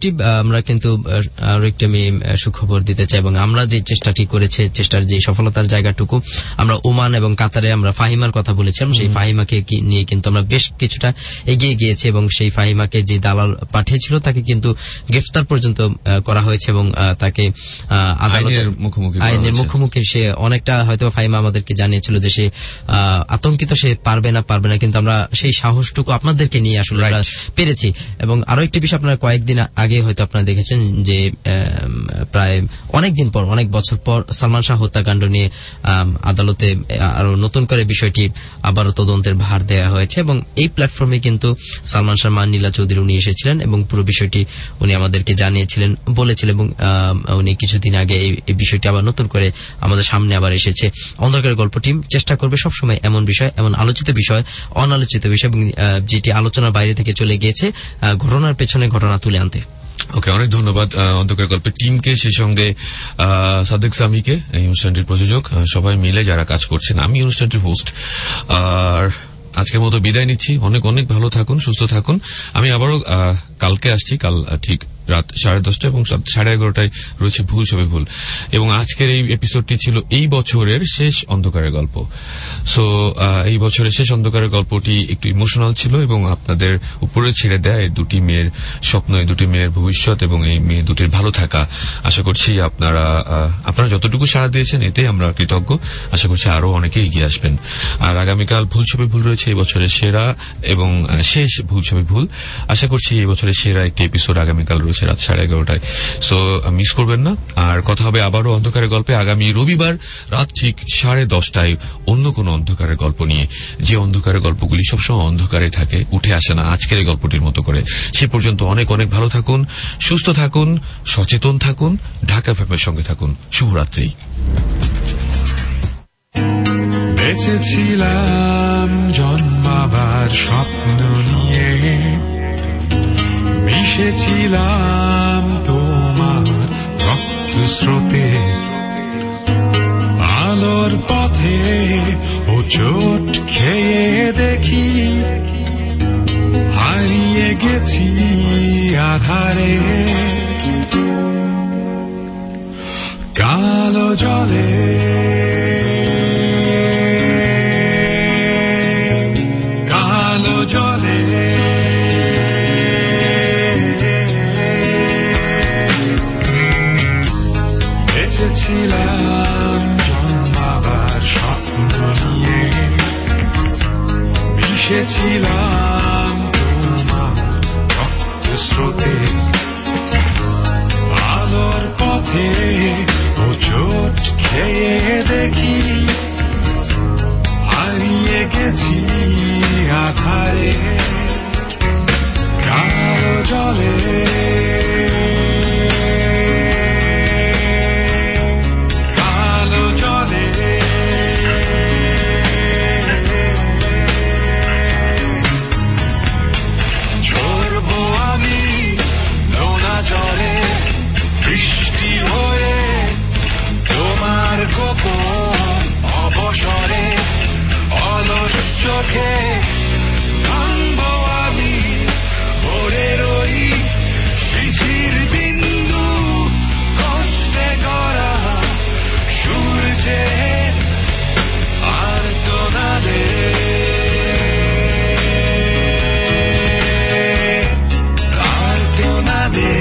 কিন্তু আরো একটি আমি সুখবর দিতে চাই। এবং আমরা যে চেষ্টাটি করেছে, চেষ্টার যে সফলতার জায়গাটুকু, আমরা ওমান এবং কাতারে আমরা ফাহিমার কথা বলেছিলাম, সেই ফাহিমাকে নিয়ে কিন্তু আমরা বেশ কিছুটা এগিয়ে গিয়েছি। এবং সেই ফাহিমাকে যে দালাল পাঠিয়েছিল তাকে কিন্তু গ্রেফতার পর্যন্ত করা হয়েছে, এবং তাকে আদালতের মুখোমুখি সে অনেকটা হয়তো ফাহিমা আমাদেরকে জানিয়েছিল যে সে আতঙ্কিত, সে পারবে না, কিন্তু আমরা সেই সাহসটুকু আপনাদেরকে নিয়ে আসলে পেরেছি। এবং আরো একটি বিষয়, আপনারা কয়েকদিন আগে হয়তো আপনারা দেখেছেন যে প্রায় অনেকদিন পর, অনেক বছর পর সালমান শাহ হত্যাকাণ্ড নিয়ে আদালতে আরো নতুন করে বিষয়টি আবারও তদন্তের ভার দেওয়া হয়েছে। এবং এই প্ল্যাটফর্মে কিন্তু সালমান শাহ মা নীলা চৌধুরী উনি এসেছিলেন, এবং পুরো বিষয়টি উনি আমাদেরকে জানিয়েছিলেন, বলেছিলেন। এবং উনি কিছুদিন আগে এই বিষয়টি আবার নতুন করে আমাদের সামনে আবার এসেছে। অন্ধকারের গল্প টিম চেষ্টা করবে সবসময় এমন বিষয়, এমন আলোচিত বিষয়, অনালোচিত বিষয়, এবং যেটি আলোচনার বাইরে থেকে চলে গিয়েছে, ঘটনার পেছনে ঘটনা তুলে আনতে। ওকে, অনেক ধন্যবাদ অন্ধকার গল্পের টিমকে, সেই সঙ্গে সাদেক সামিকে, এই অনুষ্ঠানটির প্রযোজক, সবাই মিলে যারা কাজ করছেন। আমি অনুষ্ঠানটির হোস্ট। আর আজকের মতো বিদায় নিচ্ছি। অনেক অনেক ভালো থাকুন, সুস্থ থাকুন। আমি আবারও কালকে আসছি, কাল ঠিক রাত 10:30 এবং 11:30 রয়েছে ভুল ছবি ভুল। এবং আজকের এই এপিসোডটি ছিল এই বছরের শেষ অন্ধকারের গল্প। সো এই বছরের শেষ অন্ধকারের গল্পটি একটু ইমোশনাল ছিল, এবং আপনাদের উপরে ছেড়ে দেয় এই দুটি মেয়ের স্বপ্ন, এই দুটি মেয়ের ভবিষ্যৎ, এবং এই মেয়ে দুটির ভালো থাকা। আশা করছি আপনারা যতটুকু সাড়া দিয়েছেন এতে আমরা কৃতজ্ঞ। আশা করছি আরো অনেকে এগিয়ে আসবেন। আর আগামীকাল ভুল ছবি ভুল রয়েছে এই বছরের সেরা এবং শেষ ভুল ছবি ভুল। আশা করছি এই বছরের সেরা একটি এপিসোড আগামীকাল রয়েছে রাত 11:30। সো মিস করবেন না। আর কথা হবে আবারও অন্ধকারের গল্পে আগামী রবিবার রাত ঠিক 10:30 অন্য কোন অন্ধকারের গল্প নিয়ে, যে অন্ধকারের গল্পগুলি সবসময় অন্ধকারে থাকে, উঠে আসে না আজকের এই গল্পটির মতো করে। সে পর্যন্ত অনেক অনেক ভালো থাকুন, সুস্থ থাকুন, সচেতন থাকুন, ঢাকা এফএম এর সঙ্গে থাকুন। শুভরাত্রি। বেঁচেছিলাম জন্মাবার স্বপ্ন নিয়ে, মিশেছিলাম তোমার রক্ত স্রোতে, আলোর পথে ও চোট খেয়ে দেখি হারিয়ে গেছি আধারে। কালো জলে কালো জলে বেঁচেছিলাম জন্মাবার স্বপ্ন নিয়ে, মিশেছিলাম তোমার রক্ত স্রোতে, আলোর পথে ও চোট খেয়ে দেখি হারিয়ে গেছি আধারে। কালো জলে কালো জলে ঝরবো আমি নোনা জলে, বৃষ্টি হয়ে তোমার গোপন অবসরে, অলস চোখে ভাঙবো আমি ভোরের ওই শিশির বিন্দু, কষ্টে গড়া সূর্যের আর্তনাদে। আর্তনাদে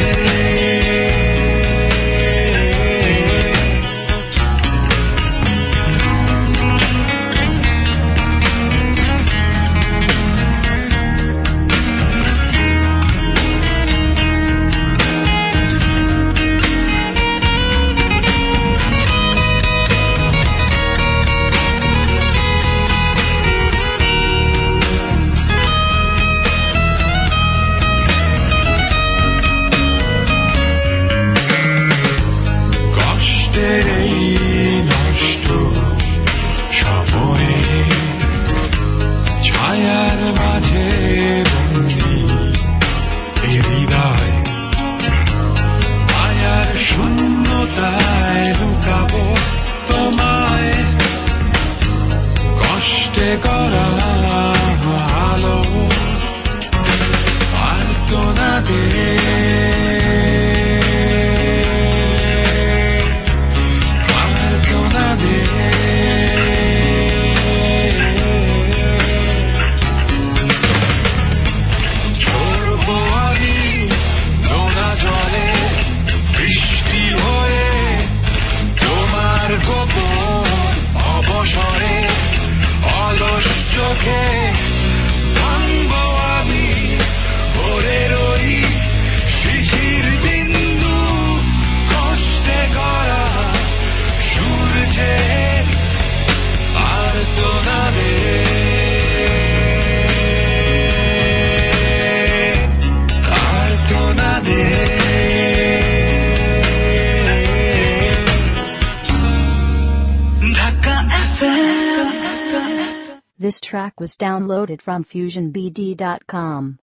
কষ্টের এই নষ্ট সময়ে, ছায়ার মাঝে বন্দি এ হৃদয়, মায়ার শূন্যতায় লুকাবো তোমায়, কষ্টে করা আলো আর্তনাদে। ঝরবো আমি নোনা জলে, বৃষ্টি হয়ে তোমার গোপন অবসরে, অলস চোখে ভাঙবো আমি ভোরের ওই শিশির বিন্দু, কষ্টে গড়া সূর্যের আর্তনাদে। আর্তনাদে Dhaka FM. This track was downloaded from FusionBD.com.